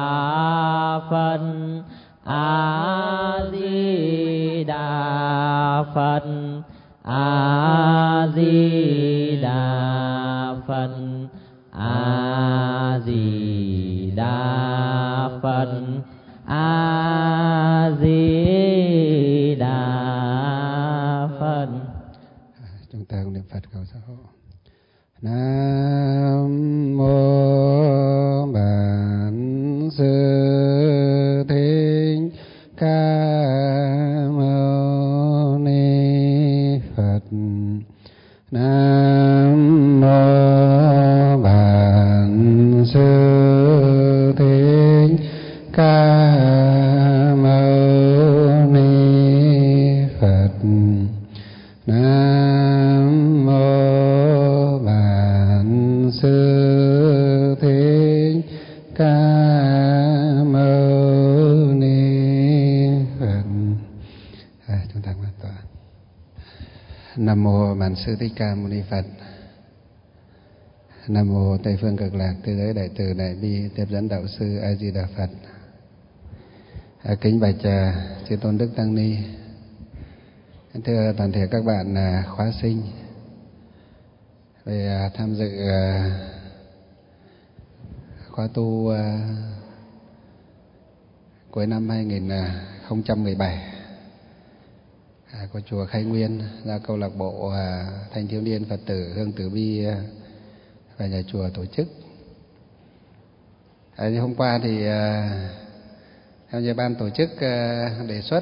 Phật. A Di Đà Phật. A Di Đà Phật. A Di Đà Phật. A Di Đà Phật. Chúng ta cùng niệm Phật cầu xã hộ. Nam mô Bản Sư Thích Ca Mâu Ni Phật. Nam mô Bản Sư Thích Ca Mâu Ni Phật. Nam mô Bản Sư Thích Ca Mâu Ni Phật. Chúng ta hoàn toàn. Nam mô Bản Sư Thích Ca Mâu Ni Phật. Nam mô Tây Phương Cực Lạc Thế Giới Đại Từ Đại Bi Tiếp Dẫn Đạo Sư A Di Đà Phật. Kính bạch Chư Tôn Đức Tăng Ni. Thưa toàn thể các bạn khóa sinh về tham dự khóa tu cuối năm 2017 của chùa Khai Nguyên, do câu lạc bộ Thanh Thiếu Niên Phật tử Hương Từ Bi và nhà chùa tổ chức. Hôm qua thì theo như ban tổ chức đề xuất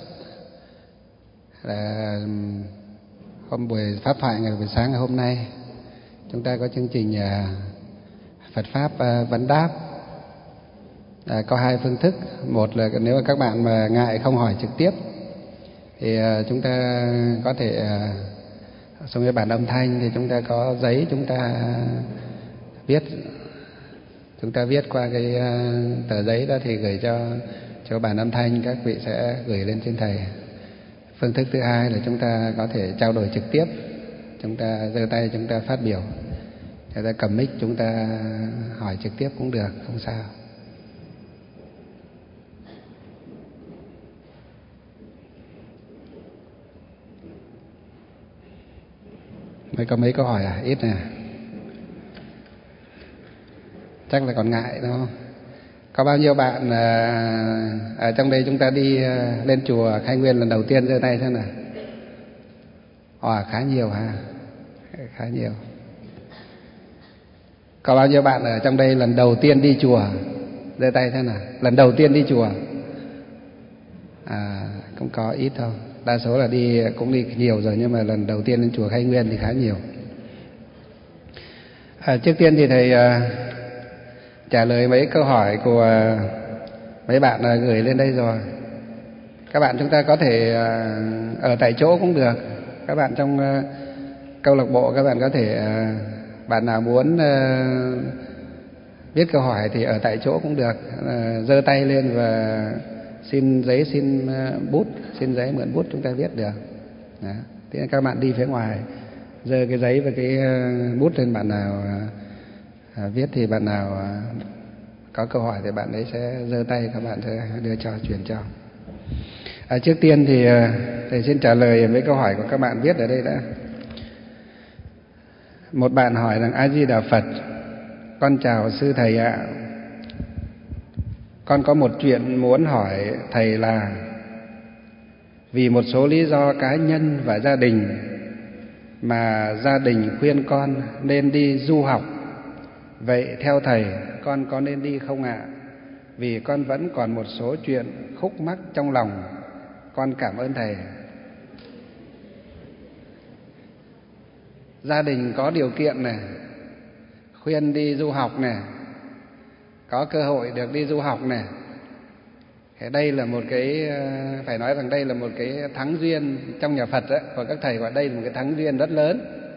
là hôm buổi pháp thoại ngày buổi sáng ngày hôm nay chúng ta có chương trình Phật pháp vấn đáp. Có hai phương thức. Một là nếu mà các bạn mà ngại không hỏi trực tiếp thì chúng ta có thể xuống cái bản âm thanh, thì chúng ta có giấy, chúng ta viết qua cái tờ giấy đó thì gửi cho bản âm thanh, các vị sẽ gửi lên trên thầy. Phương thức thứ hai là chúng ta có thể trao đổi trực tiếp, chúng ta giơ tay chúng ta phát biểu, chúng ta cầm mic chúng ta hỏi trực tiếp cũng được, không sao. Mới có mấy câu hỏi ít nè, chắc là còn ngại đúng không? Có bao nhiêu bạn ở trong đây chúng ta đi lên chùa Khai Nguyên lần đầu tiên giơ tay thế nào? Khá nhiều ha, khá nhiều. Có bao nhiêu bạn ở trong đây lần đầu tiên đi chùa giơ tay thế nào? Lần đầu tiên đi chùa? Cũng có ít thôi. Đa số là cũng đi nhiều rồi, nhưng mà lần đầu tiên lên chùa Khai Nguyên thì khá nhiều. Trước tiên thì thầy trả lời mấy câu hỏi của mấy bạn gửi lên đây rồi. Các bạn chúng ta có thể ở tại chỗ cũng được. Các bạn trong câu lạc bộ, các bạn có thể bạn nào muốn viết câu hỏi thì ở tại chỗ cũng được, giơ tay lên và xin giấy, xin bút, xin giấy mượn bút chúng ta viết được. Đó. Thế nên các bạn đi phía ngoài giơ cái giấy và cái bút lên, bạn nào viết thì bạn nào có câu hỏi thì bạn ấy sẽ giơ tay, các bạn sẽ đưa cho, truyền cho. Trước tiên thì thầy xin trả lời mấy câu hỏi của các bạn viết ở đây đã. Một bạn hỏi rằng: A Di Đà Phật, con chào sư thầy ạ. Con có một chuyện muốn hỏi thầy là vì một số lý do cá nhân và gia đình mà gia đình khuyên con nên đi du học. Vậy theo thầy, con có nên đi không ạ? Vì con vẫn còn một số chuyện khúc mắc trong lòng. Con cảm ơn thầy. Gia đình có điều kiện này, khuyên đi du học này, có cơ hội được đi du học này. Đây là một cái, phải nói rằng đây là một cái thắng duyên trong nhà Phật đó, và các thầy gọi đây là một cái thắng duyên rất lớn.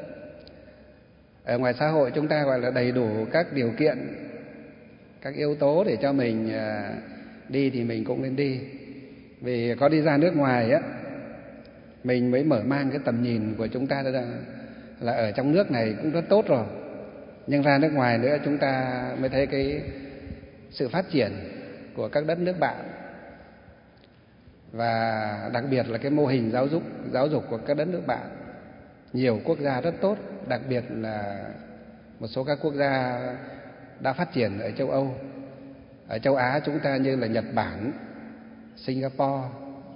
Ở ngoài xã hội chúng ta gọi là đầy đủ các điều kiện, các yếu tố để cho mình đi thì mình cũng nên đi. Vì có đi ra nước ngoài á, mình mới mở mang cái tầm nhìn của chúng ta là ở trong nước này cũng rất tốt rồi, nhưng ra nước ngoài nữa chúng ta mới thấy cái sự phát triển của các đất nước bạn, và đặc biệt là cái mô hình giáo dục của các đất nước bạn. Nhiều quốc gia rất tốt, đặc biệt là một số các quốc gia đã phát triển ở châu Âu, ở châu Á chúng ta, như là Nhật Bản, Singapore.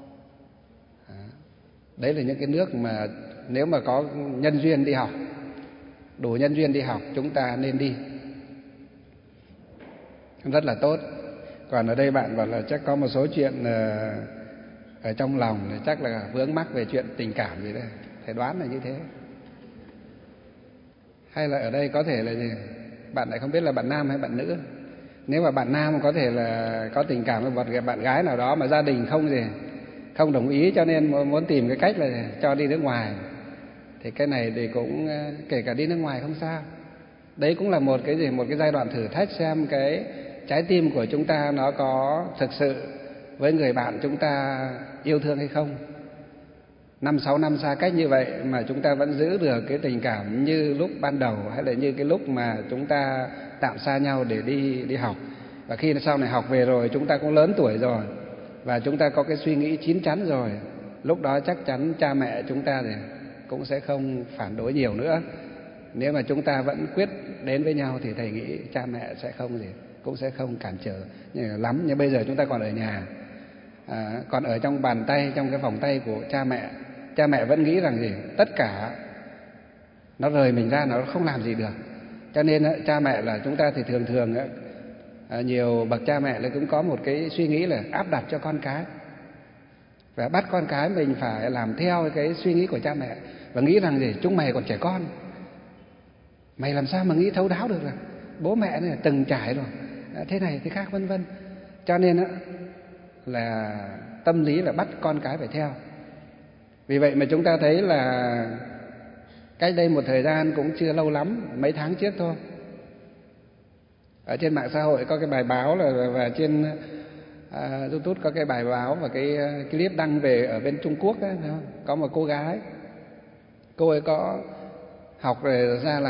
Đấy là những cái nước mà nếu mà có nhân duyên đi học, đủ nhân duyên đi học, chúng ta nên đi, rất là tốt. Còn ở đây bạn bảo là chắc có một số chuyện ở trong lòng, thì chắc là vướng mắc về chuyện tình cảm gì đấy, thầy đoán là như thế. Hay là ở đây có thể là gì? Bạn lại không biết là bạn nam hay bạn nữ. Nếu mà bạn nam có thể là có tình cảm với một bạn gái nào đó mà gia đình không đồng ý, cho nên muốn tìm cái cách là cho đi nước ngoài, thì cái này thì cũng kể cả đi nước ngoài không sao. Đấy cũng là một cái giai đoạn thử thách xem cái trái tim của chúng ta nó có thực sự với người bạn chúng ta yêu thương hay không. 5-6 năm xa cách như vậy mà chúng ta vẫn giữ được cái tình cảm như lúc ban đầu, hay là như cái lúc mà chúng ta tạm xa nhau để đi học. Và khi sau này học về rồi, chúng ta cũng lớn tuổi rồi, và chúng ta có cái suy nghĩ chín chắn rồi, lúc đó chắc chắn cha mẹ chúng ta thì cũng sẽ không phản đối nhiều nữa. Nếu mà chúng ta vẫn quyết đến với nhau thì thầy nghĩ cha mẹ cũng sẽ không cản trở lắm. Nhưng bây giờ chúng ta còn ở nhà, còn ở trong bàn tay, trong cái vòng tay của cha mẹ vẫn nghĩ rằng tất cả nó rời mình ra, nó không làm gì được. Cho nên cha mẹ là chúng ta thì thường nhiều bậc cha mẹ là cũng có một cái suy nghĩ là áp đặt cho con cái, và bắt con cái mình phải làm theo cái suy nghĩ của cha mẹ, và nghĩ rằng chúng mày còn trẻ con, mày làm sao mà nghĩ thấu đáo được, là bố mẹ này từng trải rồi, thế này thế khác, vân vân. Cho nên là tâm lý là bắt con cái phải theo. Vì vậy mà chúng ta thấy là cách đây một thời gian cũng chưa lâu lắm, mấy tháng trước thôi, ở trên mạng xã hội có cái bài báo và trên YouTube có cái bài báo và cái clip đăng về ở bên Trung Quốc ấy, có một cô gái, cô ấy có học rồi ra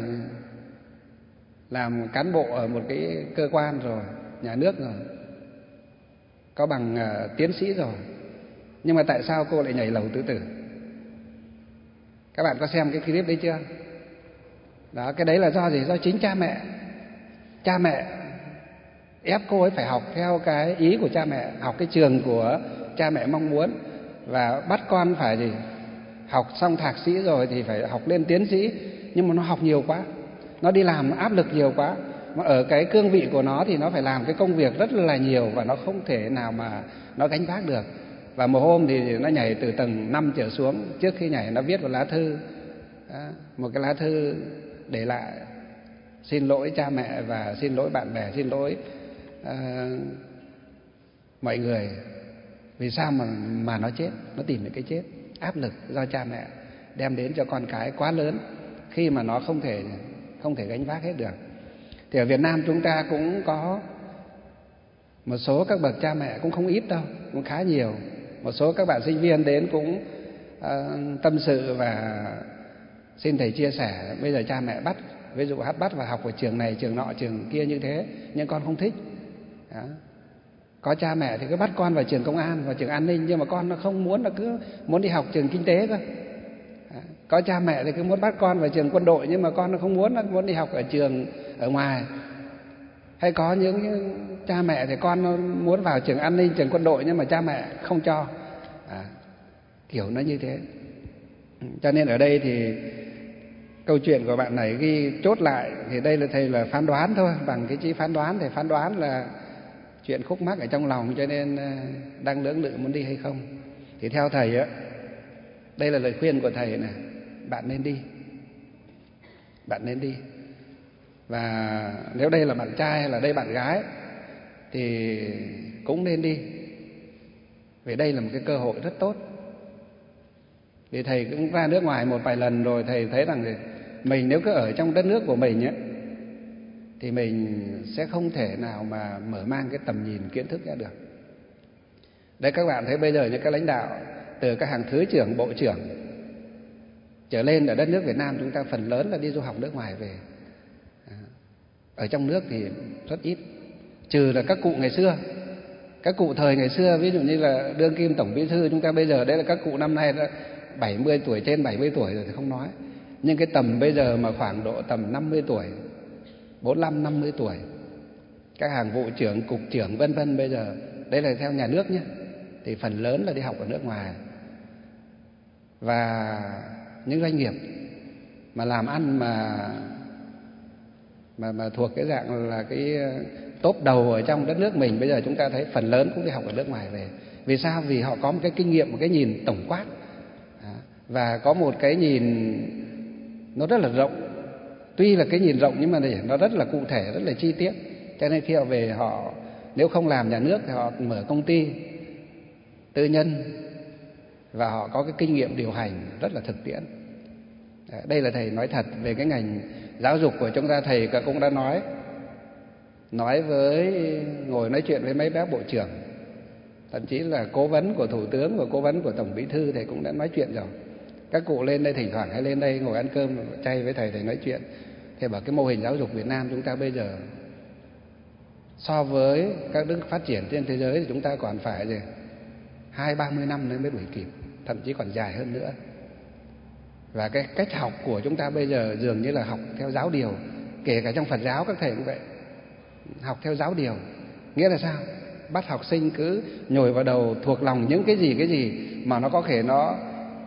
làm cán bộ ở một cái cơ quan rồi, nhà nước rồi, có bằng tiến sĩ rồi, nhưng mà tại sao cô lại nhảy lầu tự tử? Các bạn có xem cái clip đấy chưa? Đó, cái đấy là do gì? Do chính cha mẹ ép cô ấy phải học theo cái ý của cha mẹ, học cái trường của cha mẹ mong muốn, và bắt con phải học xong thạc sĩ rồi thì phải học lên tiến sĩ. Nhưng mà nó học nhiều quá, nó đi làm áp lực nhiều quá, mà ở cái cương vị của nó thì nó phải làm cái công việc rất là nhiều, và nó không thể nào mà nó gánh vác được. Và một hôm thì nó nhảy từ tầng 5 trở xuống, trước khi nhảy nó viết một lá thư, một cái lá thư để lại xin lỗi cha mẹ và xin lỗi bạn bè, xin lỗi mọi người. Vì sao mà nó chết, nó tìm được cái chết. Áp lực do cha mẹ đem đến cho con cái quá lớn, khi mà nó không thể gánh vác hết được. Thì ở Việt Nam chúng ta cũng có một số các bậc cha mẹ, cũng không ít đâu, cũng khá nhiều. Một số các bạn sinh viên đến cũng tâm sự và xin thầy chia sẻ. Bây giờ cha mẹ bắt, ví dụ bắt vào học ở trường này, trường nọ, trường kia như thế, nhưng con không thích. Đó. Có cha mẹ thì cứ bắt con vào trường công an, vào trường an ninh, nhưng mà con nó không muốn, nó cứ muốn đi học trường kinh tế cơ. Có cha mẹ thì cứ muốn bắt con vào trường quân đội, nhưng mà con nó không muốn, nó muốn đi học ở trường ở ngoài. Hay có những cha mẹ thì con nó muốn vào trường an ninh, trường quân đội, nhưng mà cha mẹ không cho. Kiểu nó như thế. Cho nên ở đây thì câu chuyện của bạn này ghi chốt lại, thì đây là thầy là phán đoán thôi, bằng cái chí phán đoán. Thì phán đoán là chuyện khúc mắc ở trong lòng, cho nên đang lưỡng lự muốn đi hay không. Thì theo thầy á, đây là lời khuyên của thầy này, bạn nên đi. Bạn nên đi. Và nếu đây là bạn trai hay là đây bạn gái thì cũng nên đi. Vì đây là một cái cơ hội rất tốt. Vì thầy cũng ra nước ngoài một vài lần rồi, thầy thấy rằng mình nếu cứ ở trong đất nước của mình ấy, thì mình sẽ không thể nào mà mở mang cái tầm nhìn kiến thức ra được. Đấy, các bạn thấy bây giờ những các lãnh đạo từ các hàng thứ trưởng, bộ trưởng trở lên ở đất nước Việt Nam chúng ta phần lớn là đi du học nước ngoài về. Ở trong nước thì rất ít, trừ là các cụ ngày xưa. Các cụ thời ngày xưa, ví dụ như là đương kim tổng bí thư chúng ta bây giờ, đấy là các cụ năm nay đã 70 tuổi, trên 70 tuổi rồi thì không nói. Nhưng cái tầm bây giờ mà khoảng độ tầm 50 tuổi, 45, 50 tuổi, các hàng vụ trưởng, cục trưởng vân vân bây giờ, đấy là theo nhà nước nhé, thì phần lớn là đi học ở nước ngoài. Và những doanh nghiệp mà làm ăn mà thuộc cái dạng là cái top đầu ở trong đất nước mình, bây giờ chúng ta thấy phần lớn cũng đi học ở nước ngoài về. Vì sao? Vì họ có một cái kinh nghiệm, một cái nhìn tổng quát, và có một cái nhìn nó rất là rộng. Tuy là cái nhìn rộng nhưng mà nó rất là cụ thể, rất là chi tiết. Cho nên khi họ về, họ nếu không làm nhà nước thì họ mở công ty tư nhân, và họ có cái kinh nghiệm điều hành rất là thực tiễn. Đây là thầy nói thật về cái ngành giáo dục của chúng ta. Thầy cũng đã nói với, ngồi nói chuyện với mấy bác bộ trưởng, thậm chí là cố vấn của thủ tướng và cố vấn của tổng bí thư, thầy cũng đã nói chuyện rồi. Các cụ lên đây thỉnh thoảng hay lên đây ngồi ăn cơm chay với thầy nói chuyện. Thầy bảo cái mô hình giáo dục Việt Nam chúng ta bây giờ so với các nước phát triển trên thế giới thì chúng ta còn phải 20-30 năm nữa mới đuổi kịp, thậm chí còn dài hơn nữa. Và cái cách học của chúng ta bây giờ dường như là học theo giáo điều. Kể cả trong Phật giáo các thầy cũng vậy, học theo giáo điều. Nghĩa là sao? Bắt học sinh cứ nhồi vào đầu thuộc lòng những cái gì mà nó có thể nó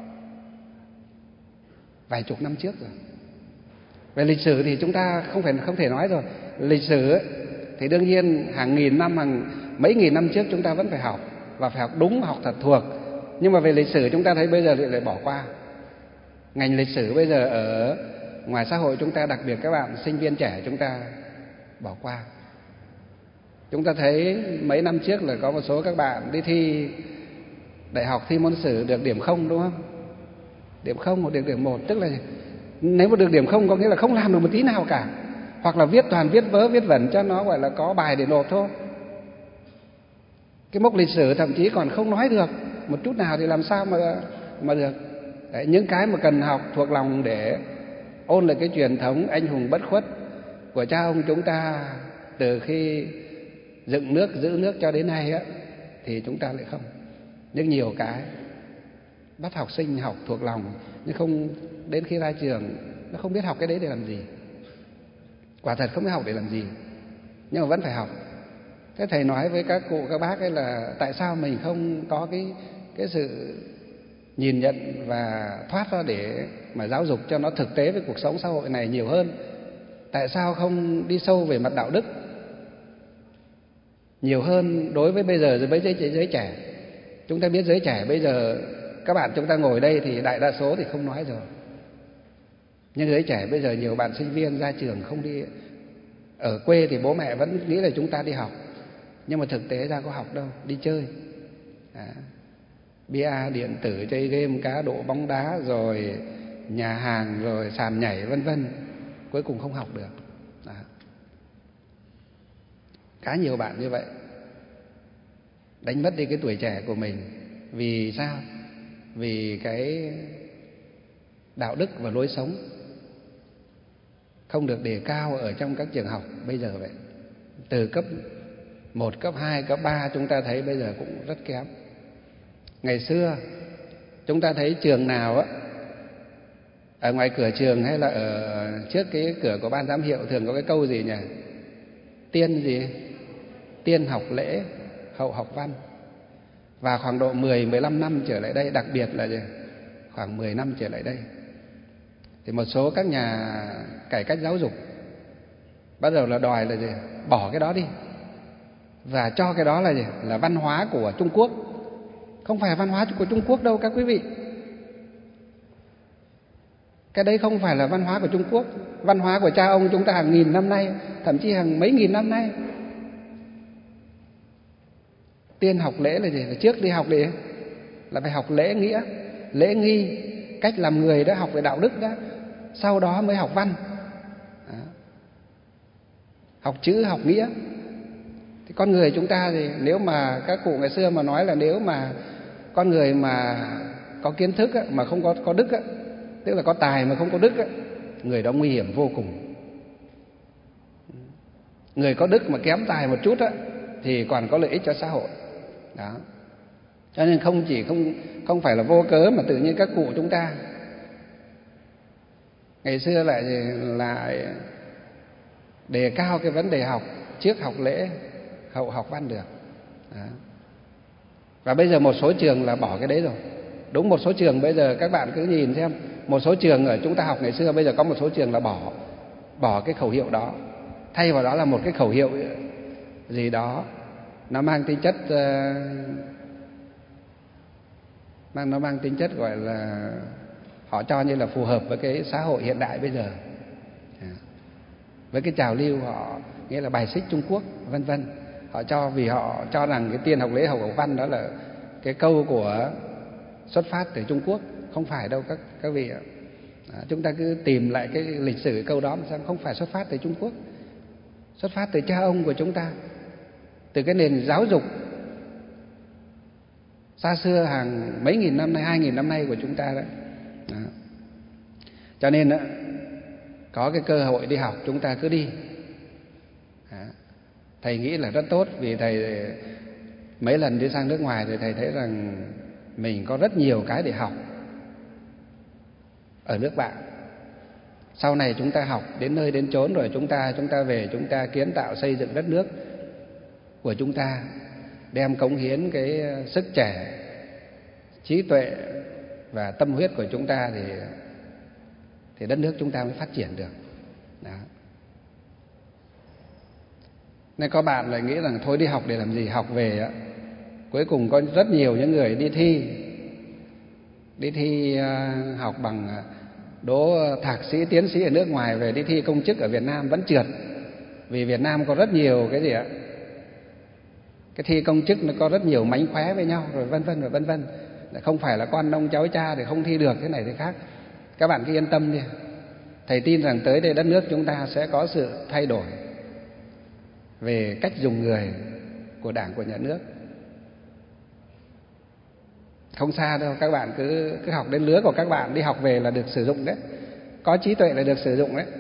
vài chục năm trước rồi. Về lịch sử thì chúng ta không thể nói rồi. Lịch sử ấy, thì đương nhiên hàng nghìn năm, mấy nghìn năm trước chúng ta vẫn phải học, và phải học đúng, học thật thuộc. Nhưng mà về lịch sử chúng ta thấy bây giờ lại bỏ qua. Ngành lịch sử bây giờ ở ngoài xã hội chúng ta, đặc biệt các bạn sinh viên trẻ chúng ta bỏ qua. Chúng ta thấy mấy năm trước là có một số các bạn đi thi đại học, thi môn sử được điểm 0, đúng không? Điểm 0 hoặc điểm 1, tức là nếu mà được điểm 0 có nghĩa là không làm được một tí nào cả, hoặc là viết toàn viết vớ viết vẩn cho nó gọi là có bài để nộp thôi. Cái mốc lịch sử thậm chí còn không nói được một chút nào thì làm sao mà được. Đấy, những cái mà cần học thuộc lòng để ôn lại cái truyền thống anh hùng bất khuất của cha ông chúng ta từ khi dựng nước, giữ nước cho đến nay á, thì chúng ta lại không. Nhưng nhiều cái bắt học sinh học thuộc lòng, nhưng không, đến khi ra trường nó không biết học cái đấy để làm gì. Quả thật không biết học để làm gì, nhưng mà vẫn phải học. Thế thầy nói với các cụ các bác ấy là tại sao mình không có cái sự nhìn nhận và thoát ra để mà giáo dục cho nó thực tế với cuộc sống xã hội này nhiều hơn. Tại sao không đi sâu về mặt đạo đức nhiều hơn đối với bây giờ với giới trẻ. Chúng ta biết giới trẻ bây giờ, các bạn chúng ta ngồi đây thì đại đa số thì không nói rồi. Nhưng giới trẻ bây giờ nhiều bạn sinh viên ra trường không đi, ở quê thì bố mẹ vẫn nghĩ là chúng ta đi học, nhưng mà thực tế ra có học đâu, đi chơi. Bia điện tử, chơi game, cá độ, bóng đá, rồi nhà hàng, rồi sàn nhảy vân vân, cuối cùng không học được. Khá nhiều bạn như vậy, đánh mất đi cái tuổi trẻ của mình. Vì sao? Vì cái đạo đức và lối sống không được đề cao ở trong các trường học bây giờ vậy. Từ cấp 1, cấp 2, cấp 3 chúng ta thấy bây giờ cũng rất kém. Ngày xưa chúng ta thấy trường nào á, ở ngoài cửa trường hay là ở trước cái cửa của ban giám hiệu thường có cái câu gì nhỉ? Tiên học lễ, hậu học văn. Và khoảng độ 10-15 năm trở lại đây, đặc biệt là khoảng 10 năm trở lại đây, thì một số các nhà cải cách giáo dục bắt đầu là đòi là bỏ cái đó đi, và cho cái đó là văn hóa của Trung Quốc. Không phải văn hóa của Trung Quốc đâu các quý vị. Cái đấy không phải là văn hóa của Trung Quốc. Văn hóa của cha ông chúng ta hàng nghìn năm nay, thậm chí hàng mấy nghìn năm nay. Tiên học lễ là gì? Là trước đi học đi là phải học lễ nghĩa, lễ nghi, cách làm người đó, học về đạo đức đó, sau đó mới học văn. Học chữ, học nghĩa. Thì con người chúng ta thì nếu mà các cụ ngày xưa mà nói là nếu mà con người mà có kiến thức á, mà không có đức á, tức là có tài mà không có đức á, người đó nguy hiểm vô cùng. Người có đức mà kém tài một chút á, thì còn có lợi ích cho xã hội. Đó. Cho nên không phải là vô cớ mà tự nhiên các cụ chúng ta ngày xưa lại đề cao cái vấn đề học, trước học lễ, hậu học văn được. Đó. Và bây giờ một số trường là bỏ cái đấy rồi. Đúng, một số trường bây giờ các bạn cứ nhìn xem, một số trường ở chúng ta học ngày xưa bây giờ có một số trường là bỏ cái khẩu hiệu đó, thay vào đó là một cái khẩu hiệu gì đó nó mang tính chất gọi là họ cho như là phù hợp với cái xã hội hiện đại bây giờ, với cái trào lưu họ nghĩa là bài xích Trung Quốc vân vân. Họ vì họ cho rằng cái tiên học lễ hậu học văn đó là cái câu của xuất phát từ Trung Quốc. Không phải đâu các vị ạ. Chúng ta cứ tìm lại cái lịch sử cái câu đó mà xem, không phải xuất phát từ Trung Quốc, xuất phát từ cha ông của chúng ta, từ cái nền giáo dục xa xưa hàng mấy nghìn năm nay, 2.000 năm nay của chúng ta đấy. Đó. Cho nên đó, có cái cơ hội đi học chúng ta cứ đi. Đó. Thầy nghĩ là rất tốt, vì thầy mấy lần đi sang nước ngoài thì thầy thấy rằng mình có rất nhiều cái để học ở nước bạn. Sau này chúng ta học đến nơi đến chốn rồi chúng ta về, chúng ta kiến tạo xây dựng đất nước của chúng ta, đem cống hiến cái sức trẻ, trí tuệ và tâm huyết của chúng ta thì đất nước chúng ta mới phát triển được. Đó. Nên có bạn lại nghĩ rằng thôi đi học để làm gì, học về á, cuối cùng có rất nhiều những người đi thi học bằng đỗ thạc sĩ, tiến sĩ ở nước ngoài, về đi thi công chức ở Việt Nam vẫn trượt. Vì Việt Nam có rất nhiều cái gì ạ, cái thi công chức nó có rất nhiều mánh khóe với nhau, rồi vân vân và vân vân. Không phải là con ông cháu cha thì không thi được thế này thế khác. Các bạn cứ yên tâm đi, thầy tin rằng tới đây đất nước chúng ta sẽ có sự thay đổi về cách dùng người của Đảng, của nhà nước. Không xa đâu, các bạn cứ học đến lứa của các bạn đi học về là được sử dụng đấy. Có trí tuệ là được sử dụng đấy.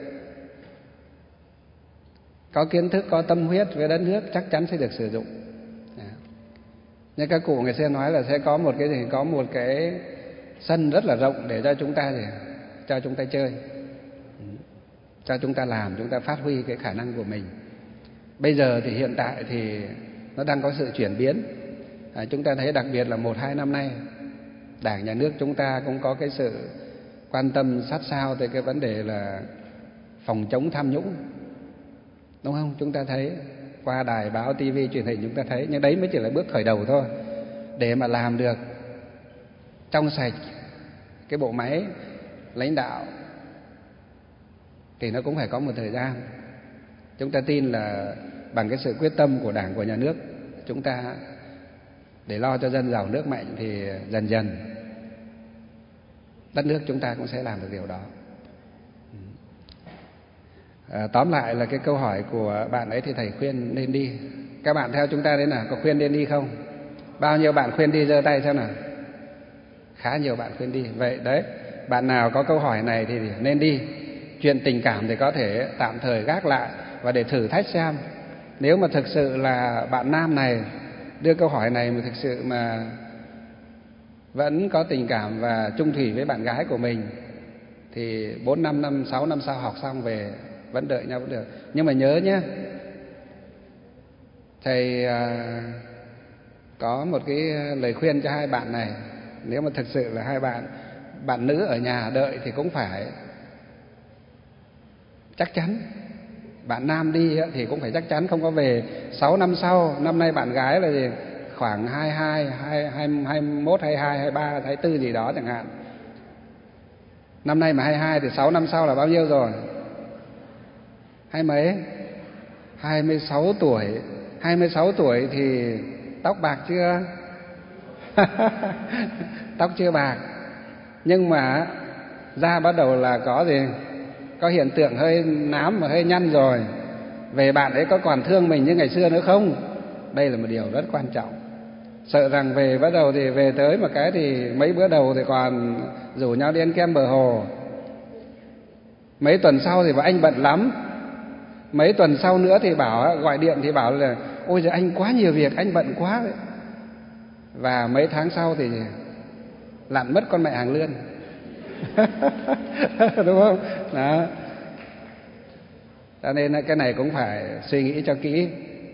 Có kiến thức, có tâm huyết với đất nước chắc chắn sẽ được sử dụng. Như các cụ ngày xưa nói là sẽ có một cái sân rất là rộng để cho chúng ta chơi, cho chúng ta làm, chúng ta phát huy cái khả năng của mình. Bây giờ thì hiện tại thì nó đang có sự chuyển biến. Chúng ta thấy đặc biệt là 1-2 năm nay, Đảng, nhà nước chúng ta cũng có cái sự quan tâm sát sao tới cái vấn đề là phòng chống tham nhũng, đúng không? Chúng ta thấy qua đài báo, tivi, truyền hình chúng ta thấy, nhưng đấy mới chỉ là bước khởi đầu thôi. Để mà làm được trong sạch cái bộ máy lãnh đạo thì nó cũng phải có một thời gian. Chúng ta tin là bằng cái sự quyết tâm của Đảng, của nhà nước chúng ta để lo cho dân giàu nước mạnh thì dần dần đất nước chúng ta cũng sẽ làm được điều đó. Tóm lại là cái câu hỏi của bạn ấy thì thầy khuyên nên đi. Các bạn theo chúng ta đấy nào, có khuyên nên đi không? Bao nhiêu bạn khuyên đi, giơ tay xem nào. Khá nhiều bạn khuyên đi. Vậy đấy, bạn nào có câu hỏi này thì nên đi. Chuyện tình cảm thì có thể tạm thời gác lại và để thử thách xem. Nếu mà thực sự là bạn nam này đưa câu hỏi này mà thực sự mà vẫn có tình cảm và chung thủy với bạn gái của mình thì 4-5 năm, 6 năm sau học xong về vẫn đợi nhau vẫn được. Nhưng mà nhớ nhé, thầy có một cái lời khuyên cho hai bạn này. Nếu mà thực sự là hai bạn nữ ở nhà đợi thì cũng phải chắc chắn. Bạn nam đi thì cũng phải chắc chắn, không có về 6 năm sau. Năm nay bạn gái là gì? Khoảng 22, 21, 22, 23, 24 gì đó chẳng hạn. Năm nay mà 22 thì 6 năm sau là bao nhiêu rồi? Hai mấy? 26 tuổi. 26 tuổi thì tóc bạc chưa? Tóc chưa bạc. Nhưng mà da bắt đầu là có gì? Có hiện tượng hơi nám và hơi nhăn rồi. Về bạn ấy có còn thương mình như ngày xưa nữa không? Đây là một điều rất quan trọng. Sợ rằng về bắt đầu thì về tới một cái thì mấy bữa đầu thì còn rủ nhau đi ăn kem bờ hồ. Mấy tuần sau thì bảo anh bận lắm. Mấy tuần sau nữa thì bảo gọi điện thì bảo là ôi giời anh quá nhiều việc, anh bận quá đấy. và mấy tháng sau thì lặn mất con mẹ hàng lươn. Đúng không? Đó. Cho nên cái này cũng phải suy nghĩ cho kỹ.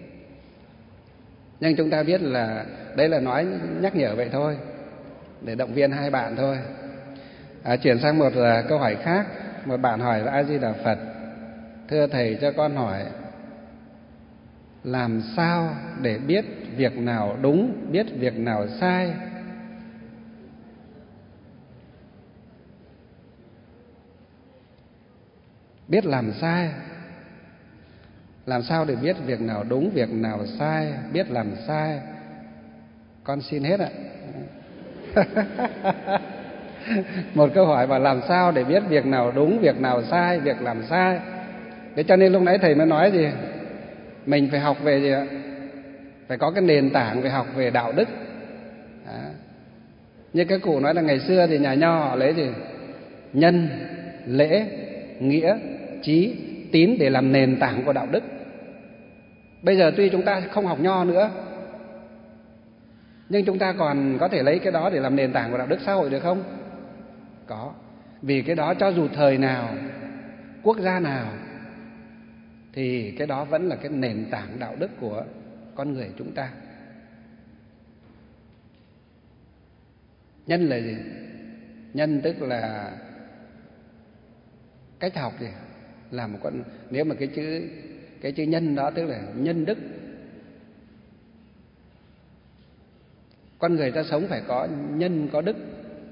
Nhưng chúng ta biết là đấy là nói nhắc nhở vậy thôi, để động viên hai bạn thôi. Chuyển sang một câu hỏi khác. Một bạn hỏi là A Di Đà Phật: thưa thầy, cho con hỏi làm sao để biết việc nào đúng, biết việc nào sai? Biết làm sai. Làm sao để biết việc nào đúng, việc nào sai, biết làm sai? Con xin hết ạ. Một câu hỏi mà làm sao để biết việc nào đúng, việc nào sai, việc làm sai. Thế cho nên lúc nãy thầy mới nói gì? Mình phải học về gì ạ? Phải có cái nền tảng về học về đạo đức. Đó. Như các cụ nói là ngày xưa thì nhà Nho họ lấy gì? Nhân, lễ, nghĩa, trí, tín để làm nền tảng của đạo đức. Bây giờ tuy chúng ta không học Nho nữa, nhưng chúng ta còn có thể lấy cái đó để làm nền tảng của đạo đức xã hội được không? Có. Vì cái đó cho dù thời nào, quốc gia nào, thì cái đó vẫn là cái nền tảng đạo đức của con người chúng ta. Nhân là gì? Nhân tức là cách học gì? Là một con, nếu mà cái chữ nhân đó tức là nhân đức. Con người ta sống phải có nhân, có đức.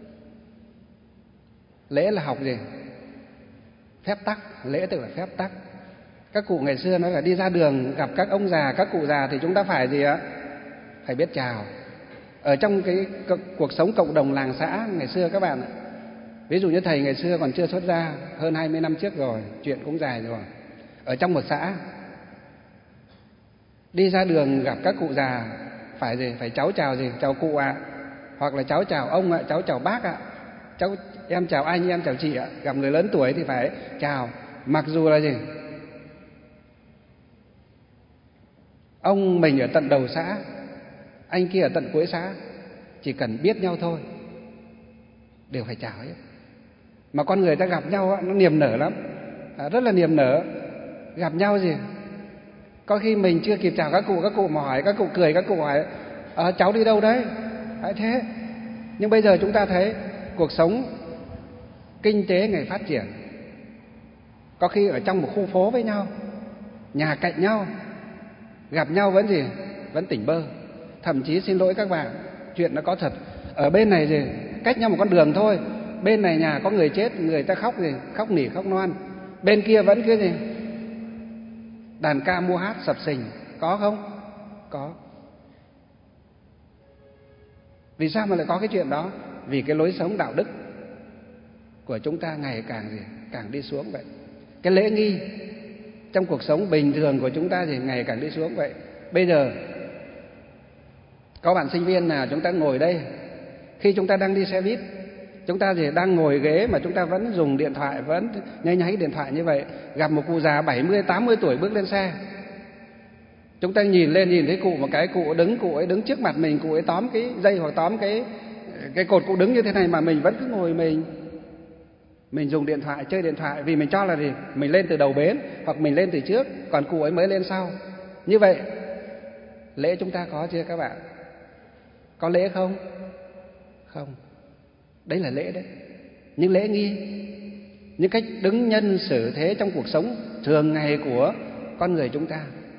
Lễ là học gì? Phép tắc. Lễ tức là phép tắc. Các cụ ngày xưa nói là đi ra đường gặp các ông già, các cụ già thì chúng ta phải gì ạ? Phải biết chào. Ở trong cái cuộc sống cộng đồng làng xã ngày xưa các bạn ạ, ví dụ như thầy ngày xưa còn chưa xuất gia, hơn 20 năm trước rồi, chuyện cũng dài rồi. Ở trong một xã, đi ra đường gặp các cụ già phải gì? Phải cháu chào gì? Chào cụ ạ. Hoặc là cháu chào ông ạ, cháu chào bác ạ. Cháu, em chào anh, em chào chị ạ. Gặp người lớn tuổi thì phải chào. Mặc dù là gì? Ông mình ở tận đầu xã, anh kia ở tận cuối xã, chỉ cần biết nhau thôi đều phải chào hết. Mà con người ta gặp nhau nó niềm nở lắm, rất là niềm nở. Gặp nhau gì? Có khi mình chưa kịp chào các cụ mà hỏi, các cụ cười, các cụ hỏi cháu đi đâu đấy? Phải thế. Nhưng bây giờ chúng ta thấy cuộc sống kinh tế ngày phát triển, có khi ở trong một khu phố với nhau, nhà cạnh nhau, gặp nhau vẫn gì? Vẫn tỉnh bơ. Thậm chí xin lỗi các bạn, chuyện nó có thật. Ở bên này gì? Cách nhau một con đường thôi, bên này nhà có người chết, người ta khóc gì? Khóc nỉ khóc noan. Bên kia vẫn cái gì? Đàn ca múa hát sập sình. Có không? Có. Vì sao mà lại có cái chuyện đó? Vì cái lối sống đạo đức của chúng ta ngày càng gì? Càng đi xuống vậy. Cái lễ nghi trong cuộc sống bình thường của chúng ta thì ngày càng đi xuống vậy. Bây giờ có bạn sinh viên nào chúng ta ngồi đây, khi chúng ta đang đi xe buýt, chúng ta thì đang ngồi ghế mà chúng ta vẫn dùng điện thoại, vẫn nháy nháy điện thoại như vậy. Gặp một cụ già 70, 80 tuổi bước lên xe, chúng ta nhìn lên nhìn thấy cụ một cái, cụ ấy đứng trước mặt mình, cụ ấy tóm cái dây hoặc tóm cái cột, cụ đứng như thế này mà mình vẫn cứ ngồi mình dùng điện thoại, chơi điện thoại, vì mình cho là gì? Mình lên từ đầu bến hoặc mình lên từ trước, còn cụ ấy mới lên sau. Như vậy lễ chúng ta có chưa các bạn? Có lễ không? Không. Đấy là lễ đấy. Những lễ nghi, những cách đứng nhân xử thế trong cuộc sống thường ngày của con người chúng ta.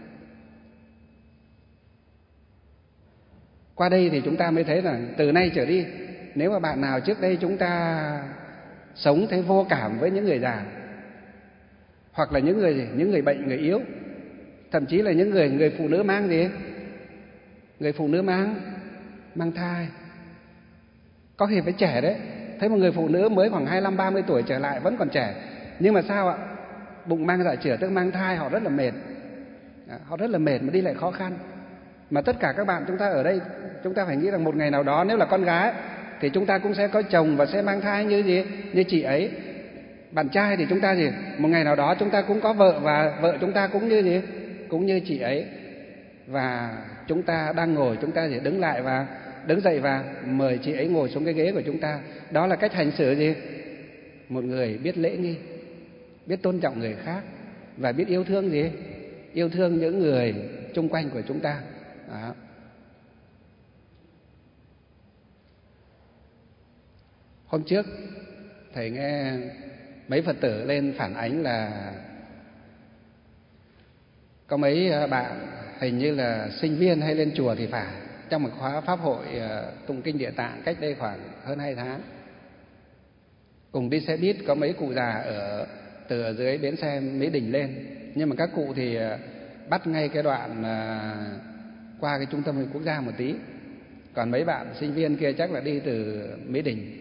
Qua đây thì chúng ta mới thấy là từ nay trở đi, nếu mà bạn nào trước đây chúng ta sống thấy vô cảm với những người già, hoặc là những người gì? Những người bệnh, người yếu, thậm chí là những người phụ nữ mang gì? Người phụ nữ mang thai. Có khi phải trẻ đấy. Thấy một người phụ nữ mới khoảng 25, 30 tuổi trở lại vẫn còn trẻ. Nhưng mà sao ạ? Bụng mang dạ chửa tức mang thai, họ rất là mệt. Họ rất là mệt mà đi lại khó khăn. Mà tất cả các bạn chúng ta ở đây, chúng ta phải nghĩ rằng một ngày nào đó nếu là con gái thì chúng ta cũng sẽ có chồng và sẽ mang thai như gì? Như chị ấy. Bạn trai thì chúng ta gì? Một ngày nào đó chúng ta cũng có vợ và vợ chúng ta cũng như gì? Cũng như chị ấy. Và chúng ta đang ngồi, chúng ta chỉ đứng lại và đứng dậy và mời chị ấy ngồi xuống cái ghế của chúng ta. Đó là cách hành xử gì? Một người biết lễ nghi, biết tôn trọng người khác và biết yêu thương gì? Yêu thương những người chung quanh của chúng ta. Đó. Hôm trước thầy nghe mấy Phật tử lên phản ánh là có mấy bạn hình như là sinh viên hay lên chùa thì phải, trong một khóa pháp hội tụng kinh Địa Tạng cách đây khoảng hơn 2 tháng. Cùng đi xe buýt có mấy cụ già từ ở dưới bến xe Mỹ Đình lên, nhưng mà các cụ thì bắt ngay cái đoạn qua cái trung tâm hội quốc gia một tí. Còn mấy bạn sinh viên kia chắc là đi từ Mỹ Đình.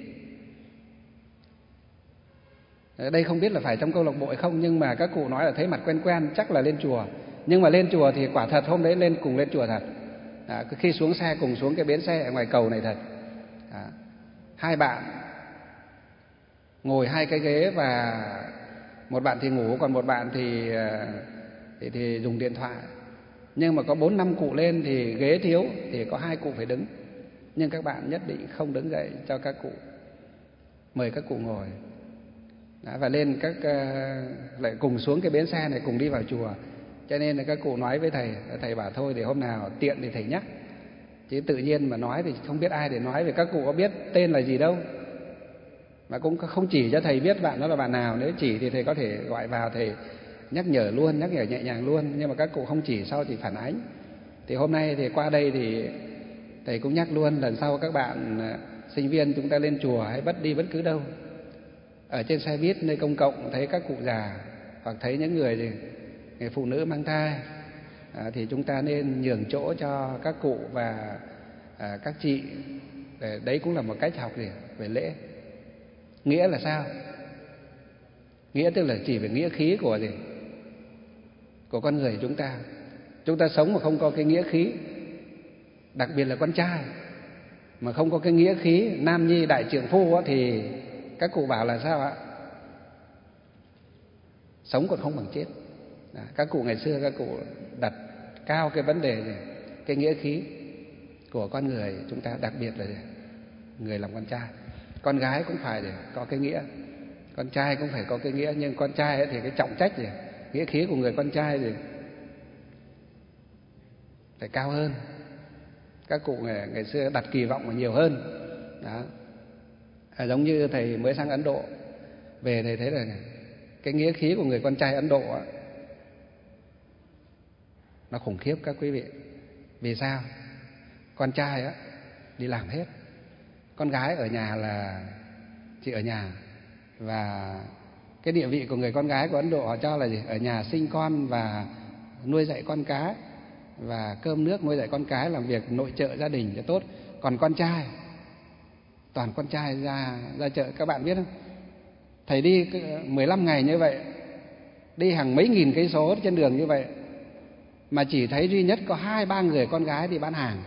Đây không biết là phải trong câu lạc bộ hay không, nhưng mà các cụ nói là thấy mặt quen quen, chắc là lên chùa. Nhưng mà lên chùa thì quả thật hôm đấy cùng lên chùa thật. Khi xuống xe cùng xuống cái bến xe ở ngoài cầu này thật. Hai bạn ngồi hai cái ghế và một bạn thì ngủ, còn một bạn thì dùng điện thoại. Nhưng mà có 4-5 cụ lên thì ghế thiếu thì có 2 cụ phải đứng. Nhưng các bạn nhất định không đứng dậy cho các cụ, mời các cụ ngồi. Và lên lại cùng xuống cái bến xe này cùng đi vào chùa. Cho nên là các cụ nói với thầy bảo thôi thì hôm nào tiện thì thầy nhắc. Chứ tự nhiên mà nói thì không biết ai để nói, vì các cụ có biết tên là gì đâu. Mà cũng không chỉ cho thầy biết bạn đó là bạn nào. Nếu chỉ thì thầy có thể gọi vào thầy nhắc nhở luôn, nhắc nhở nhẹ nhàng luôn. Nhưng mà các cụ không chỉ, sau thì phản ánh. Thì hôm nay thì qua đây thì thầy cũng nhắc luôn, lần sau các bạn sinh viên chúng ta lên chùa hay đi bất cứ đâu, ở trên xe buýt nơi công cộng thấy các cụ già hoặc thấy những người phụ nữ mang thai thì chúng ta nên nhường chỗ cho các cụ và các chị. Đấy cũng là một cách học về lễ. Nghĩa là sao? Nghĩa tức là chỉ về nghĩa khí của con người chúng ta. Chúng ta sống mà không có cái nghĩa khí, đặc biệt là con trai mà không có cái nghĩa khí nam nhi đại trượng phu thì các cụ bảo là sao ạ? Sống còn không bằng chết. Các cụ ngày xưa các cụ đặt cao cái vấn đề này, cái nghĩa khí của con người chúng ta, đặc biệt là người làm con trai. Con gái cũng phải có cái nghĩa, con trai cũng phải có cái nghĩa. Nhưng con trai thì cái trọng trách nghĩa khí của người con trai thì phải cao hơn. Các cụ ngày xưa đặt kỳ vọng mà nhiều hơn. Đó. Giống như thầy mới sang Ấn Độ về, thầy thấy là cái nghĩa khí của người con trai Ấn Độ nó khủng khiếp các quý vị. Vì sao? Con trai đi làm hết, con gái ở nhà là chỉ ở nhà. Và cái địa vị của người con gái của Ấn Độ họ cho là gì? Ở nhà sinh con và nuôi dạy con cái, và cơm nước nuôi dạy con cái, làm việc nội trợ gia đình cho tốt. Còn con trai, toàn con trai ra chợ. Các bạn biết không? Thầy đi 15 ngày như vậy, đi hàng mấy nghìn cây số trên đường như vậy, mà chỉ thấy duy nhất có 2-3 người con gái đi bán hàng.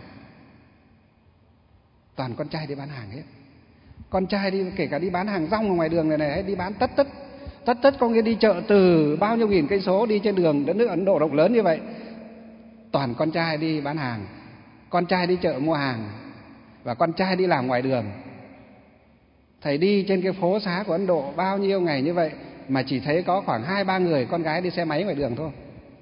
Toàn con trai đi bán hàng hết. Con trai đi, kể cả đi bán hàng rong ở ngoài đường này hay đi bán tất có nghĩa đi chợ từ bao nhiêu nghìn cây số, đi trên đường đất nước Ấn Độ rộng lớn như vậy, toàn con trai đi bán hàng, con trai đi chợ mua hàng, và con trai đi làm ngoài đường. Thầy đi trên cái phố xá của Ấn Độ bao nhiêu ngày như vậy mà chỉ thấy có khoảng 2-3 người con gái đi xe máy ngoài đường thôi.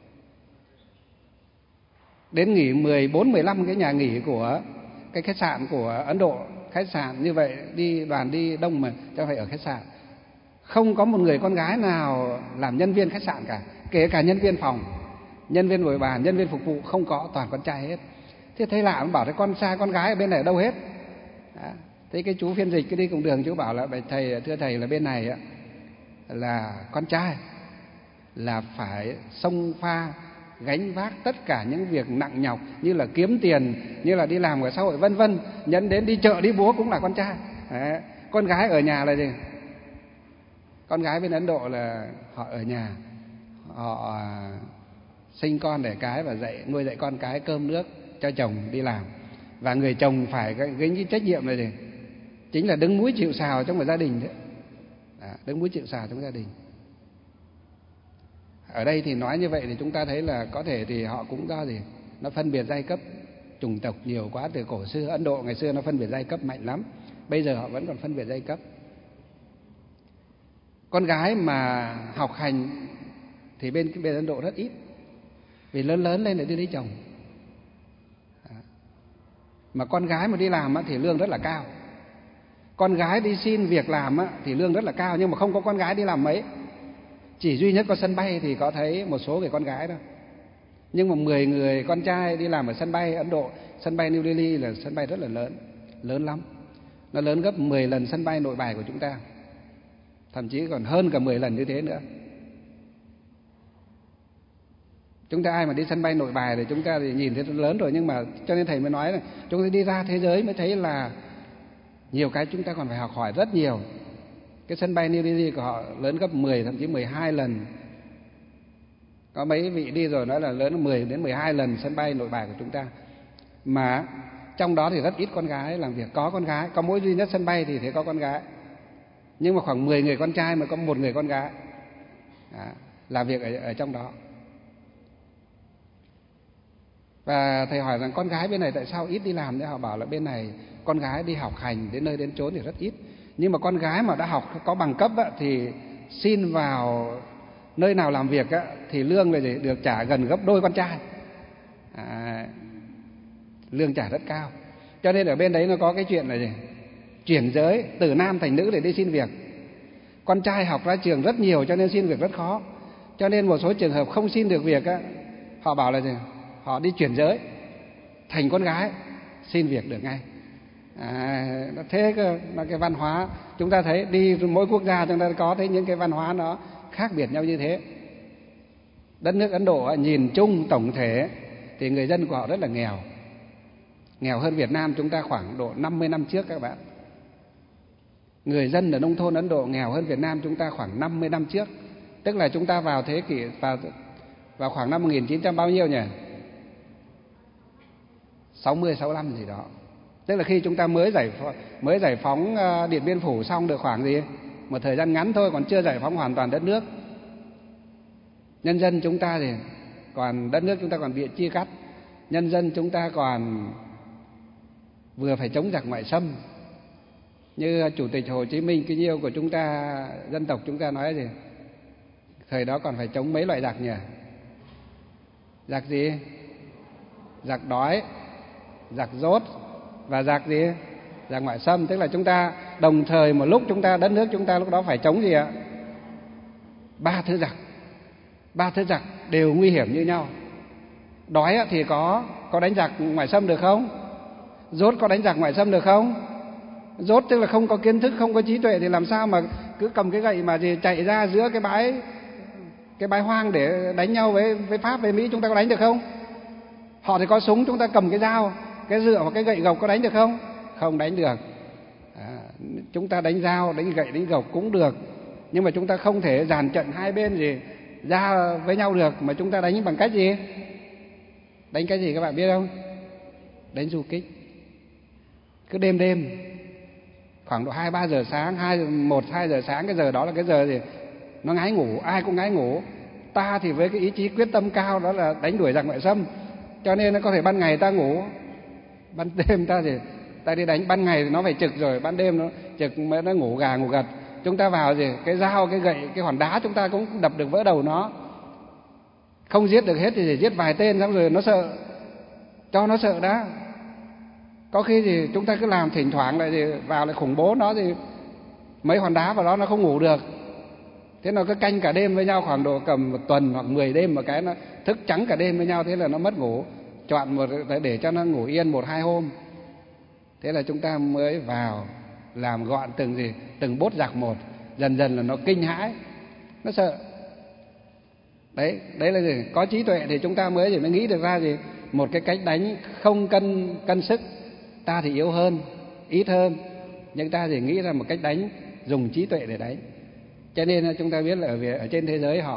Đến nghỉ 14-15 cái nhà nghỉ của cái khách sạn của Ấn Độ, khách sạn như vậy đoàn đi đông mà cho phải ở khách sạn, không có một người con gái nào làm nhân viên khách sạn cả, kể cả nhân viên phòng, nhân viên bồi bàn, nhân viên phục vụ không có, toàn con trai hết. Thế thấy lạ, bảo con gái ở bên này ở đâu hết? Đó. Thế cái chú phiên dịch cái đi cùng đường, chú bảo là thưa thầy là bên này là con trai là phải xông pha gánh vác tất cả những việc nặng nhọc, như là kiếm tiền, như là đi làm ở xã hội vân vân, nhấn đến đi chợ đi búa cũng là con trai. Đấy. Con gái ở nhà là gì? Con gái bên Ấn Độ là họ ở nhà, họ sinh con đẻ cái và nuôi dạy con cái, cơm nước cho chồng đi làm. Và người chồng phải gánh cái trách nhiệm này chính là đứng mũi chịu sào trong một gia đình đấy. Đứng mũi chịu sào trong gia đình. Ở đây thì nói như vậy thì chúng ta thấy là có thể thì họ cũng do nó phân biệt giai cấp chủng tộc nhiều quá từ cổ xưa. Ấn Độ ngày xưa nó phân biệt giai cấp mạnh lắm, bây giờ họ vẫn còn phân biệt giai cấp. Con gái mà học hành thì bên Ấn Độ rất ít, vì lớn lên lại đi lấy chồng. Mà con gái mà đi làm thì lương rất là cao. Con gái đi xin việc làm thì lương rất là cao, nhưng mà không có con gái đi làm mấy. Chỉ duy nhất có sân bay thì có thấy một số người con gái thôi. Nhưng mà 10 người con trai đi làm ở sân bay Ấn Độ, sân bay New Delhi là sân bay rất là lớn, lớn lắm. Nó lớn gấp 10 lần sân bay Nội Bài của chúng ta, thậm chí còn hơn cả 10 lần như thế nữa. Chúng ta ai mà đi sân bay Nội Bài thì chúng ta thì nhìn thấy rất lớn rồi, nhưng mà cho nên thầy mới nói là chúng ta đi ra thế giới mới thấy là nhiều cái chúng ta còn phải học hỏi rất nhiều. Cái sân bay New Delhi của họ lớn gấp 10 thậm chí 12 lần. Có mấy vị đi rồi nói là lớn 10 đến 12 lần sân bay Nội Bài của chúng ta. Mà trong đó thì rất ít con gái làm việc. Có con gái, có mỗi duy nhất sân bay thì thấy có con gái, nhưng mà khoảng 10 người con trai mà có 1 người con gái làm việc ở trong đó. Và thầy hỏi rằng con gái bên này tại sao ít đi làm? Thì họ bảo là bên này con gái đi học hành đến nơi đến chốn thì rất ít. Nhưng mà con gái mà đã học có bằng cấp thì xin vào nơi nào làm việc thì lương là được trả gần gấp đôi con trai. Lương trả rất cao. Cho nên ở bên đấy nó có cái chuyện là gì? Chuyển giới từ nam thành nữ để đi xin việc. Con trai học ra trường rất nhiều cho nên xin việc rất khó. Cho nên một số trường hợp không xin được việc họ bảo là gì? Họ đi chuyển giới thành con gái xin việc được ngay. Nó thế cơ, là cái văn hóa chúng ta thấy đi mỗi quốc gia chúng ta có thấy những cái văn hóa nó khác biệt nhau như thế. Đất nước Ấn Độ nhìn chung tổng thể thì người dân của họ rất là nghèo, nghèo hơn Việt Nam chúng ta khoảng độ 50 năm trước các bạn. Người dân ở nông thôn Ấn Độ nghèo hơn Việt Nam chúng ta khoảng 50 năm trước. Tức là chúng ta vào thế kỷ vào khoảng năm 1900 bao nhiêu nhỉ? 60, 65 gì đó. Tức là khi chúng ta mới giải phóng Điện Biên Phủ xong được khoảng gì? Một thời gian ngắn thôi, còn chưa giải phóng hoàn toàn đất nước. Nhân dân chúng ta thì còn đất nước chúng ta còn bị chia cắt. Nhân dân chúng ta còn vừa phải chống giặc ngoại xâm. Như Chủ tịch Hồ Chí Minh kính yêu của chúng ta, dân tộc chúng ta nói gì? Thời đó còn phải chống mấy loại giặc nhỉ? Giặc gì? Giặc đói, giặc dốt và giặc gì? Giặc ngoại xâm. Tức là chúng ta đồng thời một lúc chúng ta, đất nước chúng ta lúc đó phải chống gì ạ? 3 thứ giặc. 3 thứ giặc đều nguy hiểm như nhau. Đói thì có đánh giặc ngoại xâm được không? Dốt có đánh giặc ngoại xâm được không? Dốt tức là không có kiến thức, không có trí tuệ thì làm sao mà cứ cầm cái gậy mà gì chạy ra giữa cái bãi hoang để đánh nhau với Pháp, với Mỹ, chúng ta có đánh được không? Họ thì có súng, chúng ta cầm cái dao, cái dựa hoặc cái gậy gộc có đánh được không? Không đánh được. Chúng ta đánh dao, đánh gậy, đánh gộc cũng được, nhưng mà chúng ta không thể dàn trận hai bên gì ra với nhau được, mà chúng ta đánh bằng cách gì? Đánh cái gì các bạn biết không? Đánh du kích. Cứ đêm khoảng độ 2-3 giờ sáng, 1-2 giờ sáng, cái giờ đó là cái giờ gì? Nó ngái ngủ, ai cũng ngái ngủ. Ta thì với cái ý chí quyết tâm cao đó là đánh đuổi giặc ngoại xâm, cho nên nó có thể ban ngày ta ngủ, ban đêm ta đi đánh. Ban ngày thì nó phải trực rồi, ban đêm nó trực mới nó ngủ gà ngủ gật. Chúng ta vào gì? Cái dao, cái gậy, cái hòn đá chúng ta cũng đập được vỡ đầu nó. Không giết được hết thì chỉ giết vài tên, xong rồi nó sợ, cho nó sợ đã. Có khi thì chúng ta cứ làm thỉnh thoảng lại thì vào lại khủng bố nó thì mấy hòn đá vào đó nó không ngủ được. Thế nó cứ canh cả đêm với nhau, khoảng độ cầm 1 tuần hoặc 10 đêm, một cái nó thức trắng cả đêm với nhau, thế là nó mất ngủ. Chọn để cho nó ngủ yên 1-2 hôm. Thế là chúng ta mới vào làm gọn từng bốt giặc một, dần dần là nó kinh hãi, nó sợ. Đấy là gì? Có trí tuệ thì chúng ta mới nghĩ được ra gì? Một cái cách đánh không cân sức. Ta thì yếu hơn, ít hơn, nhưng ta chỉ nghĩ ra một cách đánh dùng trí tuệ để đánh. Cho nên chúng ta biết là ở trên thế giới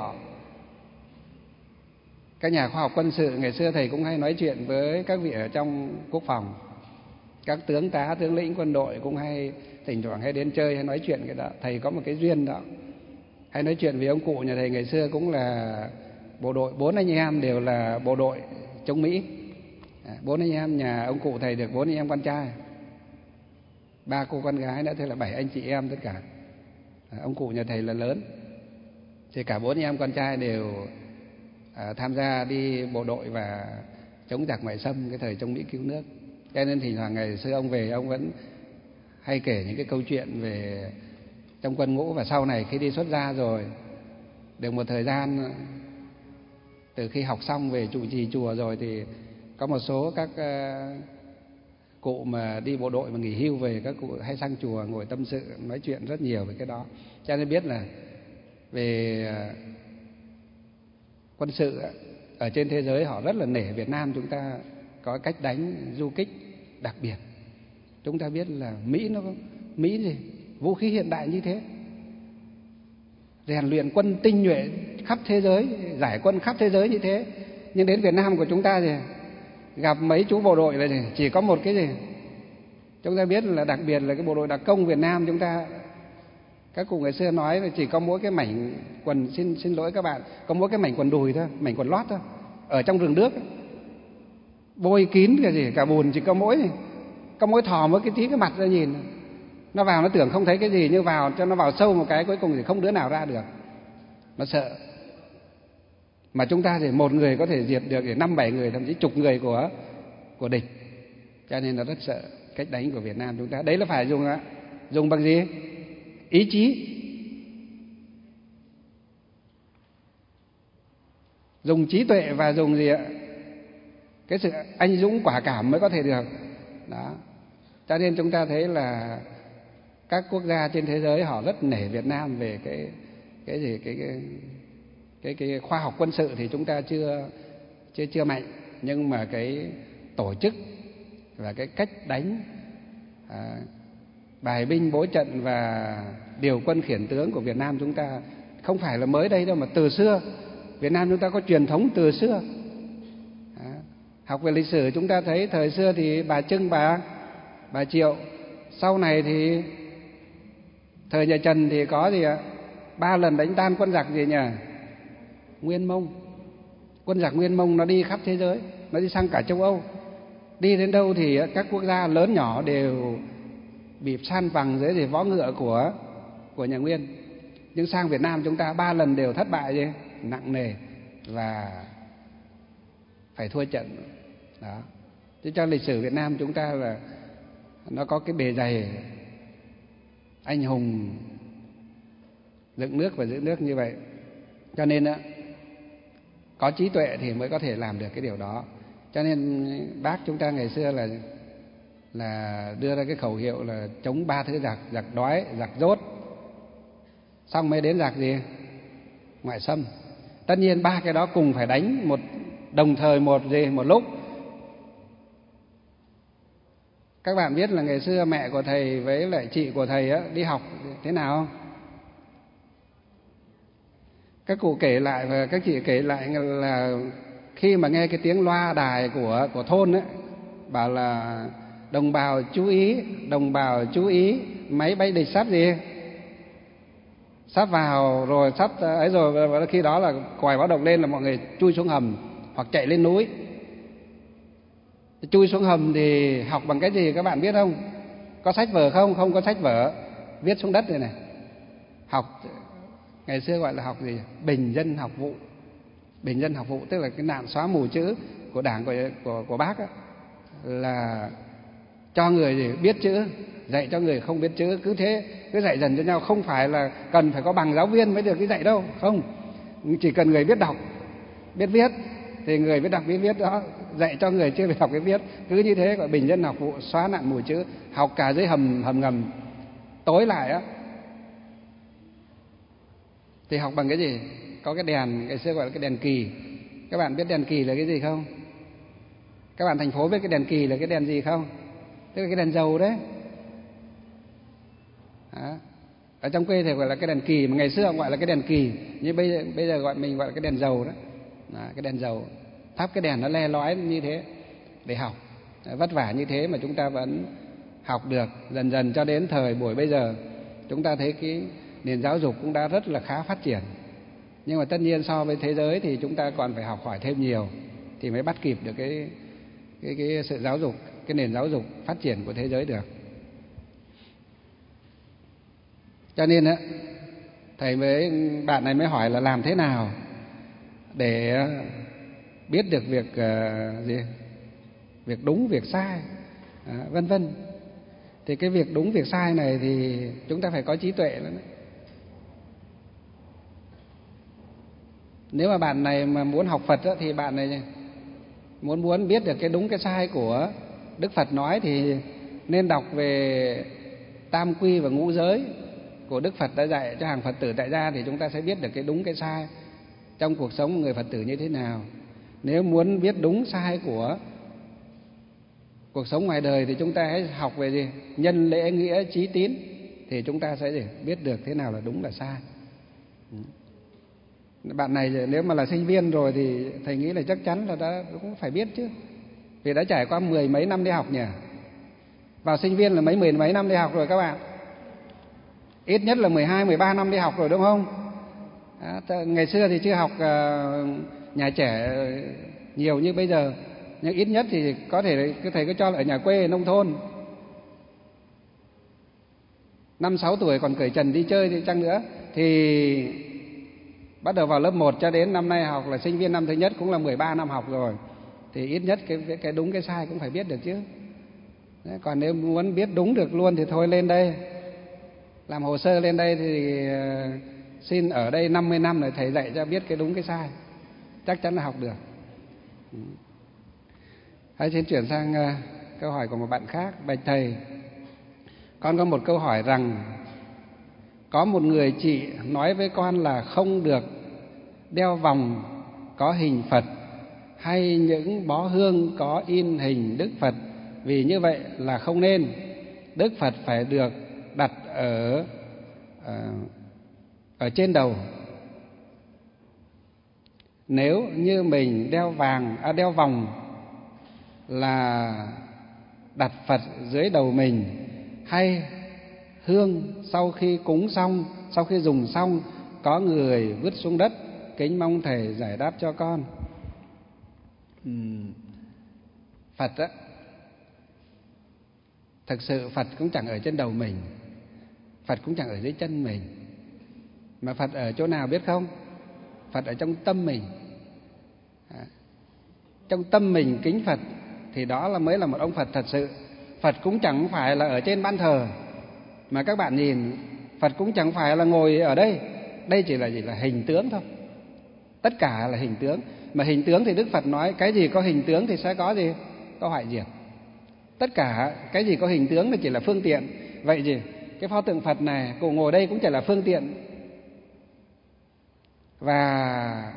các nhà khoa học quân sự ngày xưa thầy cũng hay nói chuyện với các vị ở trong quốc phòng, các tướng tá, tướng lĩnh quân đội cũng hay thỉnh thoảng hay đến chơi hay nói chuyện cái đó. Thầy có một cái duyên đó, hay nói chuyện với ông cụ nhà thầy ngày xưa cũng là bộ đội, 4 anh em đều là bộ đội chống Mỹ. 4 anh em, nhà ông cụ thầy được 4 anh em con trai, 3 cô con gái nữa, thế là 7 anh chị em tất cả. Ông cụ nhà thầy là lớn, thì cả 4 anh em con trai đều tham gia đi bộ đội và chống giặc ngoại xâm cái thời chống Mỹ cứu nước. Cho nên thỉnh thoảng ngày xưa ông về, ông vẫn hay kể những cái câu chuyện về trong quân ngũ. Và sau này khi đi xuất gia rồi, được một thời gian, từ khi học xong về trụ trì chùa rồi, thì có một số các cụ mà đi bộ đội mà nghỉ hưu về, các cụ hay sang chùa ngồi tâm sự nói chuyện rất nhiều về cái đó. Cho nên biết là về quân sự ở trên thế giới họ rất là nể Việt Nam chúng ta có cách đánh du kích đặc biệt. Chúng ta biết là Mỹ gì vũ khí hiện đại như thế, rèn luyện quân tinh nhuệ khắp thế giới, giải quân khắp thế giới như thế, nhưng đến Việt Nam của chúng ta thì gặp mấy chú bộ đội là chỉ có một cái gì. Chúng ta biết là đặc biệt là cái bộ đội đặc công Việt Nam chúng ta, các cụ ngày xưa nói là chỉ có mỗi cái mảnh quần, xin lỗi các bạn, có mỗi cái mảnh quần đùi thôi, mảnh quần lót thôi, ở trong rừng nước bôi kín cả bùn, chỉ có mỗi thò mỗi cái tí cái mặt ra nhìn, nó vào nó tưởng không thấy cái gì, nhưng vào cho nó vào sâu một cái, cuối cùng thì không đứa nào ra được, nó sợ. Mà chúng ta thì một người có thể diệt được 5-7 người, thậm chí chục người của địch. Cho nên nó rất sợ cách đánh của Việt Nam chúng ta. Đấy là phải dùng bằng gì? Ý chí, dùng trí tuệ và dùng gì ạ? Cái sự anh dũng quả cảm mới có thể được. Đó. Cho nên chúng ta thấy là các quốc gia trên thế giới họ rất nể Việt Nam về cái khoa học quân sự thì chúng ta chưa mạnh, nhưng mà cái tổ chức và cái cách đánh, bài binh bố trận và điều quân khiển tướng của Việt Nam chúng ta không phải là mới đây đâu, mà từ xưa Việt Nam chúng ta có truyền thống từ xưa. Học về lịch sử chúng ta thấy thời xưa thì bà Trưng, bà Triệu, sau này thì thời nhà Trần thì có gì ạ? 3 lần đánh tan quân giặc gì nhỉ? Nguyên Mông. Quân giặc Nguyên Mông nó đi khắp thế giới, nó đi sang cả châu Âu. Đi đến đâu thì các quốc gia lớn nhỏ đều bị san bằng dưới võ ngựa của nhà Nguyên. Nhưng sang Việt Nam chúng ta 3 lần đều thất bại gì? Nặng nề và phải thua trận. Đó. Chứ trong lịch sử Việt Nam chúng ta là nó có cái bề dày anh hùng dựng nước và giữ nước như vậy. Cho nên có trí tuệ thì mới có thể làm được cái điều đó. Cho nên Bác chúng ta ngày xưa là đưa ra cái khẩu hiệu là chống 3 thứ giặc: giặc đói, giặc dốt, xong mới đến giặc gì? Ngoại xâm. Tất nhiên 3 cái đó cùng phải đánh đồng thời một lúc. Các bạn biết là ngày xưa mẹ của thầy với lại chị của thầy đi học thế nào? Các cụ kể lại và các chị kể lại là khi mà nghe cái tiếng loa đài của thôn ấy, bảo là đồng bào chú ý, máy bay địch sắp vào rồi, sắp ấy rồi. Và khi đó là còi báo động lên là mọi người chui xuống hầm hoặc chạy lên núi. Chui xuống hầm thì học bằng cái gì các bạn biết không? Có sách vở không? Không có sách vở, viết xuống đất này. Học ngày xưa gọi là học gì? Bình dân học vụ. Bình dân học vụ tức là cái nạn xóa mù chữ của Đảng của Bác là cho người biết chữ, dạy cho người không biết chữ, cứ dạy dần cho nhau, không phải là cần phải có bằng giáo viên mới được cái dạy đâu, không. Chỉ cần người biết đọc, biết viết thì người biết đọc biết viết đó dạy cho người chưa biết đọc biết viết, cứ như thế gọi bình dân học vụ, xóa nạn mù chữ, học cả dưới hầm ngầm tối lại thì học bằng cái gì? Có cái đèn, ngày xưa gọi là cái đèn kỳ. Các bạn biết đèn kỳ là cái gì không? Các bạn thành phố biết cái đèn kỳ là cái đèn gì không? Tức là cái đèn dầu đấy. Ở trong quê thì gọi là cái đèn kỳ, mà ngày xưa gọi là cái đèn kỳ, nhưng bây giờ mình gọi là cái đèn dầu đó. Cái đèn dầu, thắp cái đèn nó le lói như thế để học. Vất vả như thế mà chúng ta vẫn học được. Dần dần cho đến thời buổi bây giờ, chúng ta thấy cái nền giáo dục cũng đã rất là khá phát triển. Nhưng mà tất nhiên so với thế giới thì chúng ta còn phải học hỏi thêm nhiều thì mới bắt kịp được cái sự giáo dục, cái nền giáo dục phát triển của thế giới được. Cho nên á, thầy bạn này mới hỏi là làm thế nào để biết được việc việc đúng, việc sai, vân vân. Thì cái việc đúng, việc sai này thì chúng ta phải có trí tuệ lắm đấy. Nếu mà bạn này mà muốn học Phật á, thì bạn này muốn biết được cái đúng cái sai của Đức Phật nói thì nên đọc về tam quy và ngũ giới của Đức Phật đã dạy cho hàng Phật tử tại gia, thì chúng ta sẽ biết được cái đúng cái sai trong cuộc sống của người Phật tử như thế nào. Nếu muốn biết đúng sai của cuộc sống ngoài đời thì chúng ta hãy học về gì? Nhân, lễ, nghĩa, trí, tín, thì chúng ta sẽ biết được thế nào là đúng là sai. Bạn này nếu mà là sinh viên rồi thì thầy nghĩ là chắc chắn là cũng phải biết chứ, vì đã trải qua 10 mấy năm đi học nhỉ. Vào sinh viên là mười mấy năm đi học rồi các bạn, ít nhất là 12, 13 năm đi học rồi đúng không? Ngày xưa thì chưa học nhà trẻ nhiều như bây giờ, nhưng ít nhất thì có thể thầy cứ cho là ở nhà quê, nông thôn, 5-6 tuổi còn cởi trần đi chơi thì chăng nữa, thì bắt đầu vào lớp 1 cho đến năm nay học là sinh viên năm thứ nhất cũng là 13 năm học rồi, thì ít nhất cái đúng cái sai cũng phải biết được chứ. Đấy, còn nếu muốn biết đúng được luôn thì thôi lên đây làm hồ sơ lên đây thì xin ở đây 50 năm rồi thầy dạy cho biết cái đúng cái sai, chắc chắn là học được. Hãy xin chuyển sang câu hỏi của một bạn khác. Bạch thầy, con có một câu hỏi rằng có một người chị nói với con là không được đeo vòng có hình Phật hay những bó hương có in hình Đức Phật, vì như vậy là không nên. Đức Phật phải được đặt ở trên đầu. Nếu như mình đeo vòng là đặt Phật dưới đầu mình, hay hương sau khi cúng xong, sau khi dùng xong có người vứt xuống đất, kính mong thầy giải đáp cho con. Phật á, thực sự Phật cũng chẳng ở trên đầu mình, Phật cũng chẳng ở dưới chân mình, mà Phật ở chỗ nào biết không? Phật ở trong tâm mình. Trong tâm mình kính Phật thì đó mới là một ông Phật thật sự. Phật cũng chẳng phải là ở trên ban thờ, mà các bạn nhìn Phật cũng chẳng phải là ngồi ở đây. Đây chỉ là hình tướng thôi. Tất cả là hình tướng. Mà hình tướng thì Đức Phật nói cái gì có hình tướng thì sẽ có gì? Có hoại diệt. Tất cả cái gì có hình tướng thì chỉ là phương tiện. Vậy gì? Cái pho tượng Phật này cụ ngồi đây cũng chỉ là phương tiện. Và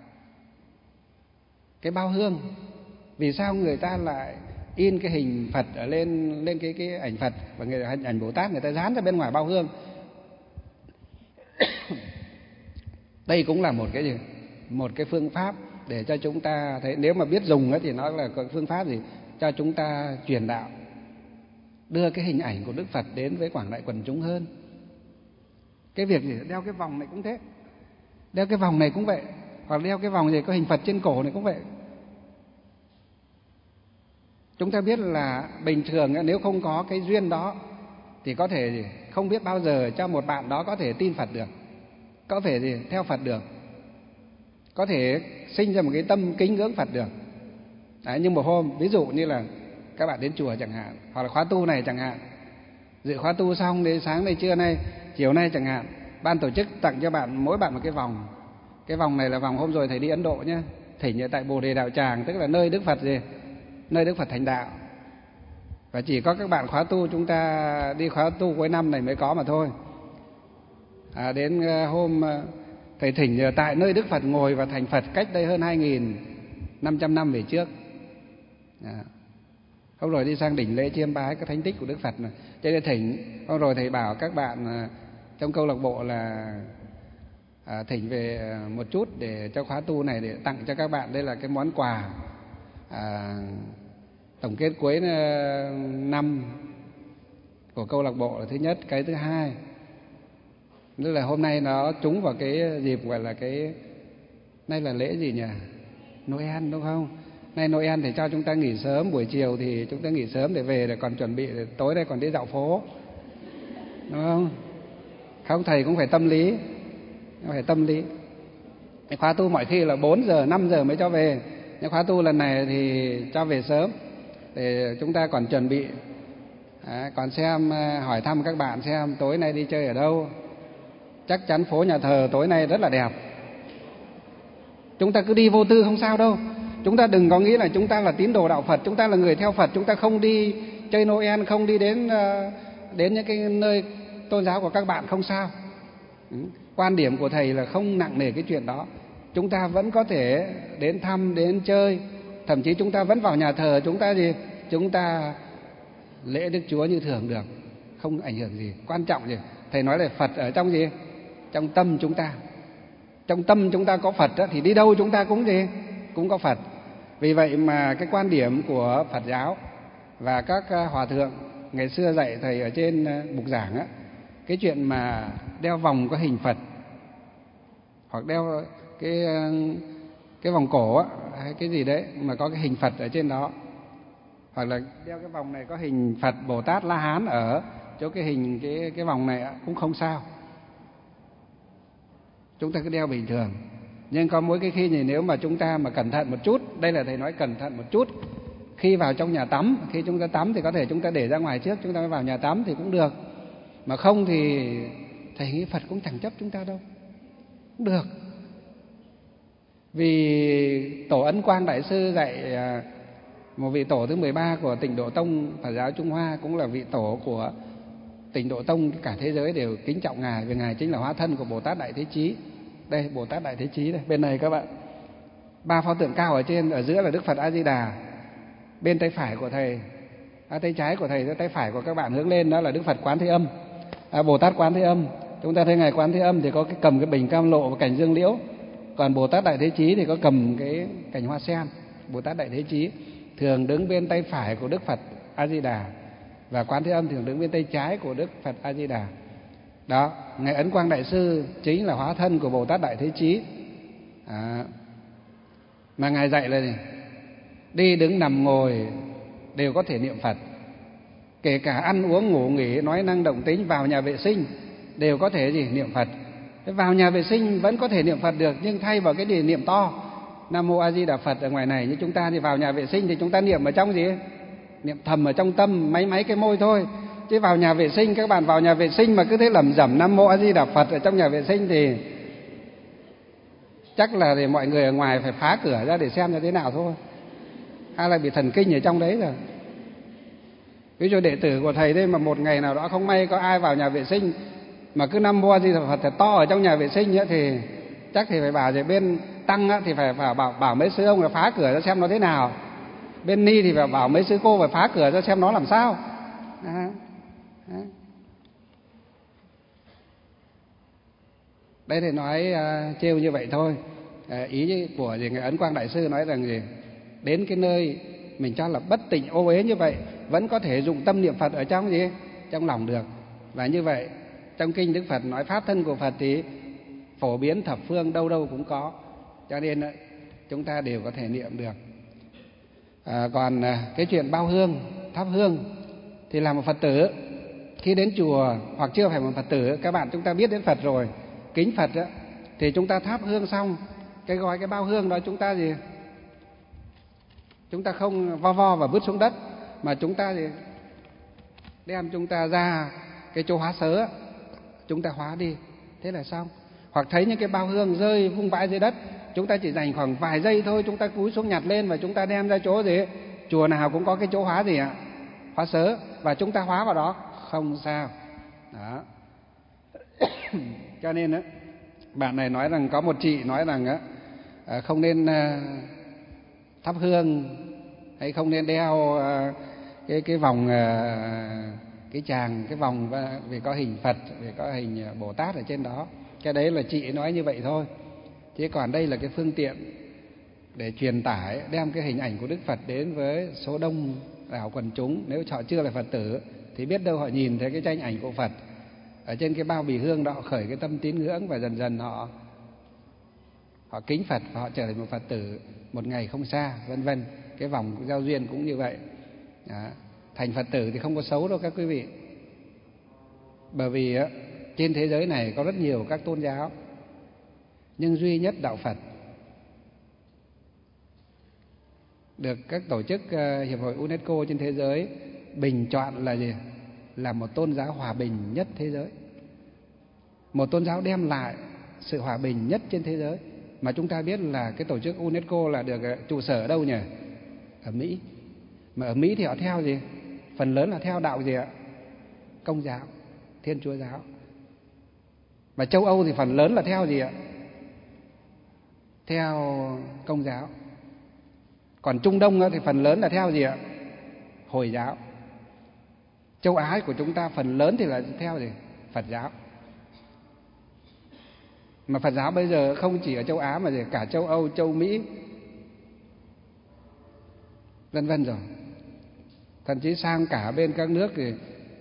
cái bao hương, vì sao người ta lại in cái hình Phật ở lên cái ảnh Phật và ảnh Bồ Tát người ta dán ra bên ngoài bao hương? Đây cũng là một cái phương pháp để cho chúng ta thấy, nếu mà biết dùng ấy, thì nó là phương pháp gì cho chúng ta truyền đạo, đưa cái hình ảnh của Đức Phật đến với quảng đại quần chúng hơn. Cái việc gì đeo cái vòng này cũng thế, đeo cái vòng này cũng vậy, hoặc đeo cái vòng gì có hình Phật trên cổ này cũng vậy. Chúng ta biết là bình thường nếu không có cái duyên đó thì có thể không biết bao giờ cho một bạn đó có thể tin Phật được, có thể theo Phật được, có thể sinh ra một cái tâm kính ngưỡng Phật được. Đấy, nhưng một hôm ví dụ như là các bạn đến chùa chẳng hạn, hoặc là khóa tu này chẳng hạn, dự khóa tu xong đến sáng nay, trưa nay, chiều nay chẳng hạn, ban tổ chức tặng cho bạn mỗi bạn một cái vòng. Cái vòng này là vòng hôm rồi thầy đi Ấn Độ nhé, thỉnh ở tại Bồ Đề Đạo Tràng, tức là nơi Đức Phật nơi Đức Phật thành đạo. Và chỉ có các bạn khóa tu, chúng ta đi khóa tu cuối năm này mới có mà thôi. Đến hôm thầy thỉnh tại nơi Đức Phật ngồi và thành Phật cách đây hơn 2.500 năm về trước. Hôm rồi đi sang đỉnh lễ chiêm bái các thánh tích của Đức Phật này, cho nên thỉnh. Hôm rồi thầy bảo các bạn trong câu lạc bộ là thỉnh về một chút để cho khóa tu này để tặng cho các bạn. Đây là cái món quà tổng kết cuối năm của câu lạc bộ là thứ nhất. Cái thứ hai tức là hôm nay nó trúng vào cái dịp gọi là nay là lễ gì nhỉ? Noel đúng không? Nay Noel thì cho chúng ta nghỉ sớm, buổi chiều thì chúng ta nghỉ sớm để về, để còn chuẩn bị để tối nay còn đi dạo phố, đúng không? Không, thầy cũng phải tâm lý, phải tâm lý. Khóa tu mọi khi là 4 giờ, 5 giờ mới cho về. Nhưng khóa tu lần này thì cho về sớm để chúng ta còn chuẩn bị. Còn xem, hỏi thăm các bạn xem tối nay đi chơi ở đâu. Chắc chắn phố nhà thờ tối nay rất là đẹp. Chúng ta cứ đi vô tư không sao đâu. Chúng ta đừng có nghĩ là chúng ta là tín đồ đạo Phật, chúng ta là người theo Phật, chúng ta không đi chơi Noel, không đi đến những cái nơi tôn giáo của các bạn không sao. Quan điểm của thầy là không nặng nề cái chuyện đó. Chúng ta vẫn có thể đến thăm, đến chơi, thậm chí chúng ta vẫn vào nhà thờ, chúng ta gì? Chúng ta lễ Đức Chúa như thường được, không ảnh hưởng gì. Quan trọng gì? Thầy nói là Phật ở trong gì? Trong tâm chúng ta. Trong tâm chúng ta có Phật đó, thì đi đâu chúng ta cũng gì? Cũng có Phật. Vì vậy mà cái quan điểm của Phật giáo và các hòa thượng ngày xưa dạy thầy ở trên bục giảng á, cái chuyện mà đeo vòng có hình Phật, hoặc đeo cái vòng cổ á, hay cái gì đấy mà có cái hình Phật ở trên đó, hoặc là đeo cái vòng này có hình Phật Bồ Tát La Hán ở chỗ cái hình cái vòng này á, cũng không sao. Chúng ta cứ đeo bình thường. Nhưng có mỗi cái khi nếu mà chúng ta mà cẩn thận một chút, đây là thầy nói cẩn thận một chút, khi vào trong nhà tắm, khi chúng ta tắm thì có thể chúng ta để ra ngoài trước, chúng ta mới vào nhà tắm thì cũng được. Mà không thì thầy nghĩ Phật cũng chẳng chấp chúng ta đâu, cũng được. Vì Tổ Ấn Quang Đại Sư dạy, một vị tổ thứ 13 của Tịnh Độ Tông Phật giáo Trung Hoa, cũng là vị tổ của Tịnh Độ Tông cả thế giới đều kính trọng Ngài, vì Ngài chính là hóa thân của Bồ Tát Đại Thế Chí. Đây, Bồ Tát Đại Thế Chí đây, bên này các bạn. 3 pho tượng cao ở trên, ở giữa là Đức Phật A Di Đà. Bên tay phải của thầy, tay trái của thầy, tay phải của các bạn hướng lên đó là Đức Phật Quán Thế Âm, Bồ Tát Quán Thế Âm. Chúng ta thấy Ngài Quán Thế Âm thì có cầm cái bình cam lộ và cành dương liễu. Còn Bồ Tát Đại Thế Chí thì có cầm cái cành hoa sen. Bồ Tát Đại Thế Chí thường đứng bên tay phải của Đức Phật A Di Đà, và Quán Thế Âm thường đứng bên tay trái của Đức Phật A Di Đà. Đó, Ngài Ấn Quang Đại Sư chính là hóa thân của Bồ Tát Đại Thế Chí. Mà Ngài dạy là gì? Đi đứng nằm ngồi đều có thể niệm Phật. Kể cả ăn uống ngủ nghỉ, nói năng động tính, vào nhà vệ sinh đều có thể gì? Niệm Phật. Vào nhà vệ sinh vẫn có thể niệm Phật được, nhưng thay vào cái để niệm to Nam Mô A Di Đà Phật ở ngoài này, như chúng ta thì vào nhà vệ sinh thì chúng ta niệm ở trong gì? Niệm thầm ở trong tâm, máy cái môi thôi. Chứ vào nhà vệ sinh, các bạn vào nhà vệ sinh mà cứ thế lẩm rẩm Nam Mô A Di Đà Phật ở trong nhà vệ sinh thì chắc là để mọi người ở ngoài phải phá cửa ra để xem như thế nào thôi, hay là bị thần kinh ở trong đấy rồi. Ví dụ đệ tử của thầy đây mà một ngày nào đó không may có ai vào nhà vệ sinh mà cứ Nam Mô A Di Đà Phật thật to ở trong nhà vệ sinh ấy, thì chắc thì phải bảo về bên tăng á, thì phải bảo mấy sư ông là phá cửa ra xem nó thế nào. Bên ni thì phải bảo mấy sư cô phải phá cửa ra xem nó làm sao. Đấy thì nói trêu như vậy thôi. Ý của Ngài Ấn Quang Đại Sư nói rằng gì? Đến cái nơi mình cho là bất tịnh ô uế như vậy vẫn có thể dụng tâm niệm Phật ở trong gì? Trong lòng được. Và như vậy trong kinh Đức Phật nói pháp thân của Phật thì phổ biến thập phương, đâu đâu cũng có, cho nên chúng ta đều có thể niệm được. Còn cái chuyện bao hương, thắp hương thì là một Phật tử khi đến chùa hoặc chưa phải một Phật tử, các bạn chúng ta biết đến Phật rồi, kính Phật đó, thì chúng ta thắp hương xong cái gói cái bao hương đó chúng ta gì? Chúng ta không vo và vứt xuống đất, mà chúng ta gì? Đem chúng ta ra cái chỗ hóa sớ, chúng ta hóa đi, thế là xong. Hoặc thấy những cái bao hương rơi vung vãi dưới đất, chúng ta chỉ dành khoảng vài giây thôi, chúng ta cúi xuống nhặt lên và chúng ta đem ra chỗ gì? Chùa nào cũng có cái chỗ hóa gì ạ? Hóa sớ, và chúng ta hóa vào đó, không sao. Đó. Cho nên bạn này nói rằng, có một chị nói rằng không nên thắp hương hay không nên đeo cái vòng, cái chàng, cái vòng vì có hình Phật, vì có hình Bồ Tát ở trên đó. Cái đấy là chị nói như vậy thôi. Chứ còn đây là cái phương tiện để truyền tải, đem cái hình ảnh của Đức Phật đến với số đông đảo quần chúng. Nếu họ chưa là Phật tử thì biết đâu họ nhìn thấy cái tranh ảnh của Phật ở trên cái bao bì hương đó, khởi cái tâm tín ngưỡng, và dần dần họ họ kính Phật và họ trở thành một Phật tử một ngày không xa, vân vân. Cái vòng giao duyên cũng như vậy. Đó. Thành Phật tử thì không có xấu đâu các quý vị. Bởi vì trên thế giới này có rất nhiều các tôn giáo, nhưng duy nhất đạo Phật được các tổ chức Hiệp hội UNESCO trên thế giới bình chọn là gì? Là một tôn giáo hòa bình nhất thế giới. Một tôn giáo đem lại sự hòa bình nhất trên thế giới. Mà chúng ta biết là cái tổ chức UNESCO là được trụ sở ở đâu nhỉ? Ở Mỹ. Mà ở Mỹ thì họ theo gì? Phần lớn là theo đạo gì ạ? Công giáo, Thiên Chúa giáo. Mà châu Âu thì phần lớn là theo gì ạ? Theo Công giáo. Còn Trung Đông thì phần lớn là theo gì ạ? Hồi giáo. Châu Á của chúng ta phần lớn thì là theo gì? Phật giáo. Mà Phật giáo bây giờ không chỉ ở châu Á mà cả châu Âu, châu Mỹ, vân vân rồi. Thậm chí sang cả bên các nước thì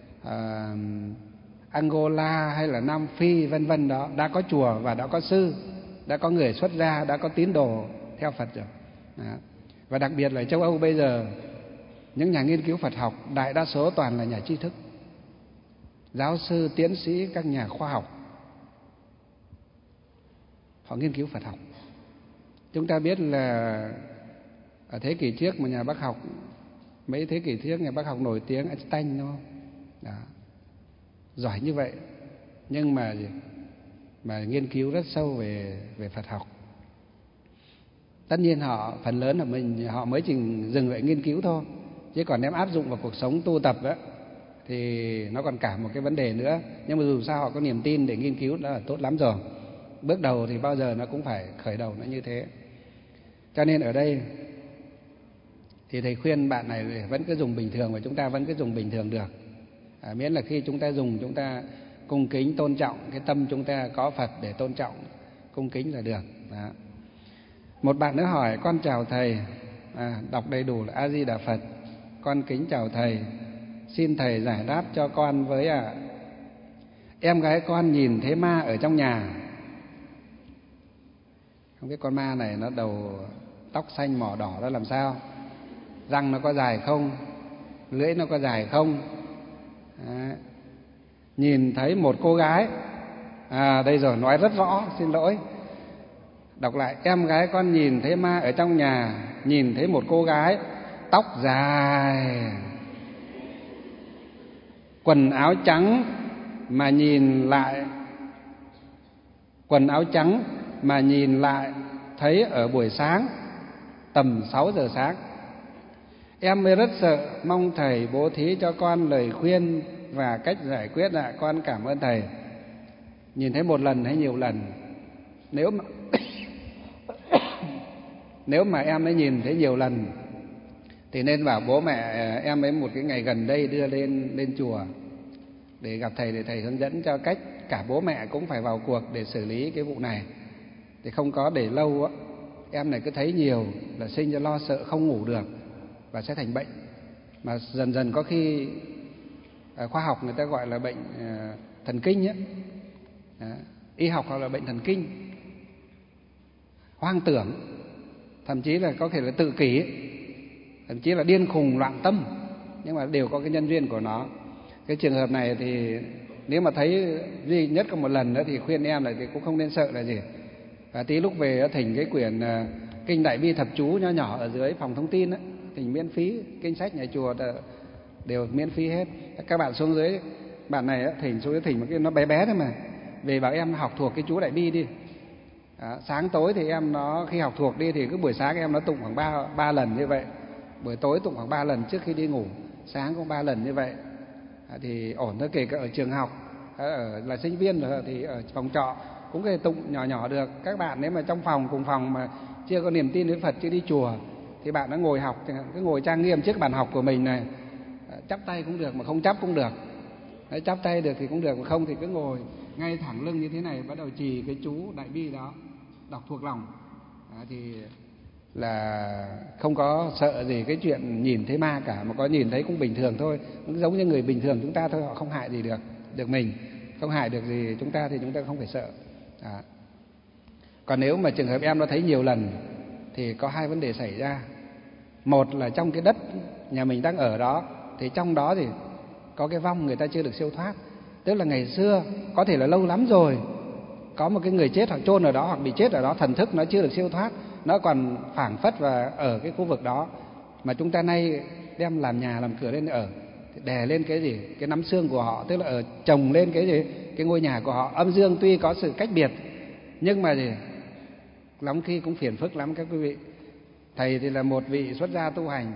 Angola hay là Nam Phi vân vân đó, đã có chùa và đã có sư, đã có người xuất gia, đã có tín đồ theo Phật rồi. Đó. Và đặc biệt là châu Âu bây giờ, những nhà nghiên cứu Phật học đại đa số toàn là nhà tri thức, giáo sư, tiến sĩ, các nhà khoa học. Họ nghiên cứu Phật học. Chúng ta biết là ở thế kỷ trước một nhà bác học, mấy thế kỷ trước nhà bác học nổi tiếng Einstein, đúng không? Đó. Giỏi như vậy nhưng mà nghiên cứu rất sâu về Phật học. Tất nhiên phần lớn là họ mới chỉ dừng lại nghiên cứu thôi, chứ còn nếu áp dụng vào cuộc sống tu tập đó thì nó còn cả một cái vấn đề nữa. Nhưng mà dù sao họ có niềm tin để nghiên cứu đó là tốt lắm rồi. Bước đầu thì bao giờ nó cũng phải khởi đầu nó như thế. Cho nên ở đây thì thầy khuyên bạn này vẫn cứ dùng bình thường, và chúng ta vẫn cứ dùng bình thường được. Miễn là khi chúng ta dùng, chúng ta cung kính tôn trọng, cái tâm chúng ta có Phật để tôn trọng cung kính là được. Đó. Một bạn nữa hỏi: con chào thầy, đọc đầy đủ là A Di Đà Phật. Con kính chào thầy, xin thầy giải đáp cho con với em gái con nhìn thấy ma ở trong nhà. Không biết con ma này nó đầu tóc xanh mỏ đỏ ra làm sao, răng nó có dài không, lưỡi nó có dài không. Đấy. Nhìn thấy một cô gái, đây rồi, nói rất rõ, xin lỗi. Đọc lại: em gái con nhìn thấy ma ở trong nhà, nhìn thấy một cô gái tóc dài, quần áo trắng mà nhìn lại thấy ở buổi sáng tầm 6 giờ sáng. Em mới rất sợ, mong thầy bố thí cho con lời khuyên và cách giải quyết ạ. Con cảm ơn thầy. Nhìn thấy một lần hay nhiều lần? Nếu mà em ấy nhìn thấy nhiều lần thì nên bảo bố mẹ em ấy một cái ngày gần đây đưa lên chùa để gặp thầy, để thầy hướng dẫn cho cách. Cả bố mẹ cũng phải vào cuộc để xử lý cái vụ này, thì không có để lâu á. Em này cứ thấy nhiều là sinh ra lo sợ không ngủ được và sẽ thành bệnh, mà dần dần có khi khoa học người ta gọi là bệnh thần kinh á, y học hoặc là bệnh thần kinh, hoang tưởng, thậm chí là có thể là tự kỷ, thậm chí là điên khùng loạn tâm, nhưng mà đều có cái nhân duyên của nó. Cái trường hợp này thì nếu mà thấy duy nhất có một lần nữa thì khuyên em là thì cũng không nên sợ là gì. Và tí lúc về thỉnh cái quyển Kinh Đại Bi Thập Chú nhỏ nhỏ ở dưới phòng thông tin á, thỉnh miễn phí. Kinh sách nhà chùa đều miễn phí hết. Các bạn xuống dưới, bạn này á, thỉnh xuống dưới thỉnh một cái nó bé bé thôi mà, về bảo em học thuộc cái chú Đại Bi đi. Sáng tối thì em nó khi học thuộc đi thì cứ buổi sáng em nó tụng khoảng 3 lần như vậy, buổi tối tụng khoảng 3 lần trước khi đi ngủ, sáng cũng 3 lần như vậy. Thì ổn thôi. Kể cả ở trường học, là sinh viên rồi thì ở phòng trọ cũng có thể tụng nhỏ nhỏ được. Các bạn nếu mà trong phòng cùng phòng mà chưa có niềm tin với Phật, chưa đi chùa, thì bạn đã ngồi học, cứ ngồi trang nghiêm trước bàn học của mình này, chắp tay cũng được mà không chắp cũng được. Đấy, chắp tay được thì cũng được, mà không thì cứ ngồi ngay thẳng lưng như thế này, bắt đầu trì cái chú Đại Bi đó, đọc thuộc lòng. Thì là không có sợ gì cái chuyện nhìn thấy ma cả, mà có nhìn thấy cũng bình thường thôi, cũng giống như người bình thường chúng ta thôi. Họ không hại gì được mình, không hại được gì chúng ta thì chúng ta không phải sợ. Còn nếu mà trường hợp em nó thấy nhiều lần thì có hai vấn đề xảy ra. Một là trong cái đất nhà mình đang ở đó, thì trong đó thì có cái vong người ta chưa được siêu thoát. Tức là ngày xưa, có thể là lâu lắm rồi, có một cái người chết hoặc chôn ở đó, hoặc bị chết ở đó, thần thức nó chưa được siêu thoát, nó còn phảng phất và ở cái khu vực đó. Mà chúng ta nay đem làm nhà làm cửa lên ở, đè lên cái gì? Cái nắm xương của họ, tức là ở chồng lên cái gì? Cái ngôi nhà của họ. Âm dương tuy có sự cách biệt, nhưng mà gì? Lắm khi cũng phiền phức lắm các quý vị. Thầy thì là một vị xuất gia tu hành,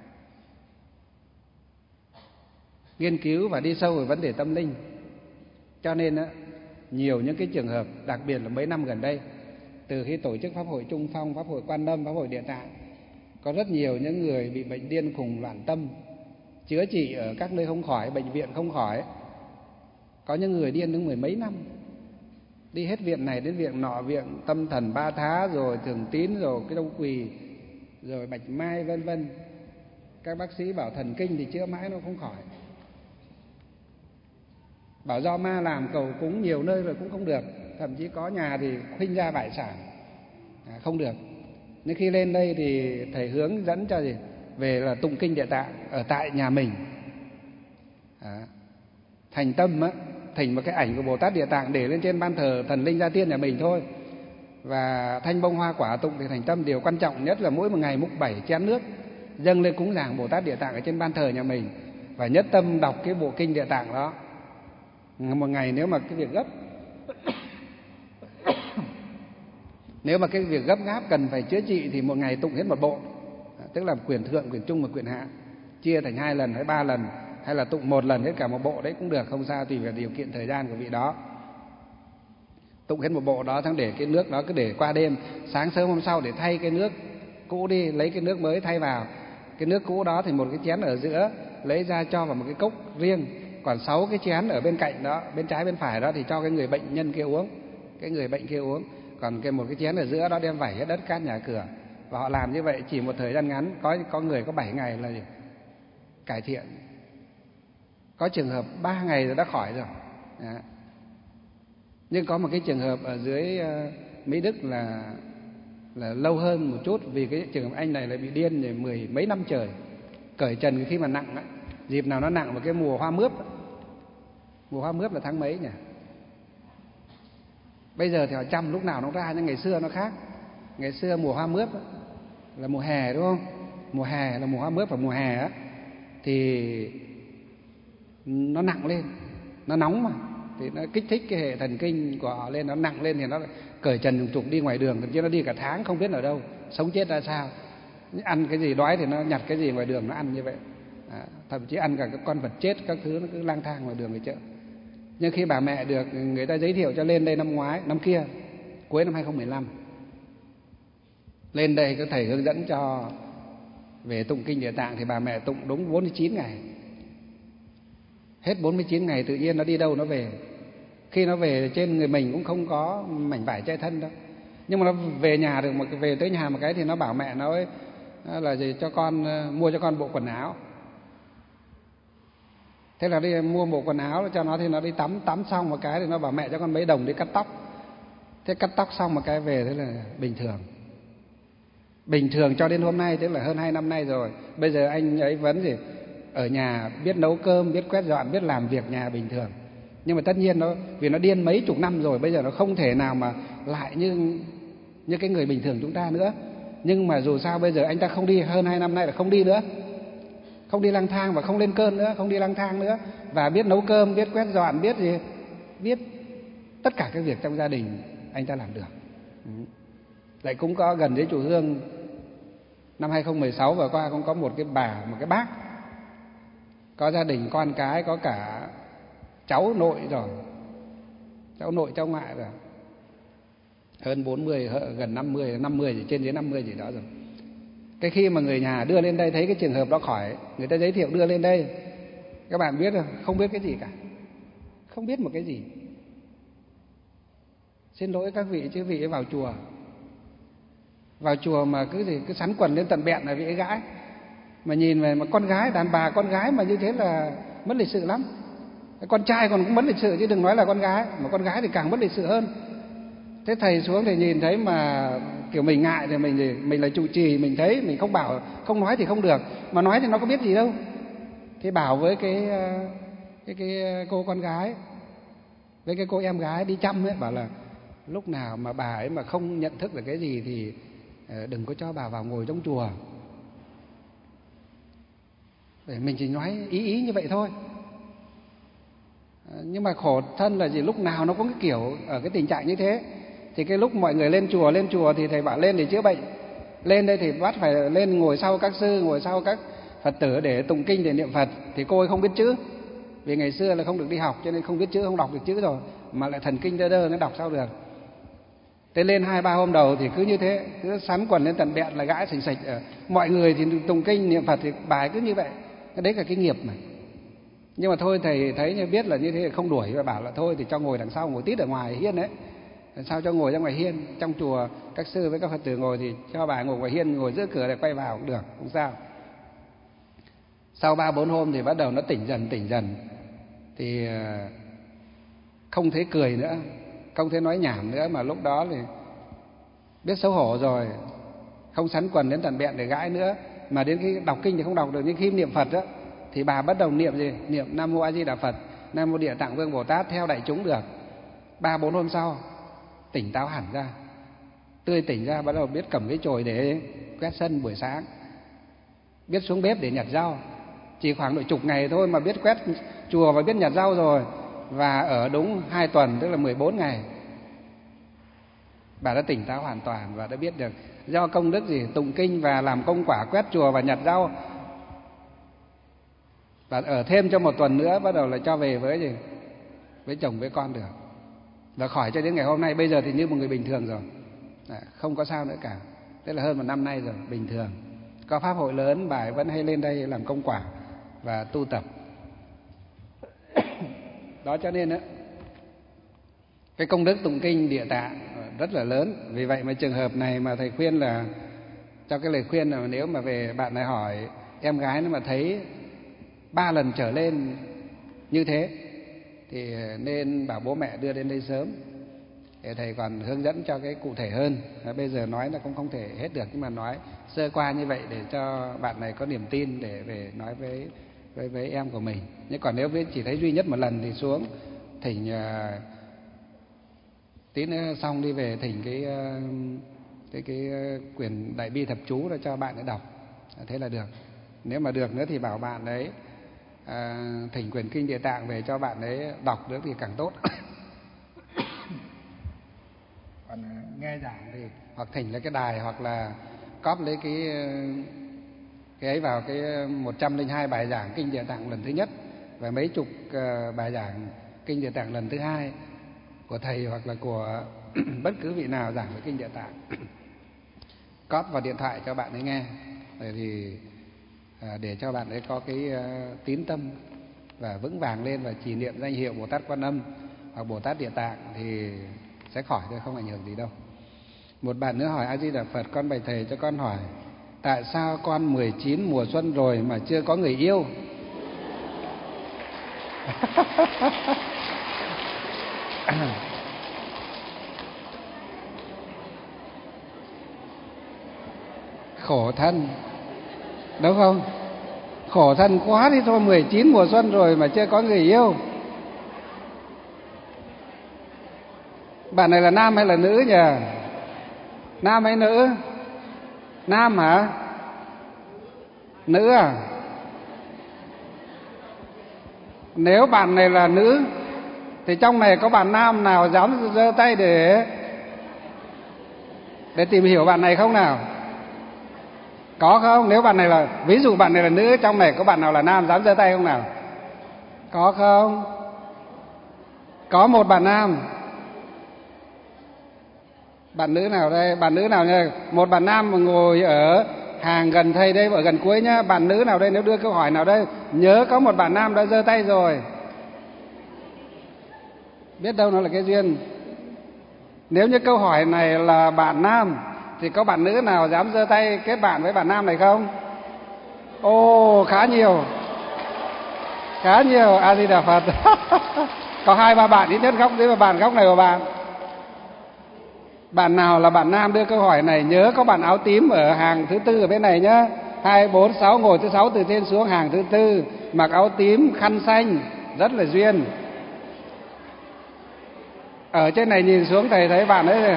nghiên cứu và đi sâu về vấn đề tâm linh. Cho nên nhiều những cái trường hợp, đặc biệt là mấy năm gần đây, từ khi tổ chức Pháp hội Trung Phong, Pháp hội Quan Âm, Pháp hội Địa Tạng, có rất nhiều những người bị bệnh điên khùng loạn tâm, chữa trị ở các nơi không khỏi, bệnh viện không khỏi. Có những người điên đến mười mấy năm, đi hết viện này đến viện nọ, viện Tâm Thần Ba Thá, rồi Thường Tín, rồi cái Đông Quỳ, rồi Bạch Mai, vân vân. Các bác sĩ bảo thần kinh thì chữa mãi nó không khỏi, bảo do ma làm, cầu cúng nhiều nơi rồi cũng không được. Thậm chí có nhà thì khuynh ra bại sản, không được. Nhưng khi lên đây thì thầy hướng dẫn cho gì? Về là tụng kinh Địa Tạng ở tại nhà mình. Thành tâm thỉnh một cái ảnh của Bồ Tát Địa Tạng để lên trên ban thờ thần linh gia tiên nhà mình thôi. Và thanh bông hoa quả tụng thì thành tâm. Điều quan trọng nhất là mỗi một ngày múc 7 chén nước dâng lên cúng dường Bồ Tát Địa Tạng ở trên ban thờ nhà mình, và nhất tâm đọc cái bộ kinh Địa Tạng đó. Một ngày nếu mà cái việc gấp nếu mà cái việc gấp gáp cần phải chữa trị thì một ngày tụng hết một bộ, tức là quyển thượng, quyển trung và quyển hạ, chia thành 2 lần hay 3 lần, hay là tụng 1 lần hết cả một bộ đấy cũng được, không sao, tùy vào điều kiện thời gian của vị đó. Tụng hết một bộ đó, thắng để cái nước đó cứ để qua đêm, sáng sớm hôm sau để thay cái nước cũ đi, lấy cái nước mới thay vào. Cái nước cũ đó thì một cái chén ở giữa lấy ra cho vào một cái cốc riêng, còn 6 cái chén ở bên cạnh đó, bên trái bên phải đó thì cho cái người bệnh nhân kia uống, cái người bệnh kia uống. Còn một cái chén ở giữa đó đem vẩy hết đất cát nhà cửa. Và họ làm như vậy chỉ một thời gian ngắn, có người có 7 ngày là gì? Cải thiện. Có trường hợp 3 ngày rồi đã khỏi rồi. Nhưng có một cái trường hợp ở dưới Mỹ Đức là lâu hơn một chút, vì cái trường hợp anh này lại bị điên rồi 10 mấy năm trời, cởi trần khi mà nặng á. Dịp nào nó nặng vào cái mùa hoa mướp. Mùa hoa mướp là tháng mấy nhỉ? Bây giờ thì họ chăm lúc nào nó ra, nhưng ngày xưa nó khác. Ngày xưa mùa hoa mướp là mùa hè, đúng không? Mùa hè là mùa hoa mướp, và mùa hè á thì nó nặng lên, nó nóng mà, thì nó kích thích cái hệ thần kinh của họ lên, nó nặng lên thì nó cởi trần trùng trục đi ngoài đường, thậm chí nó đi cả tháng không biết ở đâu, sống chết ra sao. Ăn cái gì đói thì nó nhặt cái gì ngoài đường nó ăn như vậy. Thậm chí ăn cả các con vật chết các thứ, nó cứ lang thang ngoài đường ngoài chợ. Nhưng khi bà mẹ được người ta giới thiệu cho lên đây năm kia, cuối năm 2015, lên đây các thầy hướng dẫn cho về tụng kinh Địa Tạng, thì bà mẹ tụng đúng 49 ngày. Hết 49 ngày tự nhiên nó đi đâu nó về. Khi nó về trên người mình cũng không có mảnh vải che thân đâu. Nhưng mà nó về nhà được, về tới nhà một cái thì nó bảo mẹ nó ấy, là gì, cho con mua cho con bộ quần áo. Thế là đi mua bộ quần áo cho nó, thì nó đi tắm xong một cái thì nó bảo mẹ cho con mấy đồng đi cắt tóc. Thế cắt tóc xong một cái về, thế là bình thường cho đến hôm nay, tức là hơn 2 năm nay rồi. Bây giờ anh ấy vẫn gì, ở nhà biết nấu cơm, biết quét dọn, biết làm việc nhà bình thường. Nhưng mà tất nhiên vì nó điên mấy chục năm rồi, bây giờ nó không thể nào mà lại như cái người bình thường chúng ta nữa. Nhưng mà dù sao bây giờ anh ta không đi, hơn 2 năm nay là không đi nữa, không đi lang thang và không lên cơn nữa, không đi lang thang nữa, và biết nấu cơm, biết quét dọn, biết tất cả các việc trong gia đình anh ta làm được. Lại cũng có gần với chùa Hương năm 2016 vừa qua, cũng có một cái bác có gia đình con cái, có cả cháu nội rồi, cháu nội cháu ngoại rồi, hơn 40, gần 50 gì, trên dưới 50 gì đó rồi. Cái khi mà người nhà đưa lên đây thấy cái trường hợp đó khỏi, người ta giới thiệu đưa lên đây, các bạn biết không biết cái gì cả, không biết một cái gì. Xin lỗi các vị, chứ vị ấy vào chùa mà cứ sắn quần lên tận bẹn là vị ấy gãi. Mà nhìn về mà con gái, đàn bà con gái mà như thế là mất lịch sự lắm. Con trai còn cũng mất lịch sự chứ đừng nói là con gái, mà con gái thì càng mất lịch sự hơn. Thế thầy xuống thì nhìn thấy mà kiểu mình ngại thì mình là trụ trì, mình thấy mình không bảo, không nói thì không được, mà nói thì nó có biết gì đâu. Thì bảo với cái cô con gái, với cái cô em gái đi chăm ấy, bảo là lúc nào mà bà ấy mà không nhận thức được cái gì thì đừng có cho bà vào ngồi trong chùa. Để mình chỉ nói ý như vậy thôi. Nhưng mà khổ thân là gì, lúc nào nó cũng cái kiểu ở cái tình trạng như thế. Thì cái lúc mọi người lên chùa thì thầy bảo lên để chữa bệnh. Lên đây thì bắt phải lên ngồi sau các sư, ngồi sau các Phật tử để tụng kinh, để niệm Phật. Thì cô ấy không biết chữ, vì ngày xưa là không được đi học cho nên không biết chữ, không đọc được chữ rồi, mà lại thần kinh đơ nó đọc sao được. Thế lên 2-3 hôm đầu thì cứ như thế, cứ sắn quần lên tận bẹn là gãi sình sạch. Mọi người thì tụng kinh niệm Phật thì bà ấy cứ như vậy. Đấy là cái nghiệp mà. Nhưng mà thôi thầy thấy như biết là như thế không đuổi, và bảo là thôi thì cho ngồi đằng sau, ngồi tít ở ngoài hiên đấy. Sao cho ngồi ra ngoài hiên, trong chùa các sư với các Phật tử ngồi thì cho bà ngồi ngoài hiên, ngồi giữa cửa để quay vào cũng được, không sao. Sau 3-4 hôm thì bắt đầu nó tỉnh dần thì không thấy cười nữa, không thấy nói nhảm nữa, mà lúc đó thì biết xấu hổ rồi, không sắn quần đến tận bẹn để gãi nữa. Mà đến khi đọc kinh thì không đọc được, nhưng khi niệm Phật đó thì bà bắt đầu niệm gì? Niệm Nam Mô A Di Đà Phật, Nam Mô Địa Tạng Vương Bồ Tát theo đại chúng được. 3-4 hôm sau tỉnh táo hẳn ra, tươi tỉnh ra, bắt đầu biết cầm cái chổi để quét sân buổi sáng, biết xuống bếp để nhặt rau. Chỉ khoảng độ chục ngày thôi mà biết quét chùa và biết nhặt rau rồi. Và ở đúng 2 tuần, tức là 14 ngày, bà đã tỉnh táo hoàn toàn và đã biết được do công đức gì, tụng kinh và làm công quả quét chùa và nhặt rau. Và ở thêm cho 1 tuần nữa bắt đầu là cho về với gì? Với chồng với con được. Và khỏi cho đến ngày hôm nay, bây giờ thì như một người bình thường rồi. Không có sao nữa cả. Tức là hơn 1 năm nay rồi, bình thường. Có pháp hội lớn bà ấy vẫn hay lên đây làm công quả và tu tập. Đó cho nên á, cái công đức tụng kinh Địa Tạng rất là lớn. Vì vậy mà trường hợp này mà thầy khuyên là, cho cái lời khuyên là nếu mà về bạn này hỏi em gái nó mà thấy 3 lần trở lên như thế thì nên bảo bố mẹ đưa đến đây sớm, để thầy còn hướng dẫn cho cái cụ thể hơn. Bây giờ nói là cũng không thể hết được, nhưng mà nói sơ qua như vậy để cho bạn này có niềm tin để về nói với em của mình. Nhưng còn nếu chỉ thấy duy nhất 1 lần thì xuống thỉnh tí nữa xong đi về thỉnh cái quyển Đại Bi Thập Chú ra cho bạn ấy đọc, thế là được. Nếu mà được nữa thì bảo bạn ấy thỉnh quyển kinh Địa Tạng về cho bạn ấy đọc nữa thì càng tốt. Còn nghe giảng thì hoặc thỉnh lấy cái đài, hoặc là cóp lấy cái ấy vào cái 102 bài giảng kinh Địa Tạng lần thứ nhất và mấy chục bài giảng kinh Địa Tạng lần thứ hai của thầy hoặc là của bất cứ vị nào giảng về kinh Địa Tạng, cóp vào điện thoại cho bạn ấy nghe, rồi thì để cho bạn ấy có cái tín tâm và vững vàng lên và trì niệm danh hiệu Bồ Tát Quan Âm hoặc Bồ Tát Địa Tạng thì sẽ khỏi thôi, không ảnh hưởng gì đâu. Một bạn nữa hỏi: A Di Đà Phật, con bạch thầy cho con hỏi, tại sao con 19 mùa xuân rồi mà chưa có người yêu? Khổ thân, đúng không? Khổ thân quá đi thôi, 19 mùa xuân rồi mà chưa có người yêu. Bạn này là nam hay là nữ nhỉ? Nam hay nữ? Nam hả? Nữ à? Nếu bạn này là nữ thì trong này có bạn nam nào dám giơ tay để tìm hiểu bạn này không nào? Có không? Nếu bạn này là, ví dụ bạn này là nữ, trong này có bạn nào là nam dám giơ tay không nào? Có không? Có một bạn nam. Bạn nữ nào đây? Bạn nữ nào nha? Một bạn nam mà ngồi ở hàng gần thầy đây, ở gần cuối nhá. Bạn nữ nào đây? Nếu đưa câu hỏi nào đây? Nhớ có một bạn nam đã giơ tay rồi. Biết đâu nó là cái duyên. Nếu như câu hỏi này là bạn nam thì có bạn nữ nào dám giơ tay kết bạn với bạn nam này không? Ồ, khá nhiều. Khá nhiều. A Di Đà Phật. Có 2-3 bạn ít nhất góc dưới, và bạn góc này của bạn. Bạn nào là bạn nam đưa câu hỏi này, nhớ có bạn áo tím ở hàng thứ tư ở bên này nhá. 2, 4, 6, ngồi thứ 6 từ trên xuống, hàng thứ tư, mặc áo tím, khăn xanh, rất là duyên. Ở trên này nhìn xuống thầy thấy bạn ấy rồi.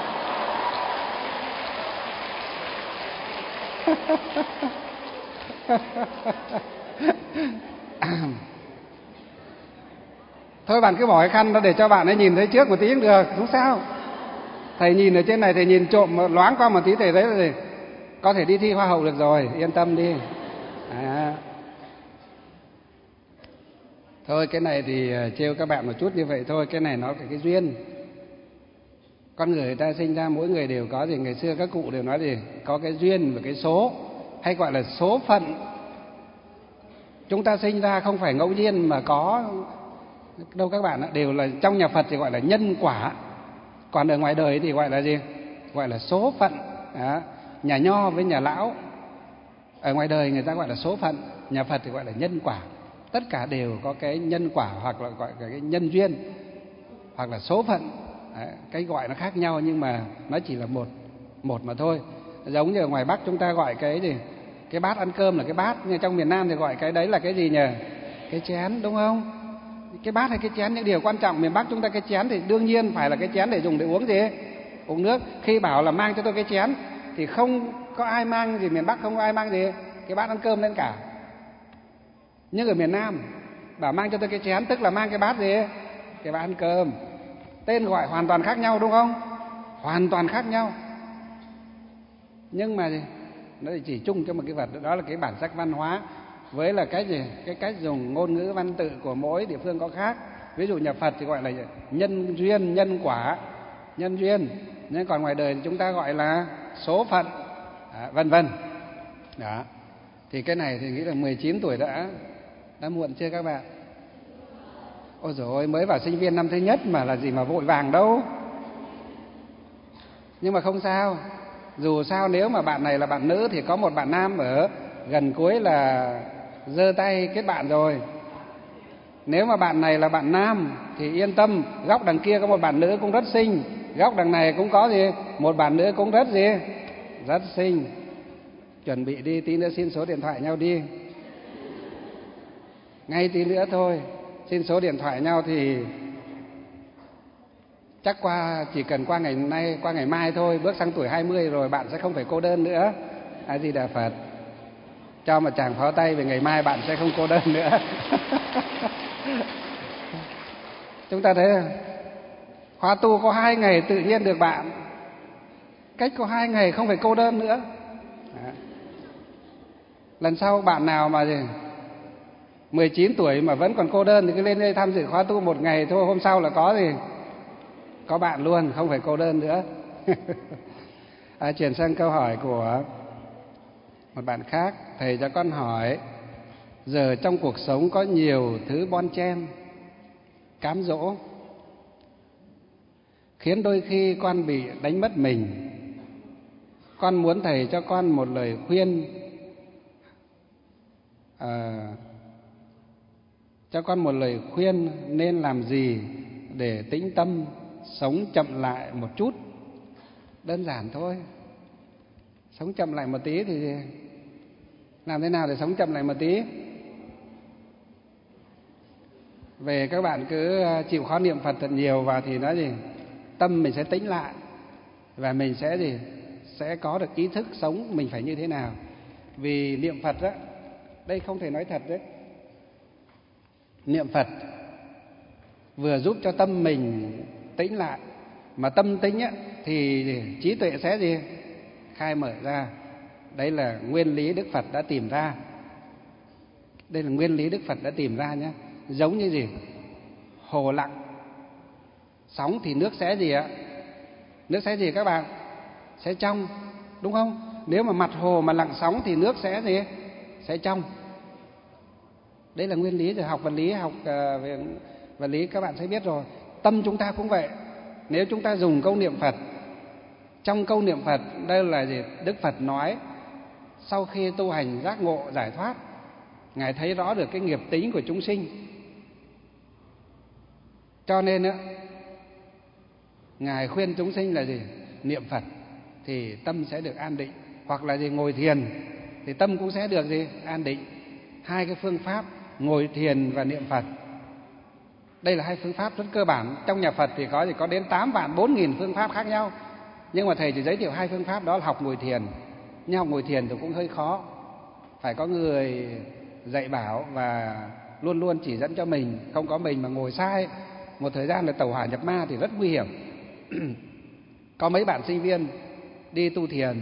Thôi bạn cứ bỏ cái khăn đó để cho bạn ấy nhìn thấy trước một tí cũng được, không sao. Thầy nhìn ở trên này, thầy nhìn trộm loáng qua một tí, thầy thấy là gì? Có thể đi thi hoa hậu được rồi, yên tâm đi. Thôi cái này thì trêu các bạn một chút như vậy thôi, cái này nó phải cái duyên. Con người ta sinh ra mỗi người đều có gì, ngày xưa các cụ đều nói gì? Có cái duyên và cái số, hay gọi là số phận. Chúng ta sinh ra không phải ngẫu nhiên mà có đâu các bạn ạ, đều là trong nhà Phật thì gọi là nhân quả. Còn ở ngoài đời thì gọi là gì? Gọi là số phận. Đó. Nhà Nho với nhà Lão ở ngoài đời người ta gọi là số phận, nhà Phật thì gọi là nhân quả. Tất cả đều có cái nhân quả, hoặc là gọi là cái nhân duyên, hoặc là số phận. Đấy, cái gọi nó khác nhau nhưng mà nó chỉ là một mà thôi. Giống như ở ngoài Bắc chúng ta gọi cái gì? Cái bát ăn cơm là cái bát, nhưng trong miền Nam thì gọi cái đấy là cái gì nhỉ? Cái chén, đúng không? Cái bát hay cái chén, những điều quan trọng. Miền Bắc chúng ta cái chén thì đương nhiên phải là cái chén để dùng để uống gì? Uống nước. Khi bảo là mang cho tôi cái chén thì không có ai mang gì, miền Bắc không có ai mang gì cái bát ăn cơm lên cả. Nhưng ở miền Nam bảo mang cho tôi cái chén tức là mang cái bát gì? Cái bát ăn cơm. Tên gọi hoàn toàn khác nhau, đúng không? Hoàn toàn khác nhau. Nhưng mà gì? Nó chỉ chung cho một cái vật, đó là cái bản sắc văn hóa. Với là cái gì? Cái cách dùng ngôn ngữ văn tự của mỗi địa phương có khác. Ví dụ nhà Phật thì gọi là nhân duyên, nhân quả, nhân duyên. Nhưng còn ngoài đời thì chúng ta gọi là số phận, vân vân. Đó. Thì cái này thì nghĩ là 19 tuổi đã muộn chưa các bạn? Ôi dồi ôi, mới vào sinh viên năm thứ nhất mà là gì mà vội vàng đâu. Nhưng mà không sao. Dù sao nếu mà bạn này là bạn nữ thì có một bạn nam ở gần cuối là giơ tay kết bạn rồi. Nếu mà bạn này là bạn nam thì yên tâm, góc đằng kia có một bạn nữ cũng rất xinh, góc đằng này cũng có gì? Một bạn nữ cũng rất gì? Rất xinh. Chuẩn bị đi, tí nữa xin số điện thoại nhau đi. Ngay tí nữa thôi, xin số điện thoại nhau thì chắc chỉ cần qua ngày nay, qua ngày mai thôi, bước sang tuổi 20 rồi bạn sẽ không phải cô đơn nữa. A Di Đà Phật. Cho một tràng pháo tay về ngày mai bạn sẽ không cô đơn nữa. Chúng ta thấy khóa tu có 2 ngày tự nhiên được bạn. Cách có 2 ngày không phải cô đơn nữa. Đó. Lần sau bạn nào mà 19 tuổi mà vẫn còn cô đơn thì cứ lên đây tham dự khóa tu 1 ngày thôi, hôm sau là có gì? Có bạn luôn, không phải cô đơn nữa. Chuyển sang câu hỏi của một bạn khác. Thầy cho con hỏi, giờ trong cuộc sống có nhiều thứ bon chen, cám dỗ, khiến đôi khi con bị đánh mất mình. Con muốn thầy cho con một lời khuyên, cho con một lời khuyên nên làm gì để tĩnh tâm, sống chậm lại một chút. Đơn giản thôi. Sống chậm lại một tí thì làm thế nào để sống chậm lại một tí? Về các bạn cứ chịu khó niệm Phật thật nhiều vào thì nói gì? Tâm mình sẽ tĩnh lại và mình sẽ gì? Sẽ có được ý thức sống mình phải như thế nào. Vì niệm Phật á, đây không thể nói thật đấy. Niệm Phật vừa giúp cho tâm mình tĩnh lại, mà tâm tĩnh á thì trí tuệ sẽ gì? Khai mở ra. Đấy là nguyên lý Đức Phật đã tìm ra. Đây là nguyên lý Đức Phật đã tìm ra nhé. Giống như gì? Hồ lặng, sóng thì nước sẽ gì ạ? Nước sẽ gì các bạn? Sẽ trong, đúng không? Nếu mà mặt hồ mà lặng sóng thì nước sẽ gì? Sẽ trong. Đấy là nguyên lý rồi, học vật lý, học về vật lý các bạn sẽ biết rồi. Tâm chúng ta cũng vậy. Nếu chúng ta dùng câu niệm Phật, trong câu niệm Phật đây là gì? Đức Phật nói sau khi tu hành giác ngộ giải thoát, Ngài thấy rõ được cái nghiệp tính của chúng sinh. Cho nên á, Ngài khuyên chúng sinh là gì? niệm Phật thì tâm sẽ được an định, hoặc là gì ngồi thiền thì tâm cũng sẽ được gì an định. Hai cái phương pháp ngồi thiền và niệm Phật, đây là hai phương pháp rất cơ bản. Trong nhà Phật thì có đến 8.400.000 phương pháp khác nhau, nhưng mà thầy chỉ giới thiệu hai phương pháp, đó là học ngồi thiền. Nhưng học ngồi thiền thì cũng hơi khó, phải có người dạy bảo và luôn luôn chỉ dẫn cho mình. Không có mình mà ngồi sai một thời gian là tẩu hỏa nhập ma thì rất nguy hiểm. Có mấy bạn sinh viên đi tu thiền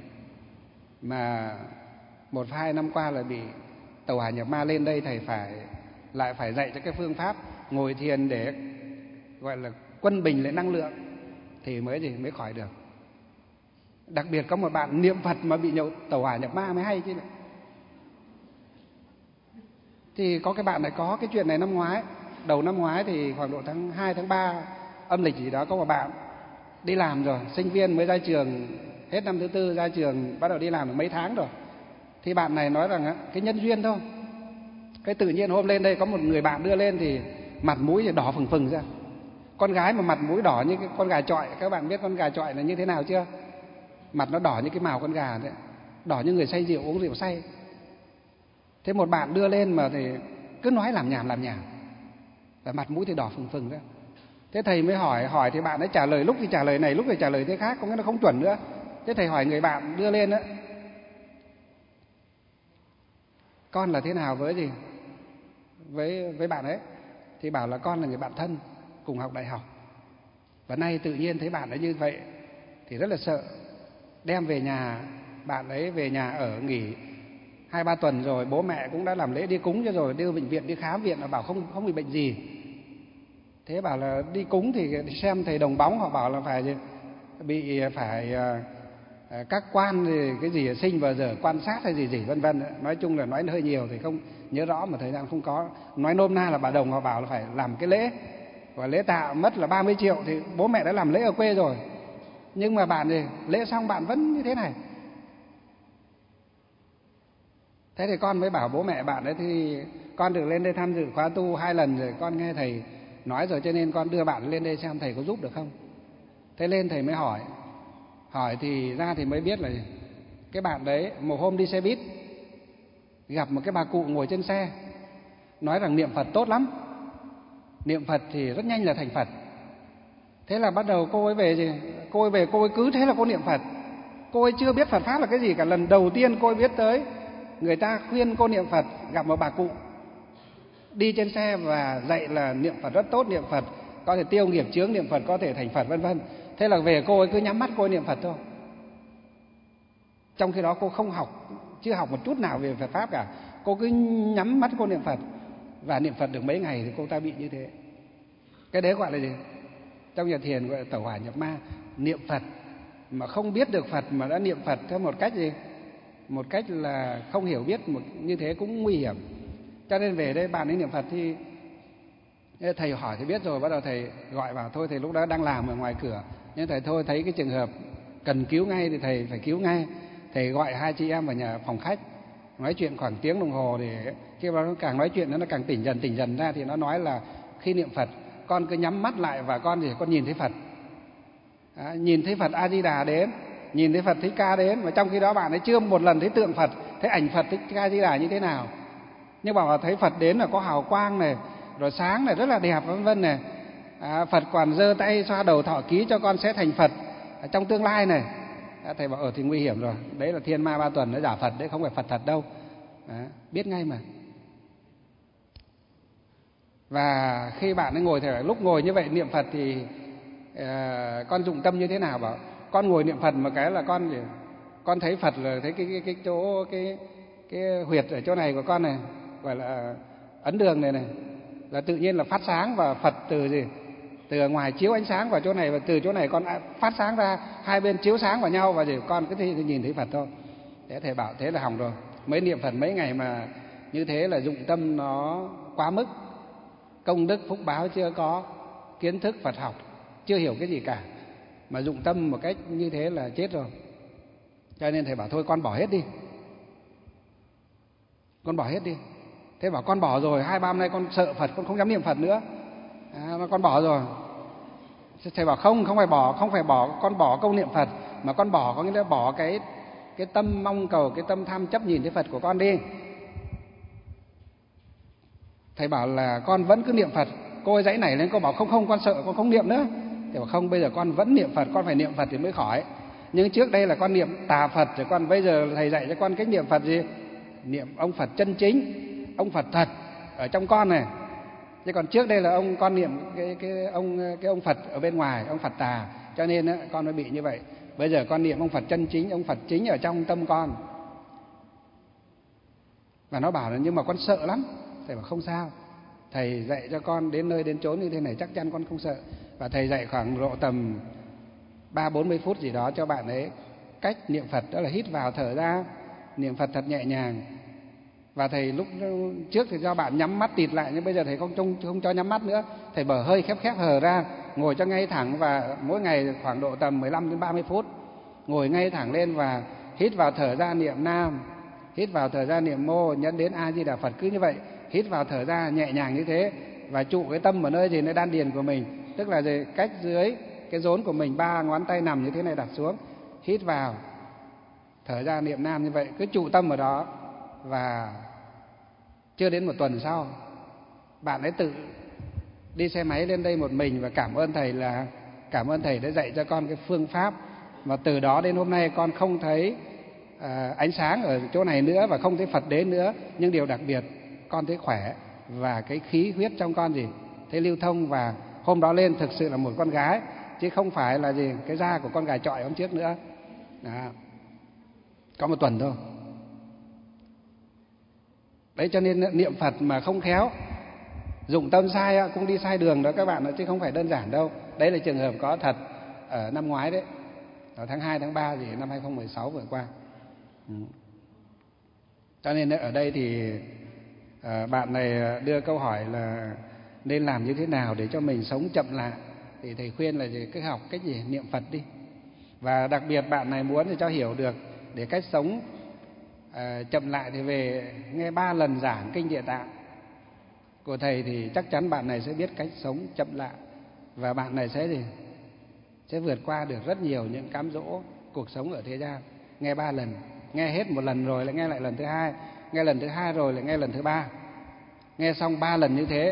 mà 1-2 năm qua là bị tẩu hỏa nhập ma, lên đây thầy lại phải dạy cho cái phương pháp ngồi thiền để gọi là quân bình lại năng lượng thì mới khỏi được. Đặc biệt có một bạn niệm Phật mà bị tẩu hỏa nhập ma mới hay chứ. Thì có cái bạn này có cái chuyện này năm ngoái, đầu năm ngoái thì khoảng độ tháng 2, tháng 3 âm lịch gì đó, có một bạn đi làm rồi, sinh viên mới ra trường, hết năm thứ tư ra trường, bắt đầu đi làm được mấy tháng rồi. Thì bạn này nói rằng cái nhân duyên thôi, cái tự nhiên hôm lên đây có một người bạn đưa lên thì mặt mũi thì đỏ phừng phừng ra. Con gái mà mặt mũi đỏ như cái con gà chọi, các bạn biết con gà chọi là như thế nào chưa? Mặt nó đỏ như cái mào con gà đấy, đỏ như người say rượu, uống rượu say. Thế một bạn đưa lên mà thì cứ nói làm nhảm, và mặt mũi thì đỏ phừng phừng ra. Thế thầy mới hỏi thì bạn ấy trả lời, lúc thì trả lời này, lúc thì trả lời thế khác, có nghĩa là không chuẩn nữa. Thế thầy hỏi người bạn đưa lên á, con là thế nào với gì? Với bạn ấy thì bảo là con là người bạn thân cùng học đại học. Và nay tự nhiên thấy bạn ấy như vậy thì rất là sợ, đem về nhà, bạn ấy về nhà ở nghỉ 2-3 tuần rồi, bố mẹ cũng đã làm lễ đi cúng cho rồi, đưa bệnh viện đi khám viện, bảo không bị bệnh gì. Thế bảo là đi cúng thì xem thầy đồng bóng, họ bảo là phải các quan thì cái gì sinh vào giờ quan sát hay gì vân vân. Nói chung là nói hơi nhiều thì không nhớ rõ, mà thời gian không có. Nói nôm na là bà đồng họ bảo là phải làm cái lễ, và lễ tạ mất là 30 triệu, thì bố mẹ đã làm lễ ở quê rồi. Nhưng mà bạn thì lễ xong bạn vẫn như thế này. Thế thì con mới bảo bố mẹ bạn ấy thì con được lên đây tham dự khóa tu 2 lần rồi, con nghe thầy nói rồi cho nên con đưa bạn lên đây xem thầy có giúp được không. Thế lên thầy mới hỏi thì ra thì mới biết là cái bạn đấy một hôm đi xe buýt gặp một cái bà cụ ngồi trên xe, nói rằng niệm Phật tốt lắm, niệm Phật thì rất nhanh là thành Phật. Thế là bắt đầu cô ấy về cô ấy cứ thế là cô niệm Phật. Cô ấy chưa biết Phật pháp là cái gì cả, lần đầu tiên cô ấy biết tới người ta khuyên cô niệm Phật, gặp một bà cụ đi trên xe và dạy là niệm Phật rất tốt, niệm Phật có thể tiêu nghiệp chướng, niệm Phật có thể thành Phật vân vân. Thế là về cô ấy cứ nhắm mắt cô ấy niệm Phật thôi. Trong khi đó cô không học, chưa học một chút nào về Phật pháp cả. Cô cứ nhắm mắt cô niệm Phật, và niệm Phật được mấy ngày thì cô ta bị như thế. Cái đấy gọi là gì? Trong nhà thiền gọi là tẩu hỏa nhập ma. Niệm Phật mà không biết được Phật mà đã niệm Phật theo một cách gì? Một cách là không hiểu biết, như thế cũng nguy hiểm. Cho nên về đây bạn ấy niệm Phật thì thầy hỏi thì biết rồi, bắt đầu thầy gọi vào. Thôi thầy lúc đó đang làm ở ngoài cửa, nhưng thầy thôi thấy cái trường hợp cần cứu ngay thì thầy phải cứu ngay. Thầy gọi 2 chị em vào nhà phòng khách, nói chuyện khoảng tiếng đồng hồ, thì khi mà nó càng nói chuyện nó càng tỉnh dần ra. Thì nó nói là khi niệm Phật con cứ nhắm mắt lại và con nhìn thấy Phật. Nhìn thấy Phật A Di Đà đến, nhìn thấy Phật Thích Ca đến, mà trong khi đó bạn ấy chưa một lần thấy tượng Phật, thấy ảnh Phật Thích Ca Di Đà như thế nào. Nhưng bảo thấy Phật đến là có hào quang này, rồi sáng này, rất là đẹp vân vân này. Phật còn giơ tay xoa đầu thọ ký cho con sẽ thành Phật trong tương lai này. Thầy bảo thì nguy hiểm rồi, đấy là thiên ma 3 tuần, nó giả Phật đấy, không phải Phật thật đâu. Biết ngay mà. Và khi bạn ấy ngồi, thì lúc ngồi như vậy niệm Phật thì con dụng tâm như thế nào? Bảo con ngồi niệm Phật một cái là con thấy Phật, là thấy cái chỗ cái huyệt ở chỗ này của con này, gọi là ấn đường này là tự nhiên là phát sáng, và Phật từ ngoài chiếu ánh sáng vào chỗ này, và từ chỗ này con phát sáng ra, hai bên chiếu sáng vào nhau, và con cứ nhìn thấy Phật thôi. Thế thầy bảo thế là hỏng rồi. Mới niệm Phật mấy ngày mà như thế là dụng tâm nó quá mức, công đức phúc báo chưa có, kiến thức Phật học chưa hiểu cái gì cả, mà dụng tâm một cách như thế là chết rồi. Cho nên thầy bảo thôi con bỏ hết đi, con bỏ hết đi. Thế bảo con bỏ rồi, 2-3 năm nay con sợ Phật, con không dám niệm Phật nữa. Con bỏ rồi. Thầy bảo không phải bỏ, con bỏ công niệm Phật, mà con bỏ có nghĩa là bỏ cái tâm mong cầu, cái tâm tham chấp nhìn thấy Phật của con đi. Thầy bảo là con vẫn cứ niệm Phật. Cô ấy dãy nảy lên, cô bảo không, con sợ, con không niệm nữa. Thầy bảo không, bây giờ con vẫn niệm Phật, con phải niệm Phật thì mới khỏi. Nhưng trước đây là con niệm tà Phật, rồi con bây giờ thầy dạy cho con cách niệm Phật gì? Niệm ông Phật chân chính, ông Phật thật ở trong con này. Chứ còn trước đây là con niệm cái ông Phật ở bên ngoài, ông Phật tà, cho nên á con mới bị như vậy. Bây giờ con niệm ông Phật chân chính, ông Phật chính ở trong tâm con. Và nó bảo là nhưng mà con sợ lắm. Thầy bảo không sao, thầy dạy cho con đến nơi đến chốn như thế này chắc chắn con không sợ. Và thầy dạy khoảng độ tầm 30-40 phút gì đó cho bạn ấy cách niệm Phật, đó là hít vào thở ra, niệm Phật thật nhẹ nhàng. Và thầy lúc trước thì cho bạn nhắm mắt tịt lại, nhưng bây giờ thầy không cho nhắm mắt nữa. Thầy mở hơi khép hờ ra, ngồi cho ngay thẳng, và mỗi ngày khoảng độ tầm 15-30 phút ngồi ngay thẳng lên và hít vào thở ra niệm Nam, hít vào thở ra niệm Mô, nhấn đến A Di Đà Phật. Cứ như vậy, hít vào thở ra nhẹ nhàng như thế, và trụ cái tâm ở nơi gì? Nơi đan điền của mình, tức là gì? Cách dưới cái rốn của mình, 3 ngón tay nằm như thế này đặt xuống, hít vào thở ra niệm Nam như vậy, cứ trụ tâm ở đó. Và chưa đến 1 tuần sau, bạn ấy tự đi xe máy lên đây một mình và cảm ơn thầy đã dạy cho con cái phương pháp. Và từ đó đến hôm nay con không thấy ánh sáng ở chỗ này nữa, và không thấy Phật đến nữa. Nhưng điều đặc biệt, con thấy khỏe, và cái khí huyết trong con gì thấy lưu thông. Và hôm đó lên thực sự là một con gái, chứ không phải là gì cái da của con gà chọi hôm trước nữa. Đó. Có 1 tuần thôi. Đấy, cho nên niệm Phật mà không khéo, dụng tâm sai cũng đi sai đường đó các bạn ạ, chứ không phải đơn giản đâu. Đấy là trường hợp có thật ở năm ngoái đấy, ở tháng 2, tháng 3 gì năm 2016 vừa qua. Cho nên ở đây thì bạn này đưa câu hỏi là nên làm như thế nào để cho mình sống chậm lại. Thì thầy khuyên là cứ học cách gì niệm Phật đi. Và đặc biệt bạn này muốn thì cho hiểu được để cách sống chậm lại thì về nghe 3 lần giảng kinh Địa Tạng của thầy, thì chắc chắn bạn này sẽ biết cách sống chậm lại. Và bạn này sẽ vượt qua được rất nhiều những cám dỗ cuộc sống ở thế gian. Nghe 3 lần, nghe hết 1 lần rồi lại nghe lại lần thứ 2, nghe lần thứ 2 rồi lại nghe lần thứ 3. Nghe xong 3 lần như thế,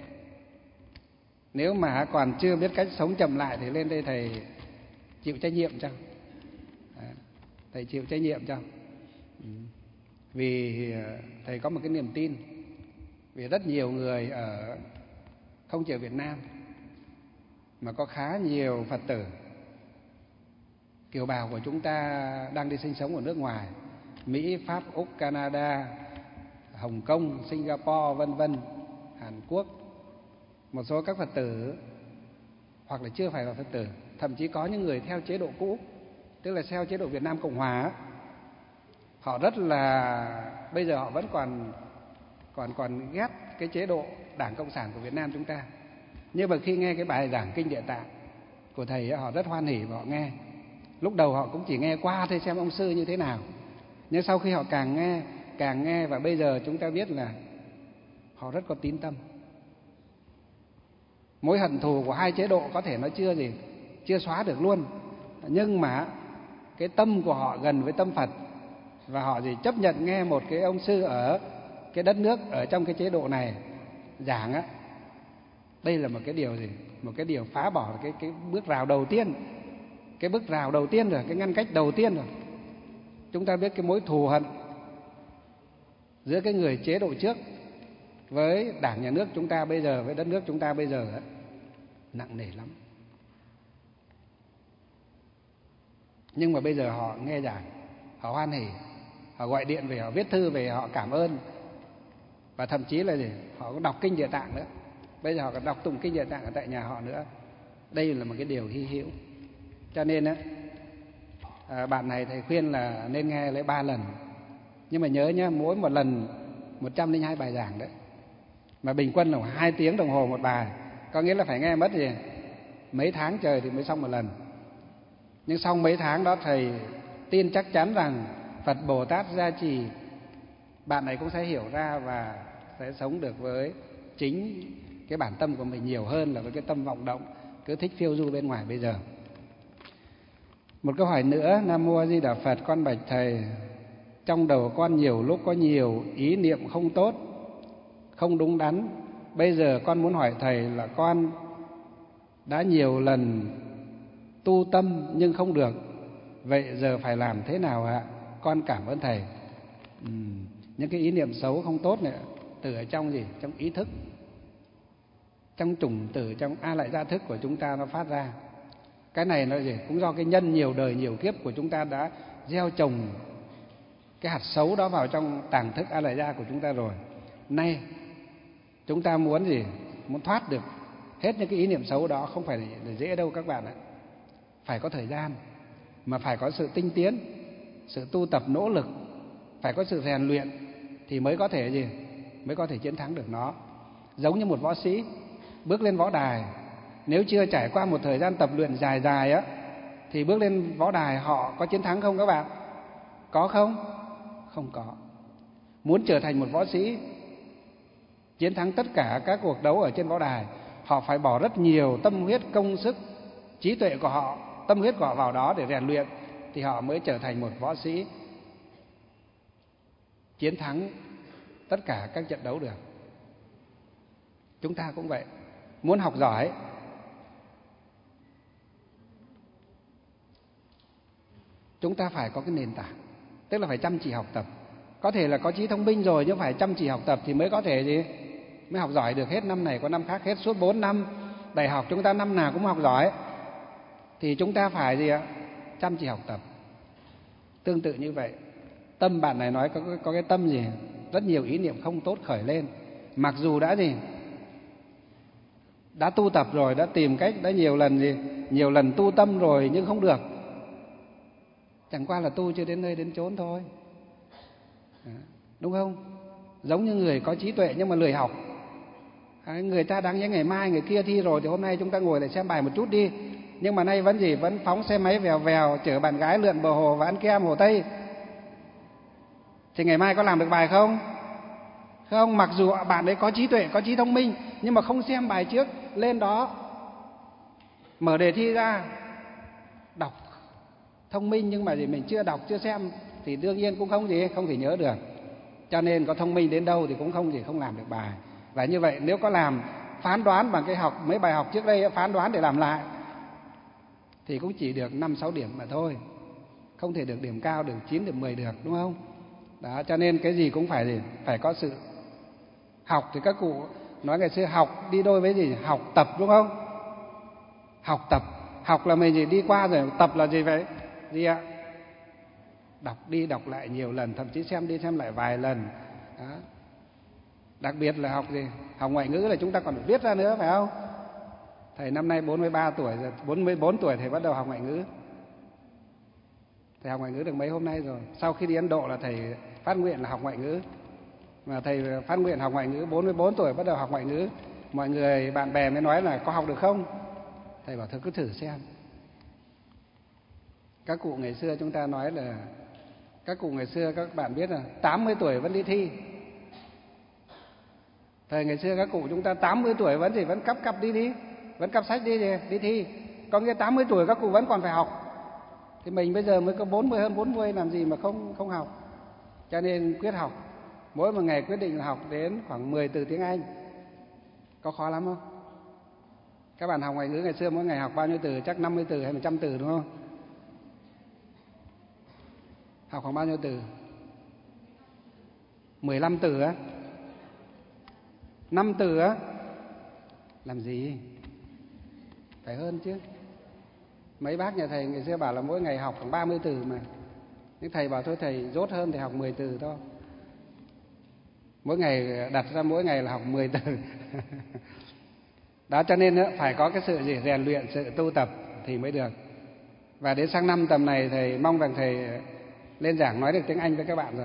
nếu mà còn chưa biết cách sống chậm lại thì lên đây thầy chịu trách nhiệm cho. Thầy chịu trách nhiệm cho. Vì thầy có một cái niềm tin, vì rất nhiều người ở không chỉ ở Việt Nam mà có khá nhiều Phật tử kiều bào của chúng ta đang đi sinh sống ở nước ngoài, Mỹ, Pháp, Úc, Canada, Hồng Kông, Singapore, vân vân, Hàn Quốc. Một số các Phật tử hoặc là chưa phải là Phật tử, thậm chí có những người theo chế độ cũ, tức là theo chế độ Việt Nam Cộng Hòa. Họ rất là, bây giờ họ vẫn còn ghét cái chế độ Đảng Cộng sản của Việt Nam chúng ta. Nhưng mà khi nghe cái bài giảng kinh Địa Tạng của thầy, họ rất hoan hỉ và họ nghe. Lúc đầu họ cũng chỉ nghe qua thôi, xem ông sư như thế nào. Nhưng sau khi họ càng nghe và bây giờ chúng ta biết là họ rất có tín tâm. Mối hận thù của 2 chế độ có thể nó chưa xóa được luôn, nhưng mà cái tâm của họ gần với tâm Phật, và họ chấp nhận nghe một cái ông sư ở cái đất nước ở trong cái chế độ này giảng á. Đây là một cái điều một cái điều phá bỏ cái bước rào đầu tiên, cái bước rào đầu tiên rồi, cái ngăn cách đầu tiên rồi. Chúng ta biết cái mối thù hận giữa cái người chế độ trước với Đảng Nhà nước chúng ta bây giờ, với đất nước chúng ta bây giờ ấy, nặng nề lắm. Nhưng mà bây giờ họ nghe giảng, họ hoan hỉ, họ gọi điện về, họ viết thư về, họ cảm ơn. Và thậm chí là họ có đọc kinh Địa Tạng nữa. Bây giờ họ còn đọc tụng kinh Địa Tạng ở tại nhà họ nữa. Đây là một cái điều hy hữu. Cho nên bạn này thầy khuyên là nên nghe lấy 3 lần. Nhưng mà nhớ nhé, mỗi một lần 102 bài giảng đấy. Mà bình quân là 2 tiếng đồng hồ một bài. Có nghĩa là phải nghe mất mấy tháng trời thì mới xong 1 lần. Nhưng sau mấy tháng đó thầy tin chắc chắn rằng Phật Bồ Tát gia trì, bạn này cũng sẽ hiểu ra và sẽ sống được với chính cái bản tâm của mình nhiều hơn là với cái tâm vọng động cứ thích phiêu du bên ngoài bây giờ. Một câu hỏi nữa. Nam Mô A Di Đà Phật, con bạch thầy, trong đầu con nhiều lúc có nhiều ý niệm không tốt, không đúng đắn. Bây giờ con muốn hỏi thầy là con đã nhiều lần tu tâm nhưng không được, vậy giờ phải làm thế nào ạ? Con cảm ơn thầy. Những cái ý niệm xấu không tốt này từ ở trong gì? Trong ý thức, trong chủng tử, trong a lại gia thức của chúng ta nó phát ra. Cái này nó gì? Cũng do cái nhân nhiều đời nhiều kiếp của chúng ta đã gieo trồng cái hạt xấu đó vào trong tàng thức a lại gia của chúng ta rồi. Nay chúng ta muốn gì? Muốn thoát được hết những cái ý niệm xấu đó không phải là dễ đâu các bạn ạ. Phải có thời gian, mà phải có sự tinh tiến, sự tu tập nỗ lực, phải có sự rèn luyện thì mới có thể gì? Mới có thể chiến thắng được nó. Giống như một võ sĩ bước lên võ đài, nếu chưa trải qua một thời gian tập luyện dài dài á, thì bước lên võ đài họ có chiến thắng không các bạn? Có không? Không có. Muốn trở thành một võ sĩ chiến thắng tất cả các cuộc đấu ở trên võ đài, họ phải bỏ rất nhiều tâm huyết, công sức, trí tuệ của họ, tâm huyết của họ vào đó để rèn luyện, thì họ mới trở thành một võ sĩ chiến thắng tất cả các trận đấu được. Chúng ta cũng vậy. Muốn học giỏi, chúng ta phải có cái nền tảng, tức là phải chăm chỉ học tập. Có thể là có trí thông minh rồi, nhưng phải chăm chỉ học tập thì mới có thể gì? Mới học giỏi được. Hết năm này qua năm khác, hết suốt 4 năm đại học chúng ta năm nào cũng học giỏi, thì chúng ta phải gì ạ? Chăm chỉ học tập. Tương tự như vậy, tâm bạn này nói có cái tâm gì? Rất nhiều ý niệm không tốt khởi lên. Mặc dù đã gì? Đã tu tập rồi, đã tìm cách, đã nhiều lần gì? Nhiều lần tu tâm rồi nhưng không được. Chẳng qua là tu chưa đến nơi đến chốn thôi. Đúng không? Giống như người có trí tuệ nhưng mà lười học. Người ta đáng nhẽ ngày mai người kia thi rồi thì hôm nay chúng ta ngồi để xem bài một chút đi. Nhưng mà nay vẫn gì? Vẫn phóng xe máy vèo vèo, chở bạn gái lượn bờ hồ và ăn kem Hồ Tây. Thì ngày mai có làm được bài không? Không. Mặc dù bạn ấy có trí tuệ, có trí thông minh, nhưng mà không xem bài trước, lên đó mở đề thi ra, đọc thông minh nhưng mà gì mình chưa đọc, chưa xem thì đương nhiên cũng không thể nhớ được. Cho nên có thông minh đến đâu thì cũng không làm được bài. Và như vậy nếu có làm phán đoán bằng cái học mấy bài học trước đây, phán đoán để làm lại thì cũng chỉ được 5-6 điểm mà thôi. Không thể được điểm cao, được 9, điểm 10 được, đúng không? Đó, cho nên cái gì cũng phải có sự học. Thì các cụ nói ngày xưa học đi đôi với gì? Học tập, đúng không? Học tập, học là mình gì? Đi qua rồi, tập là gì vậy? Gì ạ? Đọc đi đọc lại nhiều lần, thậm chí xem đi xem lại vài lần. Đó. Đặc biệt là học gì? Học ngoại ngữ là chúng ta còn được viết ra nữa, phải không? Thầy năm nay 43 tuổi rồi, 44 tuổi thầy bắt đầu học ngoại ngữ. Thầy học ngoại ngữ được mấy hôm nay rồi. Sau khi đi Ấn Độ là thầy phát nguyện là học ngoại ngữ. Mà thầy phát nguyện học ngoại ngữ 44 tuổi bắt đầu học ngoại ngữ. Mọi người bạn bè mới nói là có học được không? Thầy bảo thôi cứ thử xem. Các cụ ngày xưa chúng ta nói là, các cụ ngày xưa các bạn biết là 80 tuổi vẫn đi thi. Thời ngày xưa các cụ chúng ta 80 tuổi vẫn cắp đi thi, vẫn cắp sách đi thi. Có nghĩa 80 tuổi các cụ vẫn còn phải học. Thì mình bây giờ mới có 40, hơn 40 làm gì mà không học. Cho nên quyết học. Mỗi một ngày quyết định là học đến khoảng 10 từ tiếng Anh. Có khó lắm không? Các bạn học ngoại ngữ ngày xưa mỗi ngày học bao nhiêu từ? Chắc 50 từ hay 100 từ, đúng không? Học khoảng bao nhiêu từ? 15 từ á? 5 từ á? Làm gì? Phải hơn chứ. Mấy bác nhà thầy ngày xưa bảo là mỗi ngày học khoảng 30 từ mà. Nhưng thầy bảo thôi thầy dốt hơn thì học 10 từ thôi. Mỗi ngày đặt ra mỗi ngày là học 10 từ. Đó, cho nên phải có cái sự gì? Rèn luyện, sự tu tập thì mới được. Và đến sang năm tầm này thầy mong rằng thầy lên giảng nói được tiếng Anh với các bạn rồi.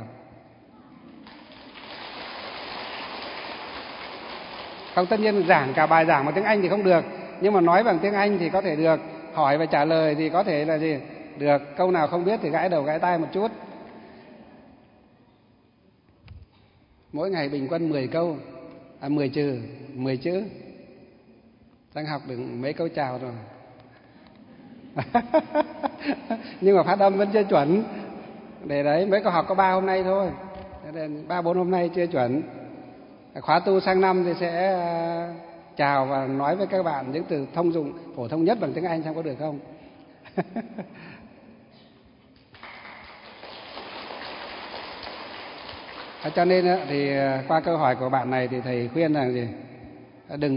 Không, tất nhiên giảng cả bài giảng bằng tiếng Anh thì không được, nhưng mà nói bằng tiếng Anh thì có thể được. Hỏi và trả lời thì có thể là gì? Được. Câu nào không biết thì gãi đầu gãi tai một chút. Mỗi ngày bình quân 10 câu, 10 chữ. đang học được mấy câu chào rồi. Nhưng mà phát âm vẫn chưa chuẩn. Để đấy, mới có học có 3 hôm nay thôi, 3-4 hôm nay chưa chuẩn. Khóa tu sang năm thì sẽ chào và nói với các bạn những từ thông dụng phổ thông nhất bằng tiếng Anh, xem có được không? Cho nên thì qua câu hỏi của bạn này thì thầy khuyên rằng gì? Đừng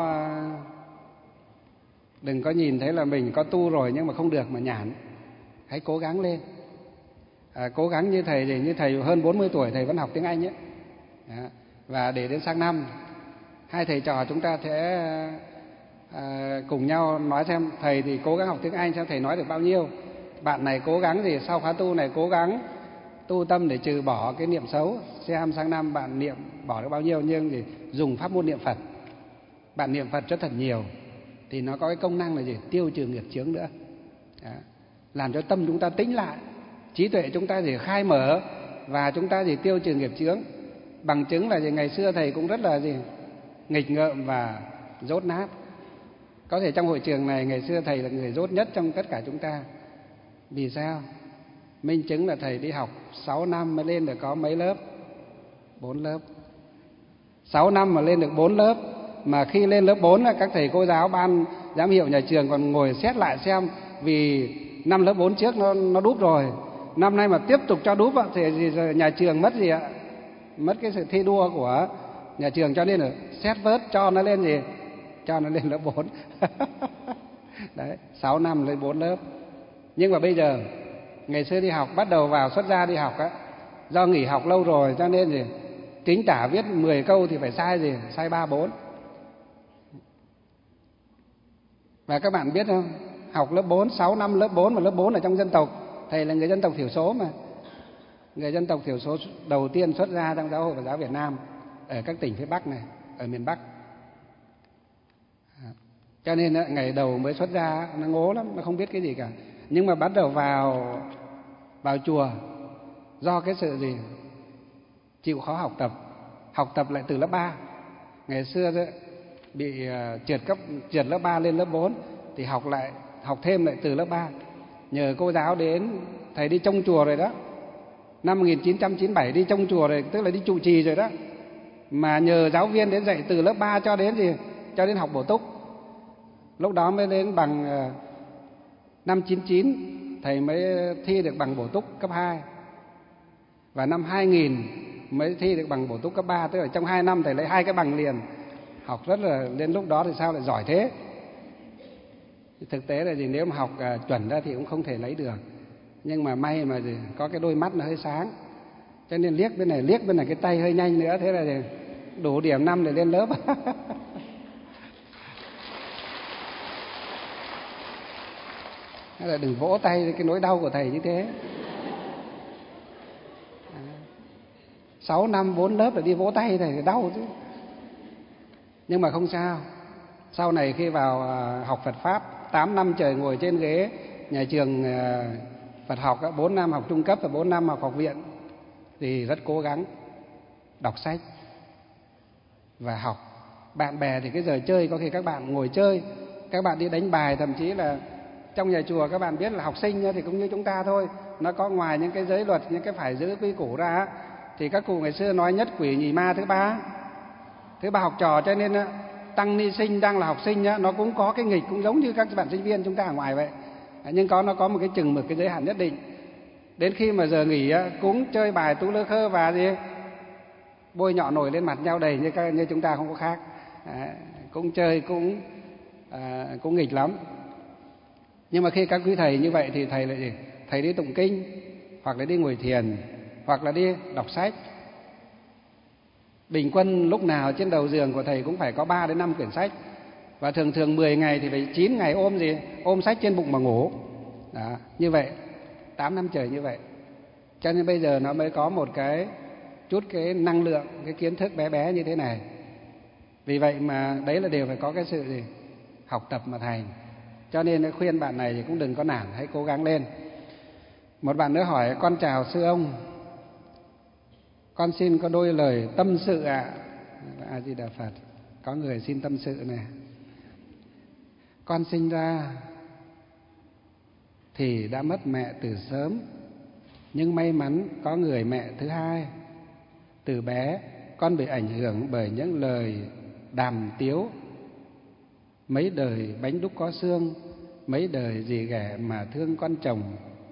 có nhìn thấy là mình có tu rồi nhưng mà không được mà nhản. Hãy cố gắng lên. Cố gắng như thầy, thì như thầy hơn 40 tuổi thầy vẫn học tiếng Anh ấy. Và để đến sang năm, hai thầy trò chúng ta sẽ cùng nhau nói xem thầy thì cố gắng học tiếng Anh xem thầy nói được bao nhiêu. Bạn này cố gắng gì sau khóa tu này cố gắng tu tâm để trừ bỏ cái niệm xấu, xem sang năm bạn niệm bỏ được bao nhiêu. Nhưng thì dùng pháp môn niệm Phật, bạn niệm Phật rất thật nhiều thì nó có cái công năng là gì? Tiêu trừ nghiệp chướng nữa. Làm cho tâm chúng ta tĩnh lại, trí tuệ chúng ta gì khai mở, và chúng ta gì tiêu trừ nghiệp chướng. Bằng chứng là gì? Ngày xưa thầy cũng rất là gì nghịch ngợm và dốt nát. Có thể trong hội trường này ngày xưa thầy là người dốt nhất trong tất cả chúng ta. Vì sao? Minh chứng là thầy đi học 6 năm mới lên được có mấy lớp? 4 lớp. 6 năm mà lên được 4 lớp. Mà khi lên lớp 4 là các thầy cô giáo ban giám hiệu nhà trường còn ngồi xét lại xem, vì năm lớp 4 trước nó đúp rồi, năm nay mà tiếp tục cho đúp thì nhà trường mất gì ạ? Mất cái sự thi đua của nhà trường, cho nên là xét vớt cho nó lên gì? Cho nó lên lớp 4. Đấy, 6 năm lên 4 lớp. Nhưng mà bây giờ, ngày xưa đi học, bắt đầu vào xuất gia đi học á, do nghỉ học lâu rồi cho nên gì chính tả viết 10 câu thì phải sai gì? Sai 3-4. Và các bạn biết không? Học lớp 4, 6 năm lớp 4 mà lớp 4 ở trong dân tộc. Thầy là người dân tộc thiểu số mà. Người dân tộc thiểu số đầu tiên xuất gia trong giáo hội Phật giáo Việt Nam ở các tỉnh phía Bắc này, ở miền Bắc. Cho nên ngày đầu mới xuất gia nó ngố lắm, nó không biết cái gì cả. Nhưng mà bắt đầu vào chùa, do cái sự gì? Chịu khó học tập lại từ lớp 3. Ngày xưa bị trượt lớp 3 lên lớp 4 thì học thêm lại từ lớp 3. Nhờ cô giáo đến, thầy đi trông chùa rồi đó. Năm 1997 đi trông chùa rồi, tức là đi trụ trì rồi đó. Mà nhờ giáo viên đến dạy từ lớp 3 cho đến gì? Cho đến học bổ túc. Lúc đó mới đến bằng năm 99 thầy mới thi được bằng bổ túc cấp 2. Và năm 2000 mới thi được bằng bổ túc cấp 3, tức là trong 2 năm thầy lấy 2 cái bằng liền. Học rất là, đến lúc đó thì sao lại giỏi thế? Thực tế là gì, nếu mà học chuẩn ra thì cũng không thể lấy được. Nhưng mà may mà gì, có cái đôi mắt nó hơi sáng, cho nên liếc bên này cái tay hơi nhanh nữa, thế là gì, đủ điểm 5 để lên lớp. Thế là đừng vỗ tay cái nỗi đau của thầy như thế. 6 năm 4 lớp là đi vỗ tay thầy đau chứ. Nhưng mà không sao. Sau này khi vào học Phật Pháp 8 năm trời ngồi trên ghế nhà trường Phật học, 4 năm học trung cấp và 4 năm học học viện, thì rất cố gắng đọc sách và học. Bạn bè thì cái giờ chơi có khi các bạn ngồi chơi, các bạn đi đánh bài, thậm chí là trong nhà chùa các bạn biết là học sinh thì cũng như chúng ta thôi. Nó có ngoài những cái giới luật, những cái phải giữ quy củ ra, thì các cụ ngày xưa nói nhất quỷ nhì ma thứ ba học trò, cho nên tăng ni sinh đang là học sinh nó cũng có cái nghịch, cũng giống như các bạn sinh viên chúng ta ở ngoài vậy. Nhưng nó có một cái chừng mực, cái giới hạn nhất định. Đến khi mà giờ nghỉ cũng chơi bài tú lơ khơ và gì bôi nhọ nổi lên mặt nhau đầy, như chúng ta không có khác. Cũng chơi cũng nghịch lắm. Nhưng mà khi các quý thầy như vậy thì thầy lại gì? Thầy đi tụng kinh, hoặc là đi ngồi thiền, hoặc là đi đọc sách. Bình quân lúc nào trên đầu giường của thầy cũng phải có 3 đến 5 quyển sách. Và thường 10 ngày thì phải 9 ngày ôm sách trên bụng mà ngủ. Đó, như vậy 8 năm trời như vậy. Cho nên bây giờ nó mới có một cái chút cái năng lượng, cái kiến thức bé bé như thế này. Vì vậy mà đấy là đều phải có cái sự gì? Học tập mà thành. Cho nên khuyên bạn này thì cũng đừng có nản, hãy cố gắng lên. Một bạn nữa hỏi: con chào sư ông, con xin có đôi lời tâm sự ạ. A Di Đà Phật. Có người xin tâm sự này. Con sinh ra thì đã mất mẹ từ sớm, nhưng may mắn có người mẹ thứ hai. Từ bé con bị ảnh hưởng bởi những lời đàm tiếu, mấy đời bánh đúc có xương, mấy đời dì ghẻ mà thương con chồng.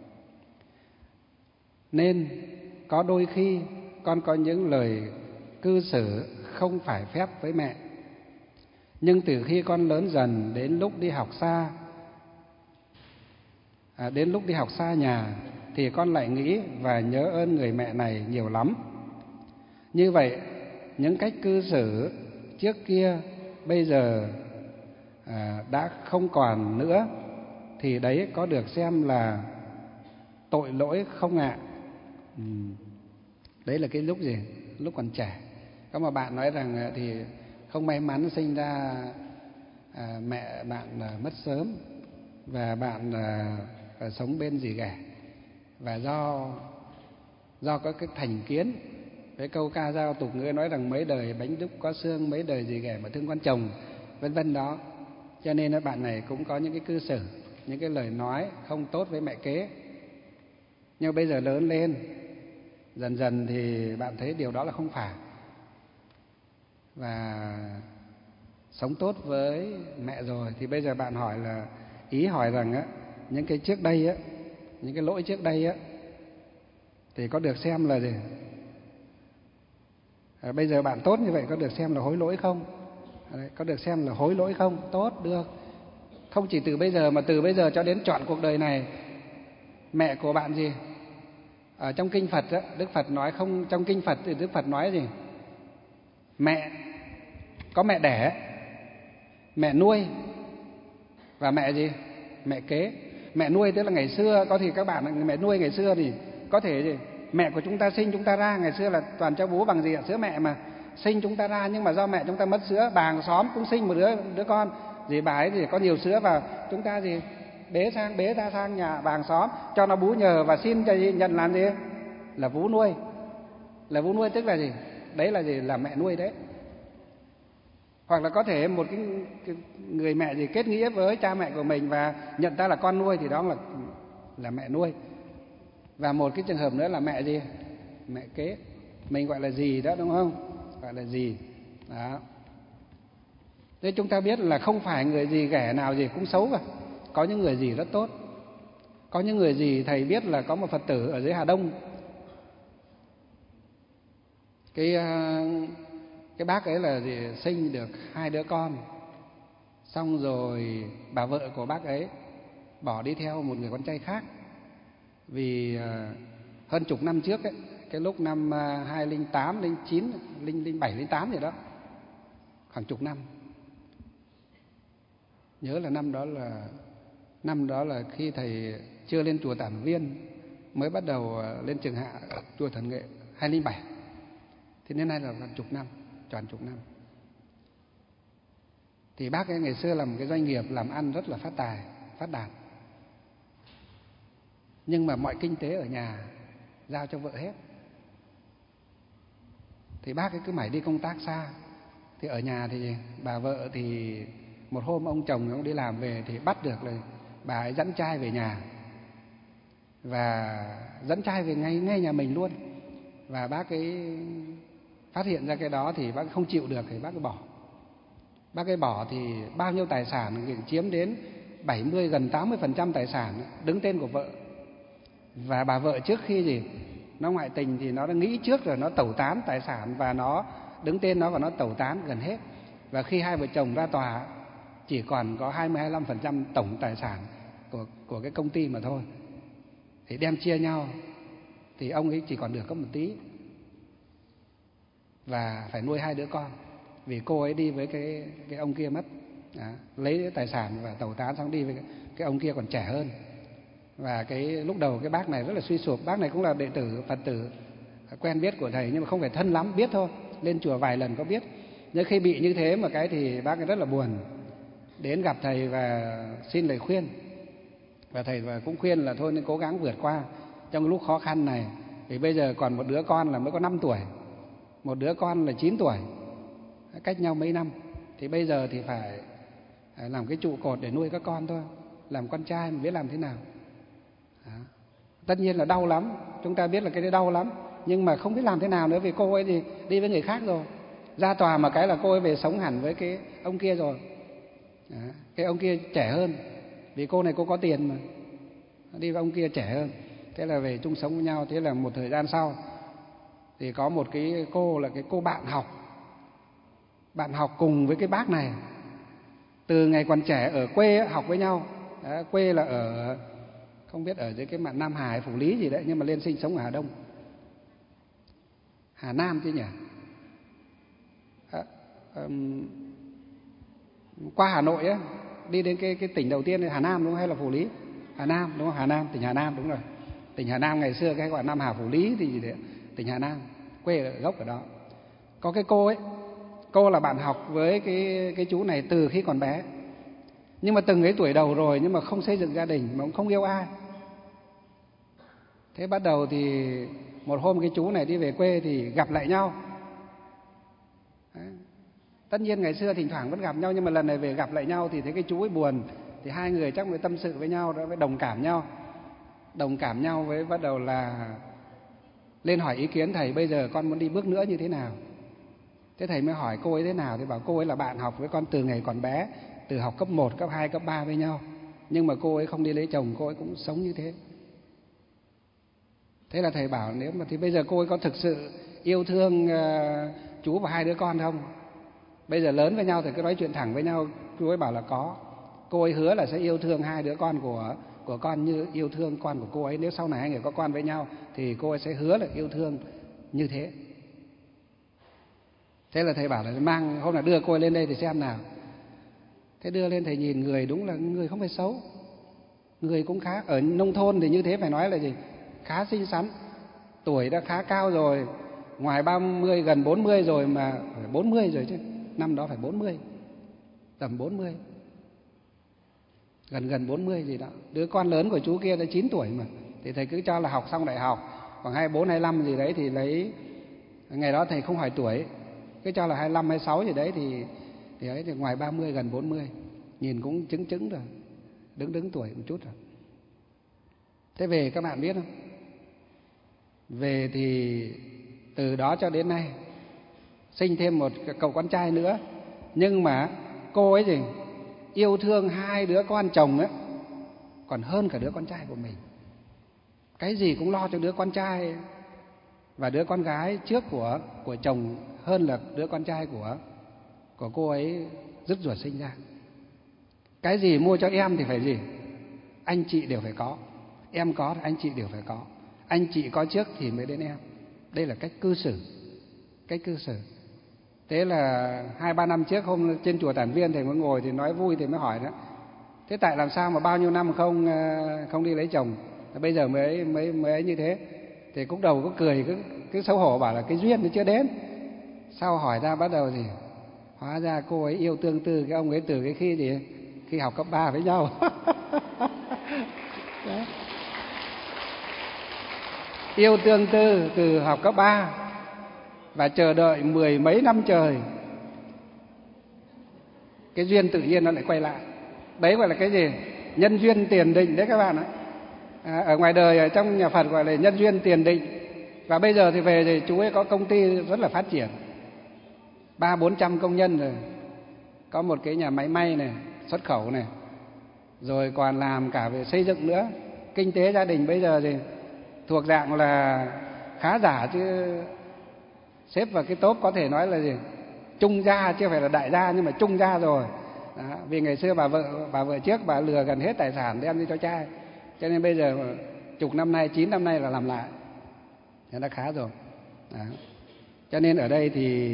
Nên có đôi khi con có những lời cư xử không phải phép với mẹ. Nhưng từ khi con lớn dần, đến lúc đi học xa nhà thì con lại nghĩ và nhớ ơn người mẹ này nhiều lắm. Như vậy, những cách cư xử trước kia bây giờ đã không còn nữa, thì đấy có được xem là tội lỗi không ạ? Đấy là cái lúc gì? Lúc còn trẻ. Có một bạn nói rằng thì không may mắn sinh ra mẹ bạn mất sớm và bạn sống bên dì ghẻ, và do có cái thành kiến, cái câu ca dao tục ngữ nói rằng mấy đời bánh đúc có xương, mấy đời dì ghẻ mà thương con chồng, vân vân đó, cho nên bạn này cũng có những cái cư xử, những cái lời nói không tốt với mẹ kế. Nhưng bây giờ lớn lên, dần dần thì bạn thấy điều đó là không phải, và sống tốt với mẹ rồi, thì bây giờ bạn hỏi là, ý hỏi rằng những cái trước đây những cái lỗi trước đây thì có được xem là gì? Bây giờ bạn tốt như vậy có được xem là hối lỗi không? Có được xem là hối lỗi không? Tốt, được. Không chỉ từ bây giờ mà từ bây giờ cho đến trọn cuộc đời này. Mẹ của bạn gì? Ở trong kinh Phật Đức Phật nói không, trong kinh Phật thì Đức Phật nói gì? Mẹ, có mẹ đẻ, mẹ nuôi và mẹ gì? Mẹ kế. Mẹ nuôi tức là ngày xưa, có thì các bạn mẹ nuôi ngày xưa thì có thể gì? Mẹ của chúng ta sinh chúng ta ra, ngày xưa là toàn cho bú bằng gì ạ? Sữa mẹ mà. Sinh chúng ta ra, nhưng mà do mẹ chúng ta mất sữa, bà hàng xóm cũng sinh một đứa con, gì bà ấy thì có nhiều sữa vào, chúng ta gì? Bế ra sang nhà bà hàng xóm cho nó bú nhờ và xin cho gì? Nhận làm gì? Là vú nuôi. Là vú nuôi tức là gì? Đấy là gì? Là mẹ nuôi đấy. Hoặc là có thể một cái người mẹ gì kết nghĩa với cha mẹ của mình và nhận ta là con nuôi, thì đó là mẹ nuôi. Và một cái trường hợp nữa là mẹ gì? Mẹ kế. Mình gọi là dì đó, đúng không? Gọi là dì. Đó. Thế chúng ta biết là không phải người dì ghẻ nào gì cũng xấu cả. Có những người dì rất tốt. Có những người dì, thầy biết là có một Phật tử ở dưới Hà Đông. Cái bác ấy là gì, sinh được 2 đứa con. Xong rồi bà vợ của bác ấy bỏ đi theo một người con trai khác. Vì hơn chục năm trước cái lúc năm 2008, 09, 07, 08 gì đó, khoảng chục năm. Nhớ là năm đó là khi thầy chưa lên chùa Tản Viên, mới bắt đầu lên trường hạ chùa Thần Nghệ 2007. Thì đến nay là gần chục năm, tròn chục năm. Thì bác ấy ngày xưa làm cái doanh nghiệp làm ăn rất là phát tài, phát đạt. Nhưng mà mọi kinh tế ở nhà giao cho vợ hết. Thì bác ấy cứ mải đi công tác xa. Thì ở nhà thì bà vợ thì một hôm ông chồng ông đi làm về thì bắt được là bà ấy dẫn trai về nhà. Và dẫn trai về ngay nhà mình luôn. Và bác ấy phát hiện ra cái đó thì bác không chịu được thì bác ấy bỏ. Bác ấy bỏ thì bao nhiêu tài sản chiếm đến 70 gần 80% tài sản đứng tên của vợ. Và bà vợ trước khi gì nó ngoại tình thì nó đã nghĩ trước rồi, nó tẩu tán tài sản và nó đứng tên nó và nó tẩu tán gần hết. Và khi hai vợ chồng ra tòa chỉ còn có 20-25% tổng tài sản của cái công ty mà thôi. Thì đem chia nhau thì ông ấy chỉ còn được có một tí. Và phải nuôi 2 đứa con. Vì cô ấy đi với cái ông kia mất. Đó, lấy tài sản và tẩu tán xong đi với cái ông kia còn trẻ hơn. Và lúc đầu cái bác này rất là suy sụp. Bác này cũng là đệ tử Phật tử quen biết của thầy, nhưng mà không phải thân lắm, biết thôi, lên chùa vài lần có biết. Nhưng khi bị như thế mà thì bác ấy rất là buồn, đến gặp thầy và xin lời khuyên. Và thầy cũng khuyên là thôi nên cố gắng vượt qua trong cái lúc khó khăn này. Vì bây giờ còn một đứa con là mới có 5 tuổi, một đứa con là 9 tuổi, cách nhau mấy năm. Thì bây giờ thì phải làm cái trụ cột để nuôi các con thôi. Làm con trai mà biết làm thế nào. Đó. Tất nhiên là đau lắm, chúng ta biết là cái đấy đau lắm, nhưng mà không biết làm thế nào nữa, vì cô ấy thì đi với người khác rồi. Ra tòa mà cái là cô ấy về sống hẳn với cái ông kia rồi. Đó. Cái ông kia trẻ hơn, vì cô này cô có tiền mà, đi với ông kia trẻ hơn. Thế là về chung sống với nhau. Thế là một thời gian sau thì có một cái cô là cái cô bạn học cùng với cái bác này từ ngày còn trẻ ở quê học với nhau. Đó, quê là ở không biết ở dưới cái mạn Nam Hà hay Phủ Lý gì đấy, nhưng mà lên sinh sống ở Hà Đông, Hà Nam chứ nhỉ. Qua Hà Nội á, đi đến cái tỉnh đầu tiên là Hà Nam đúng không, hay là Phủ Lý? Hà Nam đúng không? Hà Nam, tỉnh Hà Nam, đúng rồi. Tỉnh Hà Nam ngày xưa cái gọi Nam Hà Phủ Lý thì gì đấy, tỉnh Hà Nam, quê ở gốc ở đó. Có cái cô ấy, cô là bạn học với cái chú này từ khi còn bé, nhưng mà từng ấy tuổi đầu rồi, nhưng mà không xây dựng gia đình, mà cũng không yêu ai. Thế bắt đầu thì một hôm cái chú này đi về quê thì gặp lại nhau. Đấy. Tất nhiên ngày xưa thỉnh thoảng vẫn gặp nhau, nhưng mà lần này về gặp lại nhau thì thấy cái chú ấy buồn, thì hai người chắc mới tâm sự với nhau, đó mới đồng cảm nhau với bắt đầu là lên hỏi ý kiến thầy, bây giờ con muốn đi bước nữa như thế nào. Thế thầy mới hỏi cô ấy thế nào, thì bảo cô ấy là bạn học với con từ ngày còn bé, từ học cấp 1, cấp 2, cấp 3 với nhau, nhưng mà cô ấy không đi lấy chồng, cô ấy cũng sống như thế. Thế là thầy bảo nếu mà thì bây giờ cô ấy có thực sự yêu thương chú và hai đứa con không? Bây giờ lớn với nhau thì cứ nói chuyện thẳng với nhau. Chú ấy bảo là có. Cô ấy hứa là sẽ yêu thương hai đứa con của con như yêu thương con của cô ấy. Nếu sau này hai người có con với nhau thì cô ấy sẽ hứa là yêu thương như thế. Thế là thầy bảo là mang hôm nào đưa cô ấy lên đây thì xem nào. Thế đưa lên thầy nhìn người, đúng là người không phải xấu, người cũng khá. Ở nông thôn thì như thế phải nói là gì, khá xinh xắn, tuổi đã khá cao rồi, ngoài 30 gần 40 rồi, mà phải 40 rồi chứ, năm đó phải 40, tầm 40, gần 40 gì đó. Đứa con lớn của chú kia đã 9 tuổi mà, thì thầy cứ cho là học xong đại học khoảng 24, 25 gì đấy thì lấy. Ngày đó thầy không hỏi tuổi, cứ cho là 25, 26 gì đấy thì ấy, thì ngoài 30 gần 40, nhìn cũng chứng rồi, đứng tuổi một chút rồi. Thế về các bạn biết không? Về thì từ đó cho đến nay sinh thêm một cậu con trai nữa, nhưng mà cô ấy gì yêu thương hai đứa con chồng ấy còn hơn cả đứa con trai của mình. Cái gì cũng lo cho đứa con trai và đứa con gái trước của chồng hơn là đứa con trai của cô ấy dứt ruột sinh ra. Cái gì mua cho em thì phải gì anh chị đều phải có, em có thì anh chị đều phải có, anh chị có trước thì mới đến em. Đây là cách cư xử. Thế là 2-3 năm trước, hôm trên chùa Tản Viên thầy mới ngồi thì nói vui, thì mới hỏi đó, thế tại làm sao mà bao nhiêu năm không đi lấy chồng, bây giờ mới ấy như thế. Thì cũng đầu có cười, cứ xấu hổ bảo là cái duyên nó chưa đến. Sau hỏi ra bắt đầu thì hóa ra cô ấy yêu tương tư cái ông ấy từ cái khi học cấp 3 với nhau. Yêu tương tư từ học cấp 3 và chờ đợi 10 mấy năm trời, cái duyên tự nhiên nó lại quay lại. Đấy gọi là cái gì? Nhân duyên tiền định đấy các bạn ạ. Ở ngoài đời, ở trong nhà Phật gọi là nhân duyên tiền định. Và bây giờ thì về thì chú ấy có công ty rất là phát triển, 300-400 công nhân rồi, có một cái nhà máy may này, xuất khẩu này, rồi còn làm cả về xây dựng nữa. Kinh tế gia đình bây giờ thì thuộc dạng là khá giả, chứ xếp vào cái top có thể nói là gì trung gia, chứ không phải là đại gia, nhưng mà trung gia rồi. Đó, vì ngày xưa bà vợ trước bà lừa gần hết tài sản đem đi cho trai, cho nên bây giờ chục năm nay, 9 năm nay là làm lại, thế đã khá rồi. Đó. Cho nên ở đây thì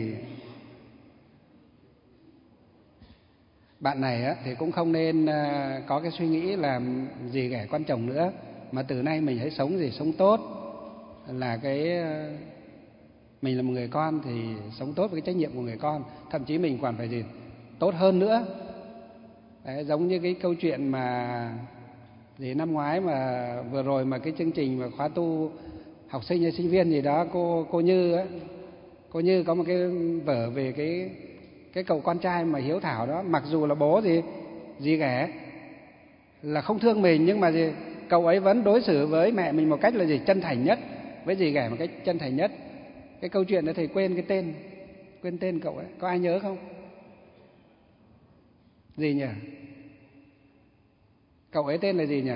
bạn này á, thì cũng không nên có cái suy nghĩ làm gì ghẻ con chồng nữa, mà từ nay mình hãy sống tốt, là mình là một người con thì sống tốt với cái trách nhiệm của người con, thậm chí mình còn phải gì tốt hơn nữa. Đấy, giống như cái câu chuyện mà năm ngoái mà vừa rồi mà cái chương trình mà khóa tu học sinh hay sinh viên gì đó, cô Như á, cô Như có một cái vở về cái cậu con trai mà hiếu thảo đó, mặc dù là bố dì ghẻ là không thương mình, nhưng mà gì? Cậu ấy vẫn đối xử với mẹ mình một cách là gì? Chân thành nhất, với dì ghẻ một cách chân thành nhất. Cái câu chuyện đó thầy quên cái tên, quên tên cậu ấy, có ai nhớ không? Gì nhỉ? Cậu ấy tên là gì nhỉ?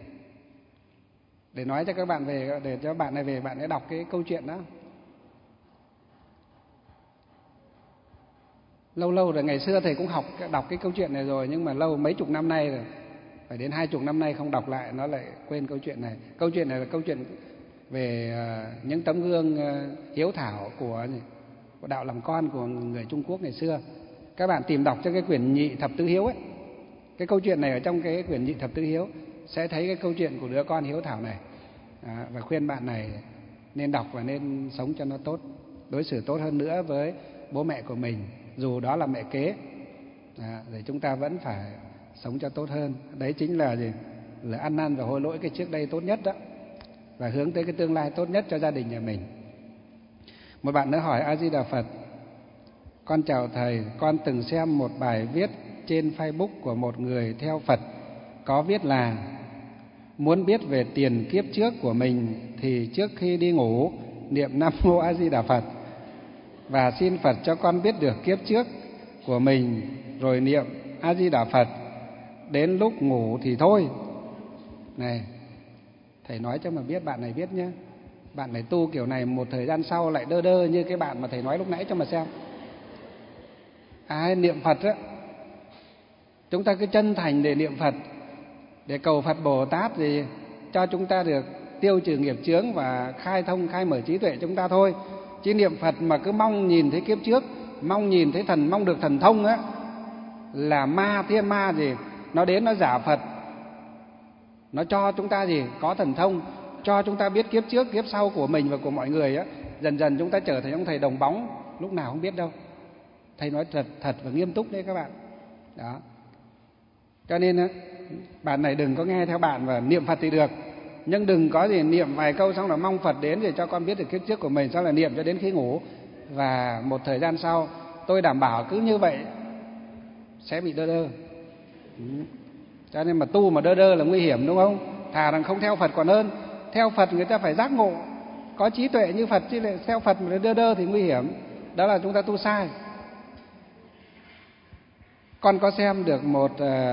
Để nói cho các bạn về, để cho bạn này về bạn ấy đọc cái câu chuyện đó. Lâu rồi, ngày xưa thầy cũng đọc cái câu chuyện này rồi, nhưng mà lâu, mấy chục năm nay rồi, phải đến 20 năm nay không đọc lại nó lại quên câu chuyện này. Câu chuyện này là câu chuyện về những tấm gương hiếu thảo của đạo làm con của người Trung Quốc ngày xưa. Các bạn tìm đọc trong cái quyển Nhị Thập Tứ Hiếu ấy, cái câu chuyện này ở trong cái quyển Nhị Thập Tứ Hiếu sẽ thấy cái câu chuyện của đứa con hiếu thảo này. Và khuyên bạn này nên đọc và nên sống cho nó tốt, đối xử tốt hơn nữa với bố mẹ của mình, dù đó là mẹ kế. Để chúng ta vẫn phải sống cho tốt hơn. Đấy chính là gì? Là ăn năn và hối lỗi cái trước đây tốt nhất đó, và hướng tới cái tương lai tốt nhất cho gia đình nhà mình. Một bạn nữa hỏi: A Di Đà Phật, con chào thầy, con từng xem một bài viết trên Facebook của một người theo Phật, có viết là muốn biết về tiền kiếp trước của mình thì trước khi đi ngủ niệm Nam Mô A Di Đà Phật và xin Phật cho con biết được kiếp trước của mình, rồi niệm A Di Đà Phật, đến lúc ngủ thì thôi. Này, thầy nói cho mà biết bạn này biết nhé. Bạn này tu kiểu này một thời gian sau lại đơ đơ như cái bạn mà thầy nói lúc nãy cho mà xem. Ai niệm Phật á, chúng ta cứ chân thành để niệm Phật, để cầu Phật Bồ Tát thì cho chúng ta được tiêu trừ nghiệp chướng và khai mở trí tuệ chúng ta thôi. Chứ niệm Phật mà cứ mong nhìn thấy kiếp trước, mong nhìn thấy thần, mong được thần thông á, là ma, thiên ma gì, nó đến nó giả Phật, nó cho chúng ta gì? Có thần thông, cho chúng ta biết kiếp trước, kiếp sau của mình và của mọi người á. Dần dần chúng ta trở thành ông thầy đồng bóng, lúc nào không biết đâu. Thầy nói thật và nghiêm túc đấy các bạn. Đó. Cho nên á, bạn này đừng có nghe theo bạn và niệm Phật thì được, nhưng đừng có gì niệm vài câu xong là mong Phật đến để cho con biết được kiếp trước của mình, sau là niệm cho đến khi ngủ. Và một thời gian sau, tôi đảm bảo cứ như vậy sẽ bị đơ đơ. Cho nên mà tu mà đơ đơ là nguy hiểm, đúng không? Thà rằng không theo Phật còn hơn. Theo Phật người ta phải giác ngộ, có trí tuệ như Phật, chứ lại theo Phật mà đơ đơ thì nguy hiểm. Đó là chúng ta tu sai. Con có xem được một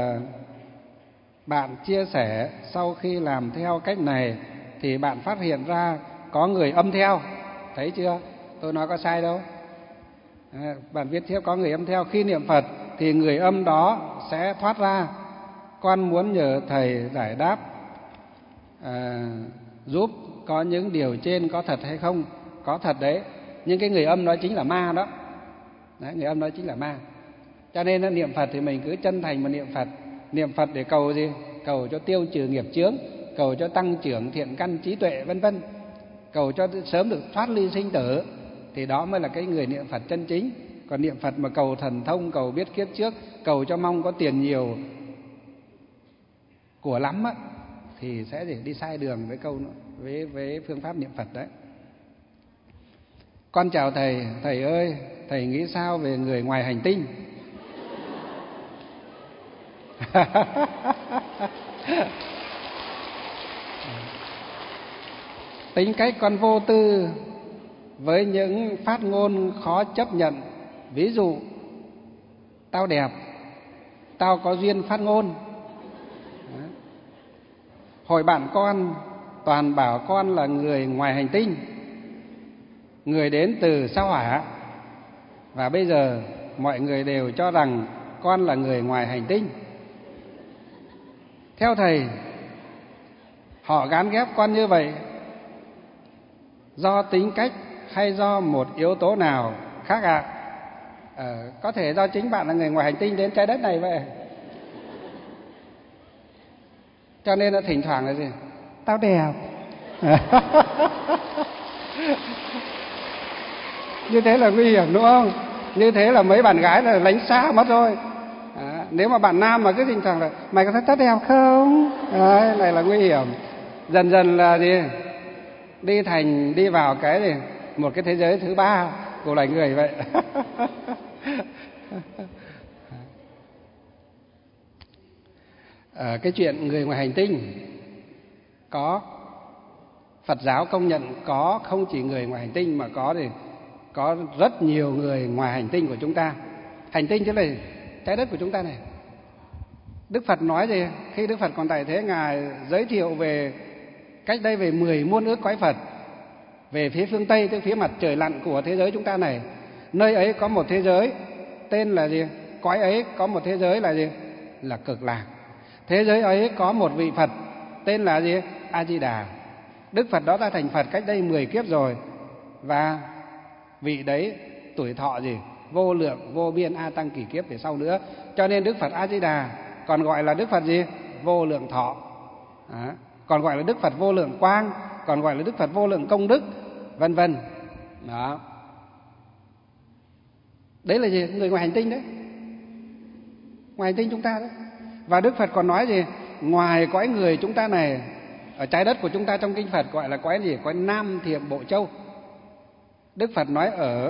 bạn chia sẻ sau khi làm theo cách này thì bạn phát hiện ra có người âm theo. Thấy chưa? Tôi nói có sai đâu. Bạn viết tiếp có người âm theo. Khi niệm Phật thì người âm đó sẽ thoát ra. Con muốn nhờ thầy giải đáp giúp có những điều trên có thật hay không? Có thật đấy, nhưng cái người âm đó chính là ma đó. Đấy, người âm đó chính là ma. Cho nên niệm Phật thì mình cứ chân thành mà niệm Phật. Niệm Phật để cầu gì? Cầu cho tiêu trừ nghiệp chướng, cầu cho tăng trưởng thiện căn trí tuệ vân vân, cầu cho sớm được thoát ly sinh tử, thì đó mới là cái người niệm Phật chân chính. Còn niệm Phật mà cầu thần thông, cầu biết kiếp trước, cầu cho mong có tiền nhiều, của lắm á, thì sẽ đi sai đường với câu với phương pháp niệm Phật đấy. Con chào thầy, thầy ơi, thầy nghĩ sao về người ngoài hành tinh? Tính cách con vô tư với những phát ngôn khó chấp nhận. Ví dụ, tao đẹp, tao có duyên phát ngôn. Hồi bạn con toàn bảo con là người ngoài hành tinh, người đến từ sao Hỏa. Và bây giờ mọi người đều cho rằng con là người ngoài hành tinh. Theo thầy, họ gán ghép con như vậy do tính cách hay do một yếu tố nào khác ạ? Có thể do chính bạn là người ngoài hành tinh đến trái đất này vậy. Cho nên là thỉnh thoảng là gì? Tao đẹp. Như thế là nguy hiểm đúng không? Như thế là mấy bạn gái là lánh xa mất rồi. Nếu mà bạn nam mà cứ thỉnh thoảng là mày có thấy tao đẹp không? Đấy, này là nguy hiểm. Dần dần là gì? Đi vào cái gì? Một cái thế giới thứ ba của loài người vậy. cái chuyện người ngoài hành tinh có, Phật giáo công nhận có không chỉ người ngoài hành tinh mà có thì có rất nhiều người ngoài hành tinh của chúng ta. Hành tinh tức là trái đất của chúng ta này. Đức Phật nói gì? Khi Đức Phật còn tại thế, Ngài giới thiệu về cách đây về 10 muôn ước cõi Phật về phía phương Tây, tức phía mặt trời lặn của thế giới chúng ta này. Nơi ấy có một thế giới tên là gì? Cõi ấy có một thế giới là gì? Là Cực Lạc. Thế giới ấy có một vị Phật tên là gì? A Di Đà. Đức Phật đó đã thành Phật cách đây 10 kiếp rồi, và vị đấy tuổi thọ gì? Vô lượng vô biên a tăng kỷ kiếp về sau nữa. Cho nên Đức Phật A Di Đà còn gọi là Đức Phật gì? Vô lượng thọ. Còn gọi là Đức Phật vô lượng quang, còn gọi là Đức Phật vô lượng công đức, vân vân. Đó. Đấy là gì? Người ngoài hành tinh đấy. Ngoài hành tinh chúng ta đấy. Và Đức Phật còn nói gì? Ngoài cõi người chúng ta này, ở trái đất của chúng ta trong kinh Phật gọi là cõi gì? Cõi Nam Thiểm Bộ Châu. Đức Phật nói ở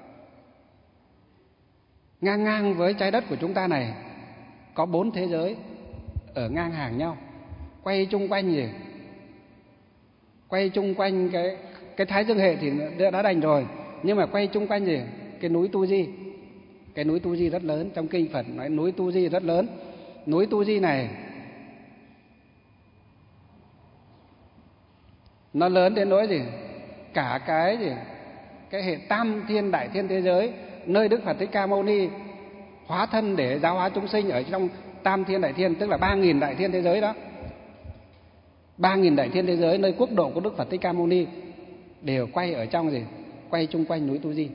ngang ngang với trái đất của chúng ta này có 4 thế giới ở ngang hàng nhau, quay chung quanh gì? Quay chung quanh cái Thái Dương hệ thì đã đành rồi, nhưng mà quay chung quanh gì? Cái núi Tu Di. Cái núi Tu Di rất lớn, trong kinh Phật nói núi Tu Di rất lớn. Núi Tu Di này nó lớn đến nỗi gì? Cả cái gì? Cái hệ Tam Thiên Đại Thiên thế giới, nơi Đức Phật Thích Ca Mâu Ni hóa thân để giáo hóa chúng sinh ở trong Tam Thiên Đại Thiên, tức là 3.000 đại thiên thế giới đó. 3.000 đại thiên thế giới nơi quốc độ của Đức Phật Thích Ca Mâu Ni đều quay ở trong gì? Quay chung quanh núi Tu Di.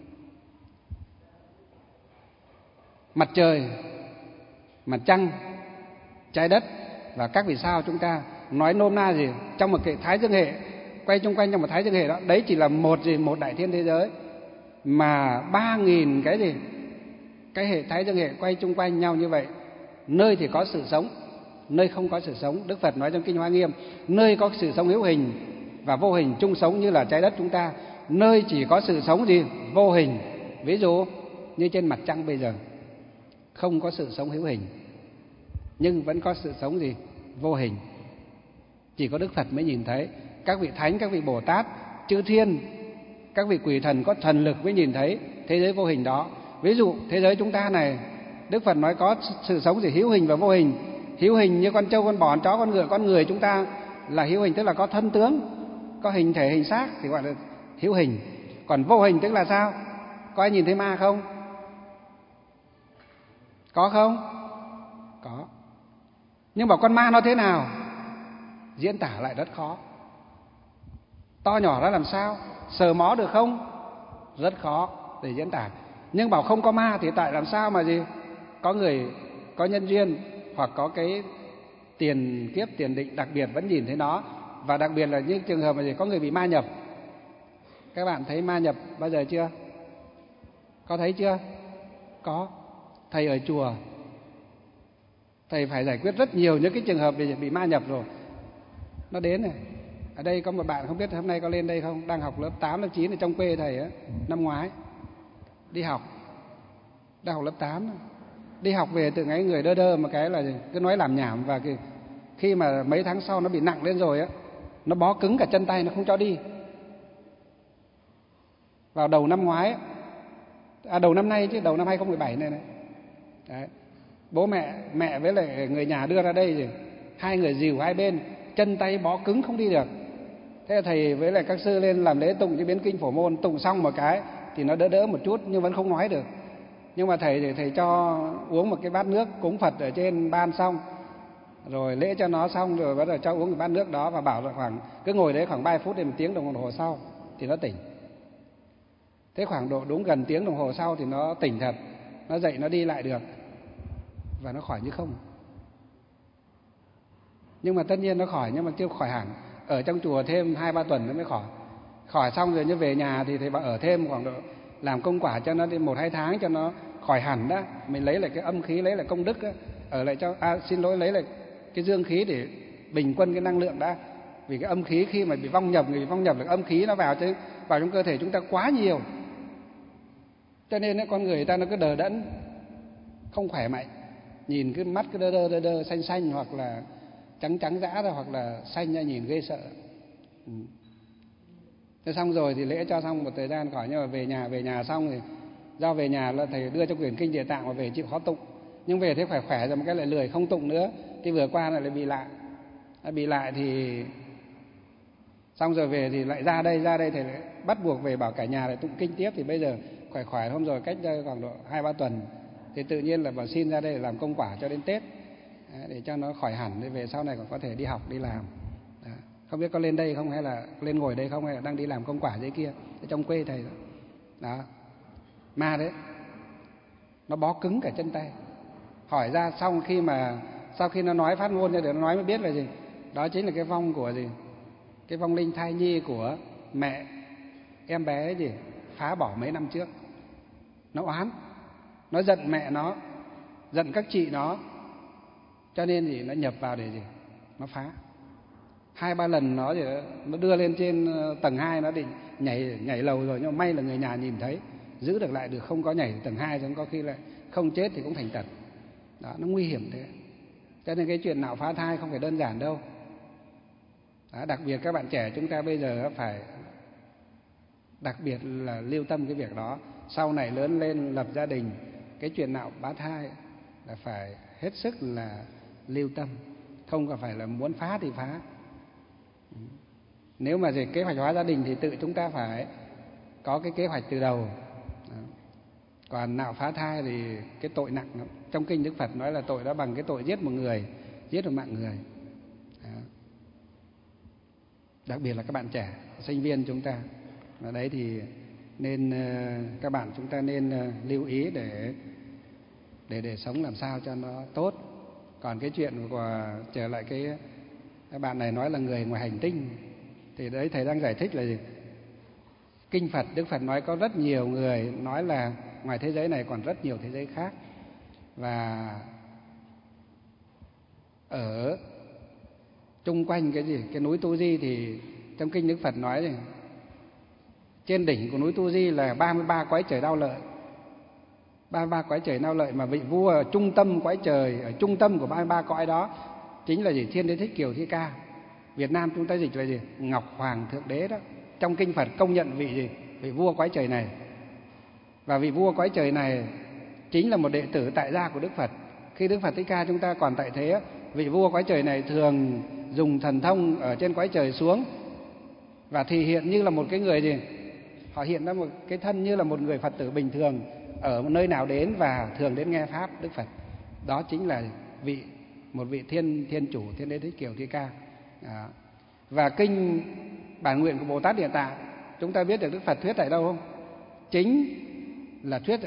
Mặt trời, mặt trăng, trái đất và các vì sao chúng ta nói nôm na gì? Trong một cái Thái Dương hệ, quay chung quanh trong một Thái Dương hệ đó, đấy chỉ là một gì? Một đại thiên thế giới mà 3.000 cái gì? Cái hệ Thái Dương hệ quay chung quanh nhau như vậy. Nơi thì có sự sống, nơi không có sự sống. Đức Phật nói trong kinh Hoa Nghiêm, nơi có sự sống hữu hình và vô hình chung sống như là trái đất chúng ta. Nơi chỉ có sự sống gì? Vô hình. Ví dụ như trên mặt trăng bây giờ không có sự sống hữu hình, nhưng vẫn có sự sống gì? Vô hình. Chỉ có Đức Phật mới nhìn thấy. Các vị Thánh, các vị Bồ Tát, chư Thiên, các vị quỷ thần có thần lực mới nhìn thấy thế giới vô hình đó. Ví dụ thế giới chúng ta này, Đức Phật nói có sự sống gì? Hữu hình và vô hình. Hữu hình như con trâu, con bò, con chó, con ngựa, con người chúng ta là hữu hình, tức là có thân tướng, có hình thể, hình xác thì gọi là hữu hình. Còn vô hình tức là sao? Có ai nhìn thấy ma không? Có không? Có. Nhưng bảo con ma nó thế nào? Diễn tả lại rất khó. To nhỏ ra làm sao? Sờ mó được không? Rất khó để diễn tả. Nhưng bảo không có ma thì tại làm sao mà gì? Có người có nhân duyên hoặc có cái tiền kiếp tiền định đặc biệt vẫn nhìn thấy nó. Và đặc biệt là những trường hợp mà gì? Có người bị ma nhập. Các bạn thấy ma nhập bao giờ chưa? Có thấy chưa? Có. Thầy ở chùa, thầy phải giải quyết rất nhiều những cái trường hợp bị ma nhập rồi. Nó đến này. Ở đây có một bạn không biết hôm nay có lên đây không, đang học lớp 8, lớp 9 ở trong quê thầy á, năm ngoái đi học, đang học lớp 8. Đi học về từ ngày người đơ đơ một cái là cứ nói làm nhảm, và khi mà mấy tháng sau nó bị nặng lên rồi á, nó bó cứng cả chân tay, nó không cho đi. Vào đầu năm ngoái, đầu năm nay chứ, đầu năm 2017 này. Đấy. Bố mẹ với lại người nhà đưa ra đây rồi, hai người dìu hai bên, chân tay bó cứng không đi được. Thế là thầy với lại các sư lên làm lễ tụng cho biến kinh phổ môn, tụng xong một cái thì nó đỡ một chút nhưng vẫn không nói được. Nhưng mà thầy cho uống một cái bát nước cúng Phật ở trên ban xong, rồi lễ cho nó xong rồi bắt đầu cho uống cái bát nước đó, và bảo là khoảng cứ ngồi đấy khoảng 3 phút đến 1 tiếng đồng hồ sau thì nó tỉnh. Thế khoảng độ đúng gần tiếng đồng hồ sau thì nó tỉnh thật, nó dậy nó đi lại được và nó khỏi như không. Nhưng mà tất nhiên nó khỏi, nhưng mà chưa khỏi hẳn. Ở trong chùa thêm 2-3 tuần nó mới khỏi. Khỏi xong rồi như về nhà thì thầy bảo ở thêm khoảng độ, làm công quả cho nó 1-2 tháng cho nó khỏi hẳn đó. Mình lấy lại cái âm khí, lấy lại công đức đó. Ở lại cho, lấy lại cái dương khí để bình quân cái năng lượng đã. Vì cái âm khí khi mà bị vong nhập, là âm khí nó vào trong cơ thể chúng ta quá nhiều. Cho nên con người ta nó cứ đờ đẫn, không khỏe mạnh. nhìn cái mắt cứ đơ đơ xanh xanh, hoặc là trắng trắng dã ra, hoặc là xanh ra nhìn ghê sợ. Thế xong rồi thì lễ cho xong một thời gian khỏi, nhưng mà về nhà xong thì do về nhà là thầy đưa cho quyển kinh Địa Tạng mà về chịu khó tụng, nhưng về thế khỏe rồi một cái lại lười không tụng nữa. Cái vừa qua lại bị lại thì xong rồi về thì lại ra đây thầy lại bắt buộc về bảo cả nhà lại tụng kinh tiếp. Thì bây giờ khỏe hôm rồi, cách đây khoảng độ 2-3 tuần thì tự nhiên là bảo xin ra đây để làm công quả cho đến Tết, để cho nó khỏi hẳn, để về sau này còn có thể đi học đi làm. Không biết có lên đây không, hay là lên ngồi đây không, hay là đang đi làm công quả dưới kia trong quê thầy đó. Ma đấy, nó bó cứng cả chân tay. Hỏi ra sau khi nó nói phát ngôn ra để nó nói mới biết là gì. Đó chính là cái vong của gì, cái vong linh thai nhi của mẹ em bé ấy gì, phá bỏ mấy năm trước. Nó oán, nó giận mẹ nó, giận các chị nó, cho nên gì nó nhập vào để gì nó phá. 2-3 lần nó đưa lên trên tầng 2, nó định nhảy lầu rồi, nhưng mà may là người nhà nhìn thấy, giữ được lại được, không có nhảy tầng 2, giống có khi lại không chết thì cũng thành tật. Đó, nó nguy hiểm thế. Cho nên cái chuyện nạo phá thai không phải đơn giản đâu. Đó, đặc biệt các bạn trẻ chúng ta bây giờ phải đặc biệt là lưu tâm cái việc đó. Sau này lớn lên lập gia đình, cái chuyện nạo phá thai là phải hết sức là lưu tâm, không có phải là muốn phá thì phá. Nếu mà về kế hoạch hóa gia đình thì tự chúng ta phải có cái kế hoạch từ đầu. Còn nạo phá thai thì cái tội nặng lắm. Trong kinh Đức Phật nói là tội đó bằng cái tội giết một người, giết một mạng người. Đặc biệt là các bạn trẻ, sinh viên chúng ta. Ở đấy thì nên các bạn chúng ta nên lưu ý để sống làm sao cho nó tốt. Còn cái chuyện của trở lại cái bạn này nói là người ngoài hành tinh, thì đấy thầy đang giải thích là gì? Kinh Phật, Đức Phật nói có rất nhiều người nói là ngoài thế giới này còn rất nhiều thế giới khác. Và ở chung quanh cái gì, cái núi Tu Di thì trong kinh Đức Phật nói gì? Trên đỉnh của núi Tu Di là 33 cõi trời đau lợi. 33 cõi trời đau lợi, mà vị vua ở trung tâm cõi trời, ở trung tâm của 33 cõi đó chính là gì? Thiên Đế Thích Kiều Thi Ca. Việt Nam chúng ta dịch là gì? Ngọc Hoàng Thượng Đế đó. Trong kinh Phật công nhận vị gì? Vị vua cõi trời này. Và vị vua cõi trời này chính là một đệ tử tại gia của Đức Phật. Khi Đức Phật Thích Ca chúng ta còn tại thế, vị vua cõi trời này thường dùng thần thông ở trên cõi trời xuống và thì hiện như là một cái người gì? Họ hiện ra một cái thân như là một người Phật tử bình thường ở một nơi nào đến và thường đến nghe pháp Đức Phật. Đó chính là một vị thiên chủ, Thiên Đế Thích Kiều Thi Ca. Và kinh Bản Nguyện của Bồ Tát Địa Tạng chúng ta biết được Đức Phật thuyết tại đâu không? Chính là thuyết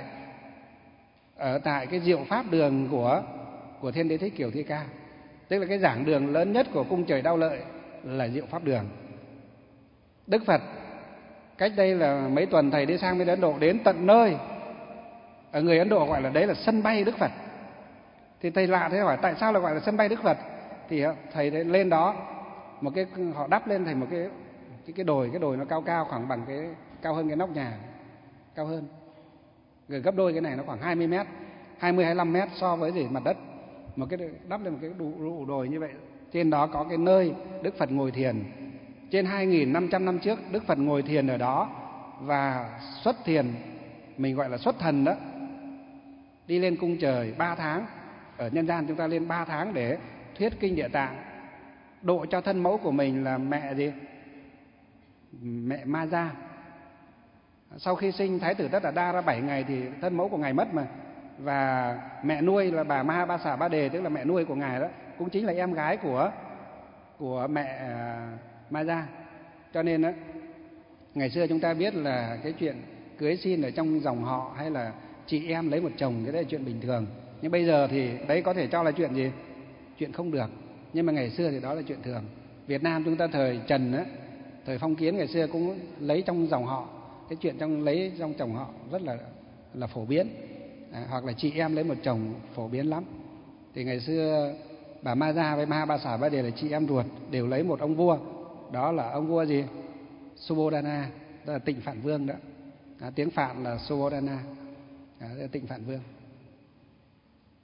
ở tại cái diệu pháp đường của Thiên Đế Thích Kiều Thi Ca. Tức là cái giảng đường lớn nhất của cung trời đau lợi là diệu pháp đường. Đức Phật cách đây là mấy tuần thầy đi sang bên Ấn Độ, đến tận nơi, ở người Ấn Độ gọi là đấy là sân bay Đức Phật. Thì thầy lạ thế, hỏi tại sao lại gọi là sân bay Đức Phật? Thì thầy lên đó, họ đắp lên thành một cái đồi nó cao khoảng bằng cao hơn cái nóc nhà, cao hơn gần gấp đôi cái này, nó khoảng 20 mét, 20-25 mét so với mặt đất. Một cái đắp lên một cái đồi như vậy. Trên đó có cái nơi Đức Phật ngồi thiền. Trên 2.500 năm trước Đức Phật ngồi thiền ở đó và xuất thiền, mình gọi là xuất thần đó. Đi lên cung trời 3 tháng, ở nhân gian chúng ta lên 3 tháng để thuyết kinh Địa Tạng, độ cho thân mẫu của mình là mẹ gì? Mẹ Ma Gia. Sau khi sinh Thái tử Tất Đạt Đa ra 7 ngày thì thân mẫu của ngài mất mà. Và mẹ nuôi là bà Ma Ba Xà Ba Đề, tức là mẹ nuôi của ngài đó, cũng chính là em gái của mẹ Ma Gia. Cho nên đó, ngày xưa chúng ta biết là cái chuyện cưới xin ở trong dòng họ hay là chị em lấy một chồng, cái đấy là chuyện bình thường. Nhưng bây giờ thì đấy có thể cho là chuyện gì? Chuyện không được. Nhưng mà ngày xưa thì đó là chuyện thường. Việt Nam chúng ta thời Trần á, thời phong kiến ngày xưa cũng lấy trong dòng họ. Cái chuyện lấy trong chồng họ rất là phổ biến. Hoặc là chị em lấy một chồng phổ biến lắm. Thì ngày xưa bà Ma Gia với Ma Ba Xà Ba Đề là chị em ruột, đều lấy một ông vua. Đó là ông vua gì? Subodhana, đó là Tịnh Phạn Vương đó. Tiếng Phạn là Subodhana, đó là Tịnh Phạn Vương.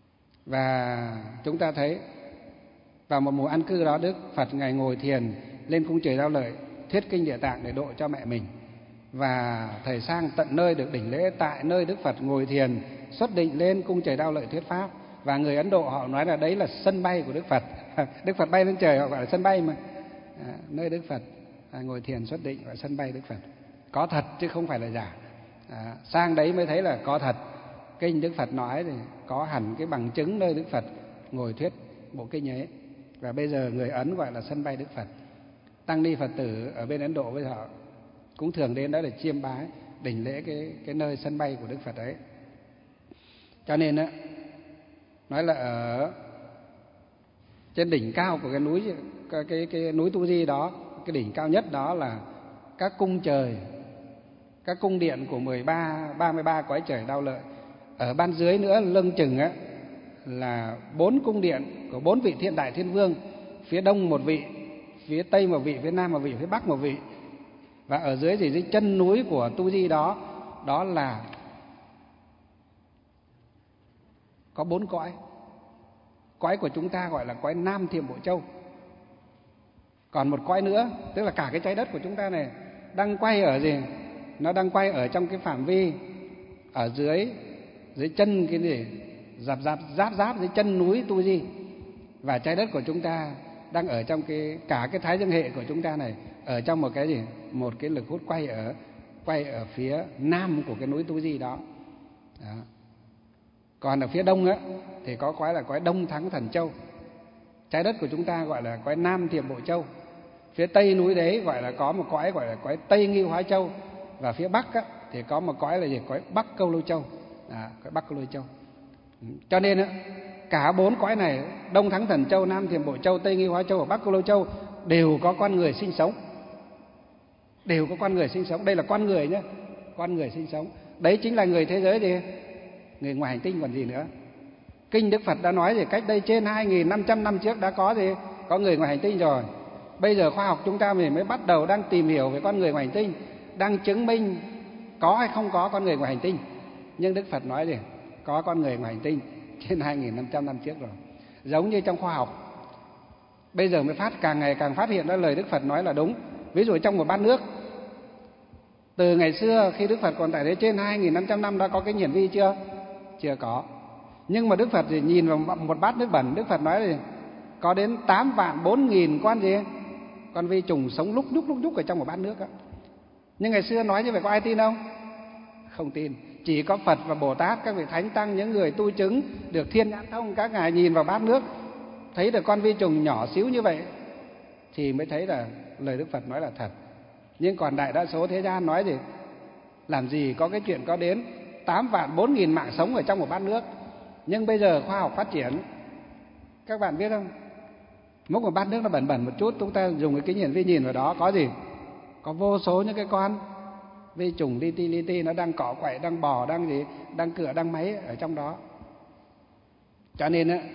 Và chúng ta thấy vào một mùa an cư đó, Đức Phật Ngài ngồi thiền lên cung trời Đao Lợi thuyết kinh Địa Tạng để độ cho mẹ mình. Và thầy sang tận nơi được đảnh lễ tại nơi Đức Phật ngồi thiền xuất định lên cung trời Đao Lợi thuyết pháp. Và người Ấn Độ họ nói là đấy là sân bay của Đức Phật. Đức Phật bay lên trời họ gọi là sân bay mà. Nơi Đức Phật ngồi thiền xuất định gọi là sân bay Đức Phật. Có thật chứ không phải là giả. Sang đấy mới thấy là có thật. Kinh Đức Phật nói thì có hẳn cái bằng chứng nơi Đức Phật ngồi thuyết bộ kinh ấy. Và bây giờ người Ấn gọi là sân bay Đức Phật. Tăng ni Phật tử ở bên Ấn Độ bây giờ cũng thường đến đó để chiêm bái, đảnh lễ cái nơi sân bay của Đức Phật ấy. Cho nên á, nói là ở trên đỉnh cao của cái núi Tu Di đó, cái đỉnh cao nhất đó là các cung trời, các cung điện của 33 cõi trời Đao Lợi. Ở ban dưới nữa lưng chừng á là 4 cung điện của 4 vị Thiên Đại Thiên Vương, phía đông một vị, phía tây một vị, phía nam một vị, phía bắc một vị. Và ở dưới dưới chân núi của Tu Di đó, đó là có 4 cõi. Cõi của chúng ta gọi là cõi Nam Thiểm Bộ Châu. Còn một cõi nữa, tức là cả cái trái đất của chúng ta này đang quay ở gì? Nó đang quay ở trong cái phạm vi ở dưới chân cái gì? Giáp dưới chân núi Tu Di. Và trái đất của chúng ta đang ở trong cả cái thái dương hệ của chúng ta này, ở trong một cái gì? Một cái lực hút quay ở phía nam của cái núi Tu Di đó. Đó. Còn ở phía đông á thì có cõi là cõi Đông Thắng Thần Châu. Trái đất của chúng ta gọi là cõi Nam Thiểm Bộ Châu. Phía tây núi đấy gọi là có một cõi gọi là cõi Tây Nghi Hóa Châu. Và phía bắc á thì có một cõi là gì? Cõi Bắc Câu Lô Châu. Cõi Bắc Câu Lô Châu. Cho nên á, cả 4 cõi này, Đông Thắng Thần Châu, Nam Thiểm Bộ Châu, Tây Nghi Hóa Châu và Bắc Câu Lô Châu đều có con người sinh sống. Đều có con người sinh sống. Đây là con người nhé, con người sinh sống. Đấy chính là người thế giới gì? Người ngoài hành tinh còn gì nữa. Kinh Đức Phật đã nói gì? Cách đây trên 2.500 năm trước đã có gì? Có người ngoài hành tinh rồi. Bây giờ khoa học chúng ta mới bắt đầu đang tìm hiểu về con người ngoài hành tinh, đang chứng minh có hay không có con người ngoài hành tinh. Nhưng Đức Phật nói gì? Có con người ngoài hành tinh trên 2.500 năm trước rồi. Giống như trong khoa học, bây giờ mới càng ngày càng phát hiện ra lời Đức Phật nói là đúng. Ví dụ trong một bát nước, từ ngày xưa khi Đức Phật còn tại đấy trên 2.500 năm đã có cái hiển vi chưa? Chưa có. Nhưng mà Đức Phật thì nhìn vào một bát nước bẩn, Đức Phật nói là có đến 8.400.000 con gì? Con vi trùng sống lúc nhúc ở trong một bát nước đó. Nhưng ngày xưa nói như vậy có ai tin không? Không tin. Chỉ có Phật và Bồ Tát, các vị Thánh Tăng, những người tu chứng được thiên nhãn thông, các ngài nhìn vào bát nước thấy được con vi trùng nhỏ xíu như vậy thì mới thấy là lời Đức Phật nói là thật. Nhưng còn đại đa số thế gian nói gì? Làm gì có cái chuyện có đến 8.400.000 mạng sống ở trong một bát nước. Nhưng bây giờ khoa học phát triển, các bạn biết không? Một bát nước nó bẩn một chút, chúng ta dùng cái kính hiển vi nhìn vào đó có gì? Có vô số những cái con vi trùng li ti nó đang cọ quậy, đang bò, đang gì? Đang cựa, đang máy ở trong đó. Cho nên á,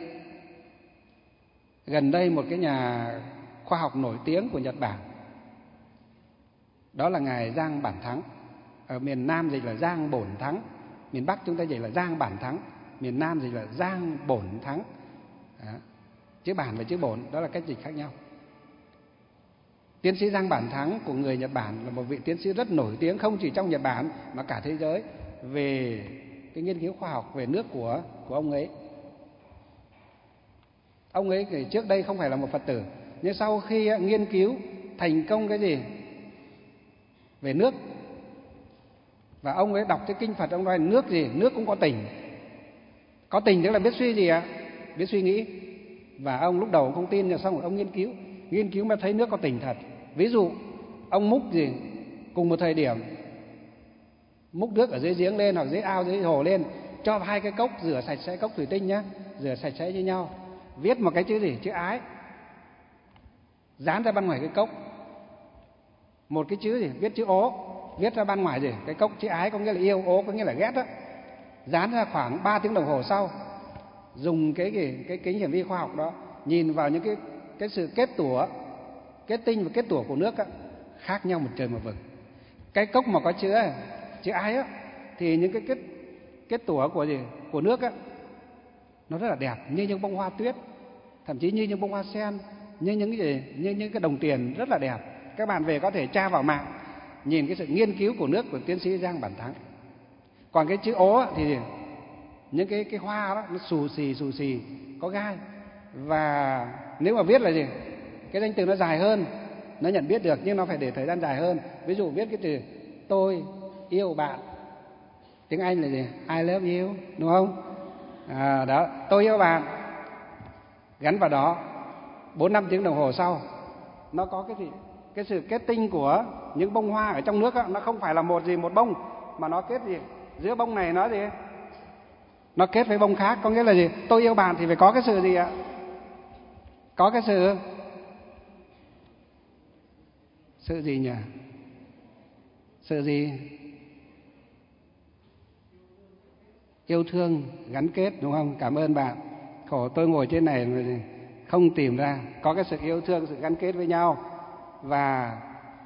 gần đây một cái nhà khoa học nổi tiếng của Nhật Bản, đó là ngài Giang Bản Thắng. Ở miền Nam dịch là Giang Bổn Thắng, miền Bắc chúng ta dịch là Giang Bản Thắng, miền Nam dịch là Giang Bổn Thắng. Đó. Chữ Bản và chữ Bổn đó là cách dịch khác nhau. Tiến sĩ Giang Bản Thắng của người Nhật Bản là một vị tiến sĩ rất nổi tiếng, không chỉ trong Nhật Bản mà cả thế giới, về cái nghiên cứu khoa học về nước của ông ấy. Ông ấy thì trước đây không phải là một Phật tử, nhưng sau khi nghiên cứu thành công cái gì về nước, và ông ấy đọc cái kinh Phật, ông nói nước gì? Nước cũng có tình. Có tình tức là biết suy gì ạ? Biết suy nghĩ. Và ông lúc đầu không tin, nhưng xong rồi ông nghiên cứu mà thấy nước có tình thật. Ví dụ ông múc gì cùng một thời điểm, múc nước ở dưới giếng lên hoặc dưới ao dưới hồ lên, cho 2 cái cốc rửa sạch sẽ, cốc thủy tinh nhá, rửa sạch sẽ như nhau, viết một cái chữ gì? Chữ ái, dán ra bên ngoài cái cốc. Một cái chữ gì? Viết chữ ố, viết ra bên ngoài gì? Cái cốc. Chữ ái có nghĩa là yêu, ố có nghĩa là ghét đó. Dán ra khoảng 3 tiếng đồng hồ sau, dùng cái kính hiển vi khoa học đó nhìn vào những cái sự kết tủa, kết tinh và kết tủa của nước á, khác nhau một trời một vực. Cái cốc mà có chữ ái á thì những cái kết tủa của gì? Của nước á nó rất là đẹp, như những bông hoa tuyết, thậm chí như những bông hoa sen, như những cái đồng tiền rất là đẹp. Các bạn về có thể tra vào mạng nhìn cái sự nghiên cứu của nước của tiến sĩ Giang Bản Thắng. Còn cái chữ ố thì những cái hoa đó nó xù xì có gai, và nếu mà viết là gì, cái danh từ nó dài hơn, nó nhận biết được, nhưng nó phải để thời gian dài hơn. Ví dụ viết cái từ tôi yêu bạn, tiếng Anh là gì, I love you, đúng không? Đó, tôi yêu bạn, gắn vào đó 4-5 tiếng đồng hồ sau, nó có cái gì, cái sự kết tinh của những bông hoa ở trong nước đó, nó không phải là một bông, mà nó kết gì, giữa bông này nó gì, nó kết với bông khác. Có nghĩa là gì, tôi yêu bạn thì phải có cái sự gì ạ? Có cái sự gì nhỉ? Sự gì? Yêu thương, gắn kết, đúng không? Cảm ơn bạn. Khổ tôi ngồi trên này mà không tìm ra. Có cái sự yêu thương, sự gắn kết với nhau. Và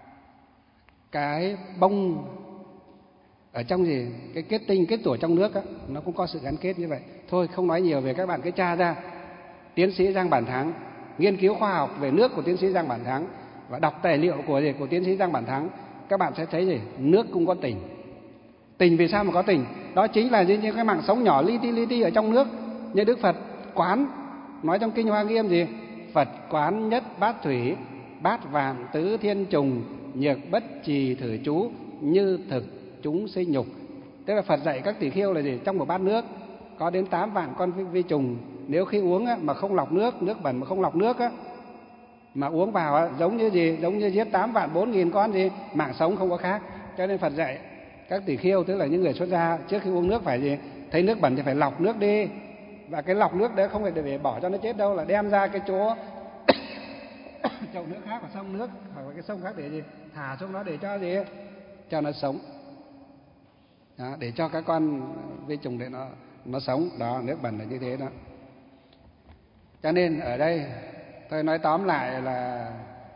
cái bông ở trong gì, cái kết tinh, kết tủa trong nước á, nó cũng có sự gắn kết như vậy. Thôi không nói nhiều về, các bạn cứ tra ra tiến sĩ Giang Bản Thắng, nghiên cứu khoa học về nước của tiến sĩ Giang Bản Thắng và đọc tài liệu của tiến sĩ Giang Bản Thắng, các bạn sẽ thấy gì, nước cũng có tình. Tình vì sao mà có tình? Đó chính là những cái mảng sống nhỏ li ti ở trong nước. Như Đức Phật quán nói trong kinh Hoa Nghiêm gì, Phật quán nhất bát thủy, bát vạn tứ thiên trùng, nhược bất trì thử chú, như thực chúng sinh nhục. Tức là Phật dạy các tỷ khưu là gì, trong một bát nước có đến 8 vạn con vi trùng. Nếu khi uống á, mà không lọc nước bẩn mà không lọc nước á, mà uống vào á, giống như gì, giống như giết 8 vạn 4.000 con gì, mạng sống không có khác. Cho nên Phật dạy các tỷ khưu, tức là những người xuất gia, trước khi uống nước phải gì, thấy nước bẩn thì phải lọc nước đi. Và cái lọc nước đấy không phải để bỏ cho nó chết đâu, là đem ra cái chỗ chậu nước khác và sông nước hoặc là cái sông khác để gì, thả xuống nó để cho gì, cho nó sống. Đó, để cho các con vi trùng để nó sống. Đó, nước bẩn là như thế đó. Cho nên ở đây tôi nói tóm lại là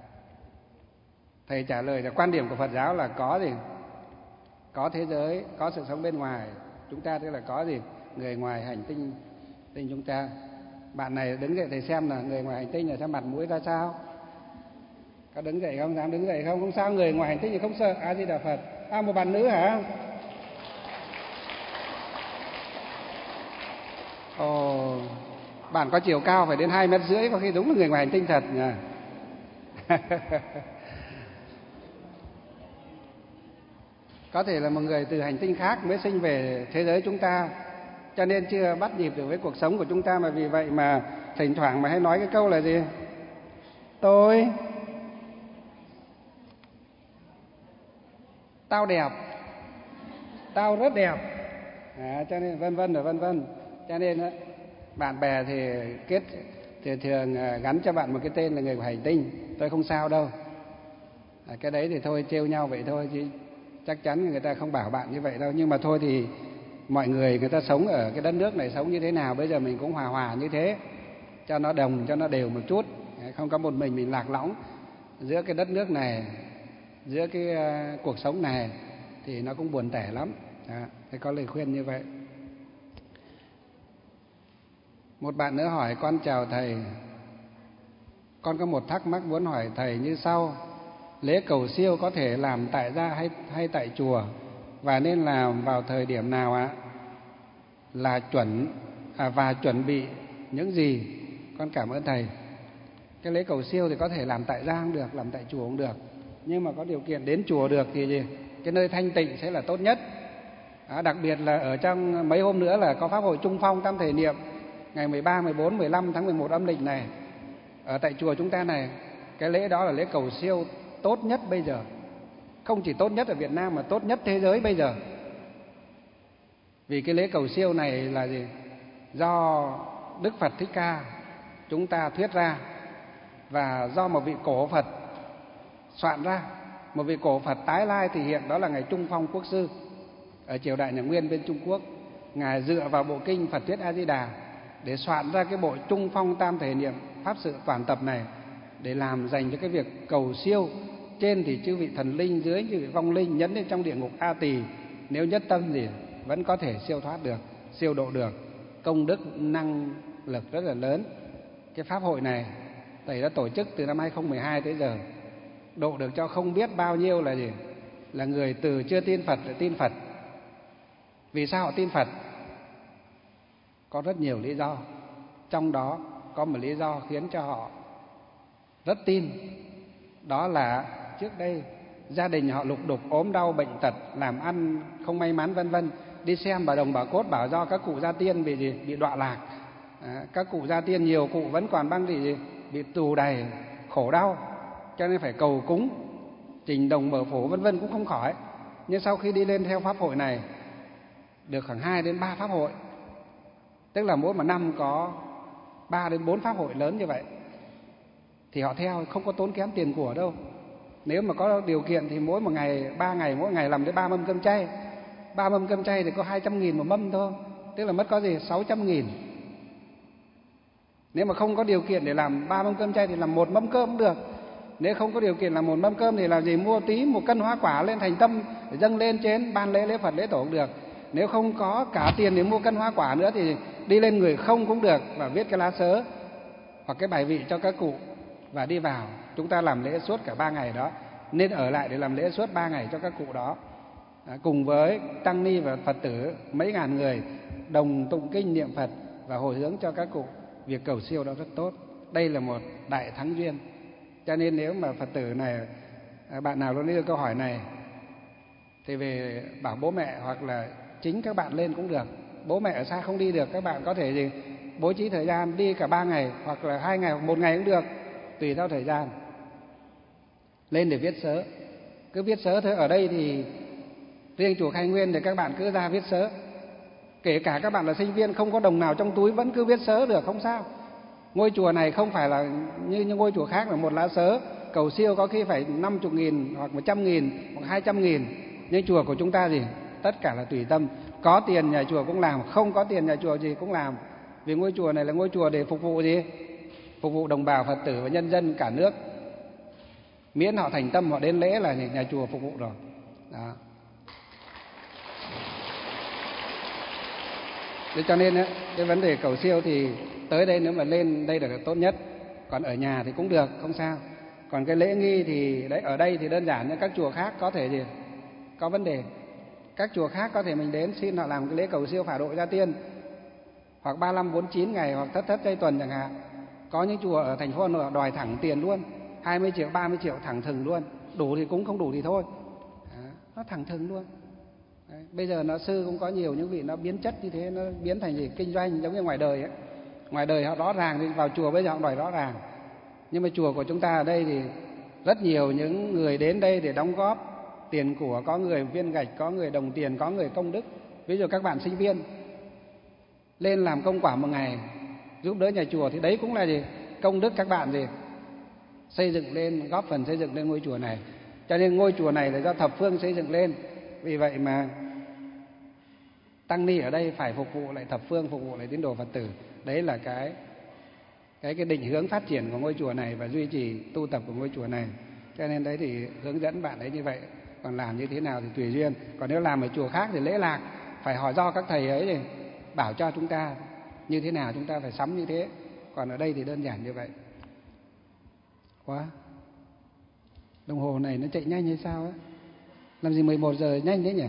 thầy trả lời là quan điểm của Phật giáo là có gì, có thế giới, có sự sống bên ngoài chúng ta, tức là có gì, người ngoài hành tinh chúng ta. Bạn này đứng dậy thầy xem là người ngoài hành tinh là xem mặt mũi ra sao, có đứng dậy không, dám đứng dậy không? Không sao, người ngoài hành tinh thì không sợ. A Di Đà Phật. Một bạn nữ hả? Ồ, bạn có chiều cao phải đến 2,5 mét, có khi đúng là người ngoài hành tinh thật nhỉ. Có thể là một người từ hành tinh khác mới sinh về thế giới chúng ta, cho nên chưa bắt nhịp được với cuộc sống của chúng ta, mà vì vậy mà thỉnh thoảng mà hay nói cái câu là gì, tao đẹp, tao rất đẹp, cho nên vân vân. Cho nên bạn bè thì thường gắn cho bạn một cái tên là người của hành tinh. Tôi không sao đâu, cái đấy thì thôi trêu nhau vậy thôi, chứ chắc chắn người ta không bảo bạn như vậy đâu. Nhưng mà thôi thì mọi người ta sống ở cái đất nước này sống như thế nào, bây giờ mình cũng hòa như thế, cho nó đồng, cho nó đều một chút, không có một mình lạc lõng giữa cái đất nước này, giữa cái cuộc sống này thì nó cũng buồn tẻ lắm. Thầy có lời khuyên như vậy. Một bạn nữa hỏi: con chào thầy, con có một thắc mắc muốn hỏi thầy như sau: lễ cầu siêu có thể làm tại gia hay tại chùa, và nên làm vào thời điểm nào ạ? Và chuẩn bị những gì? Con cảm ơn thầy. Cái lễ cầu siêu thì có thể làm tại gia cũng được, làm tại chùa cũng được, nhưng mà có điều kiện đến chùa được thì gì? Cái nơi thanh tịnh sẽ là tốt nhất. Đặc biệt là ở trong mấy hôm nữa là có pháp hội Trung Phong Tam Thể Niệm ngày 13, 14, 15 tháng 11 âm lịch này, ở tại chùa chúng ta này. Cái lễ đó là lễ cầu siêu tốt nhất bây giờ, không chỉ tốt nhất ở Việt Nam mà tốt nhất thế giới bây giờ. Vì cái lễ cầu siêu này là gì? Do Đức Phật Thích Ca chúng ta thuyết ra, và do một vị cổ Phật soạn ra. Một vị cổ Phật tái lai thể hiện, đó là ngài Trung Phong Quốc sư ở triều đại nhà Nguyên bên Trung Quốc. Ngài dựa vào bộ kinh Phật thuyết A Di Đà để soạn ra cái bộ Trung Phong Tam Thể Niệm pháp sự toàn tập này, để làm dành cho cái việc cầu siêu. Trên thì chư vị thần linh, dưới chư vị vong linh nhấn lên trong địa ngục A Tỳ, nếu nhất tâm gì vẫn có thể siêu thoát được, siêu độ được. công đức năng lực rất là lớn. Cái pháp hội này thầy đã tổ chức từ năm 2012 tới giờ, độ được cho không biết bao nhiêu là gì? Là người từ chưa tin Phật lại tin Phật. Vì sao họ tin Phật? Có rất nhiều lý do. Trong đó có một lý do khiến cho họ rất tin. Đó là trước đây gia đình họ lục đục, ốm đau, bệnh tật, làm ăn không may mắn vân vân. Đi xem bà Đồng Bà Cốt bảo do các cụ gia tiên bị gì? Bị đọa lạc. Các cụ gia tiên nhiều cụ vẫn còn đang bị tù đày, khổ đau, cho nên phải cầu cúng, trình đồng mở phổ vân vân cũng không khỏi. Nhưng sau khi đi lên theo pháp hội này được khoảng 2 đến 3 pháp hội, tức là mỗi một năm có 3 đến 4 pháp hội lớn như vậy, thì họ theo không có tốn kém tiền của đâu. Nếu mà có điều kiện thì mỗi một ngày 3 ngày, mỗi ngày làm đến 3 mâm cơm chay. 3 mâm cơm chay thì có 200.000 một mâm thôi, tức là mất có gì 600.000. Nếu mà không có điều kiện để làm 3 mâm cơm chay thì làm 1 mâm cơm cũng được. Nếu không có điều kiện làm 1 mâm cơm thì làm gì? Mua tí 1 cân hoa quả lên thành tâm để dâng lên trên ban lễ Phật lễ tổ cũng được. Nếu không có cả tiền để mua cân hoa quả nữa thì đi lên người không cũng được, và viết cái lá sớ hoặc cái bài vị cho các cụ và đi vào. Chúng ta làm lễ suốt cả 3 ngày đó, nên ở lại để làm lễ suốt 3 ngày cho các cụ đó. Cùng với tăng ni và Phật tử mấy ngàn người đồng tụng kinh niệm Phật và hồi hướng cho các cụ. Việc cầu siêu đó rất tốt. Đây là một đại thắng duyên. Cho nên nếu mà Phật tử này, bạn nào luôn đưa câu hỏi này thì về bảo bố mẹ hoặc là chính các bạn lên cũng được. Bố mẹ ở xa không đi được, các bạn có thể bố trí thời gian đi cả 3 ngày hoặc là 2 ngày hoặc 1 ngày cũng được, tùy theo thời gian. Lên để viết sớ. Cứ viết sớ thôi. Ở đây thì riêng chùa Khai Nguyên thì các bạn cứ ra viết sớ. Kể cả các bạn là sinh viên không có đồng nào trong túi vẫn cứ viết sớ được, không sao. Ngôi chùa này không phải là như những ngôi chùa khác là một lá sớ cầu siêu có khi phải 50.000 hoặc 100.000 hoặc 200.000. Nhưng chùa của chúng ta tất cả là tùy tâm. Có tiền nhà chùa cũng làm, không có tiền nhà chùa gì cũng làm. Vì ngôi chùa này là ngôi chùa để phục vụ phục vụ đồng bào Phật tử và nhân dân cả nước. Miễn họ thành tâm họ đến lễ là nhà chùa phục vụ rồi. Đó. Thế cho nên cái vấn đề cầu siêu thì tới đây nếu mà lên đây là tốt nhất. Còn ở nhà thì cũng được, không sao. Còn cái lễ nghi thì ở đây thì đơn giản, nhưng các chùa khác có thể có vấn đề. Các chùa khác có thể mình đến xin họ làm cái lễ cầu siêu phả độ gia tiên hoặc 35, 49 ngày hoặc thất chay tuần chẳng hạn. Có những chùa ở thành phố Hà Nội đòi thẳng tiền luôn, 20 triệu, 30 triệu thẳng thừng luôn. Đủ thì cũng, không đủ thì thôi. Nó thẳng thừng luôn. Đấy. Bây giờ nó sư cũng có nhiều những vị nó biến chất như thế, nó biến thành kinh doanh giống như ngoài đời ấy. Ngoài đời họ rõ ràng thì vào chùa bây giờ họ đòi rõ ràng. Nhưng mà chùa của chúng ta ở đây thì rất nhiều những người đến đây để đóng góp tiền của, có người viên gạch, có người đồng tiền, có người công đức. Ví dụ các bạn sinh viên lên làm công quả 1 ngày giúp đỡ nhà chùa thì đấy cũng là công đức các bạn xây dựng lên, góp phần xây dựng lên ngôi chùa này. Cho nên ngôi chùa này là do thập phương xây dựng lên. Vì vậy mà tăng ni ở đây phải phục vụ lại thập phương, phục vụ lại tín đồ Phật tử. Đấy là cái định hướng phát triển của ngôi chùa này và duy trì tu tập của ngôi chùa này. Cho nên đấy thì hướng dẫn bạn ấy như vậy. Còn làm như thế nào thì tùy duyên. Còn nếu làm ở chùa khác thì lễ lạc phải hỏi do các thầy ấy bảo cho chúng ta như thế nào, chúng ta phải sắm như thế. Còn ở đây thì đơn giản như vậy. Quá, đồng hồ này nó chạy nhanh hay sao á? Làm gì 11 giờ nhanh thế nhỉ?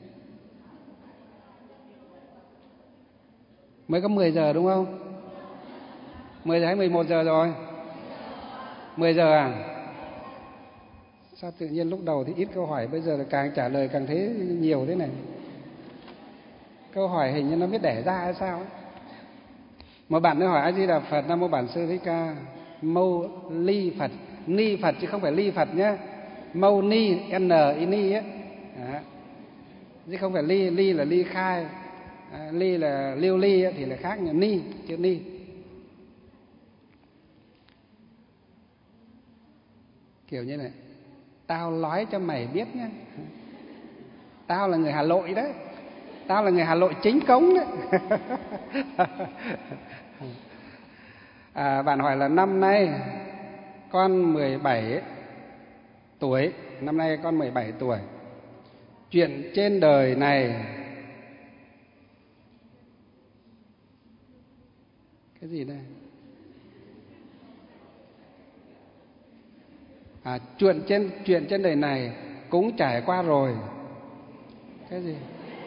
Mới có 10 giờ đúng không? 10 giờ hay 11 giờ rồi? 10 giờ à? Sao tự nhiên lúc đầu thì ít câu hỏi, bây giờ là càng trả lời càng thấy nhiều thế này. Câu hỏi hình như nó biết đẻ ra hay sao ấy. Một bạn nữa hỏi A Di Đà Phật, Nam Mô Bản Sư Thích Ca Mâu Ly Phật. Ni Phật chứ không phải ly Phật nhé. Mâu Ni, N I Ni ấy. Chứ không phải ly, ly là ly khai. Ly là liêu ly ấy, thì là khác nhỉ. Ni, chữ Ni. Kiểu như này, tao nói cho mày biết nhé, tao là người Hà Nội đấy, tao là người Hà Nội chính cống đấy. Bạn hỏi là năm nay con 17 tuổi, năm nay con 17 tuổi. Chuyện trên đời này Cái gì đây? Chuyện trên đời này cũng trải qua rồi. Cái gì?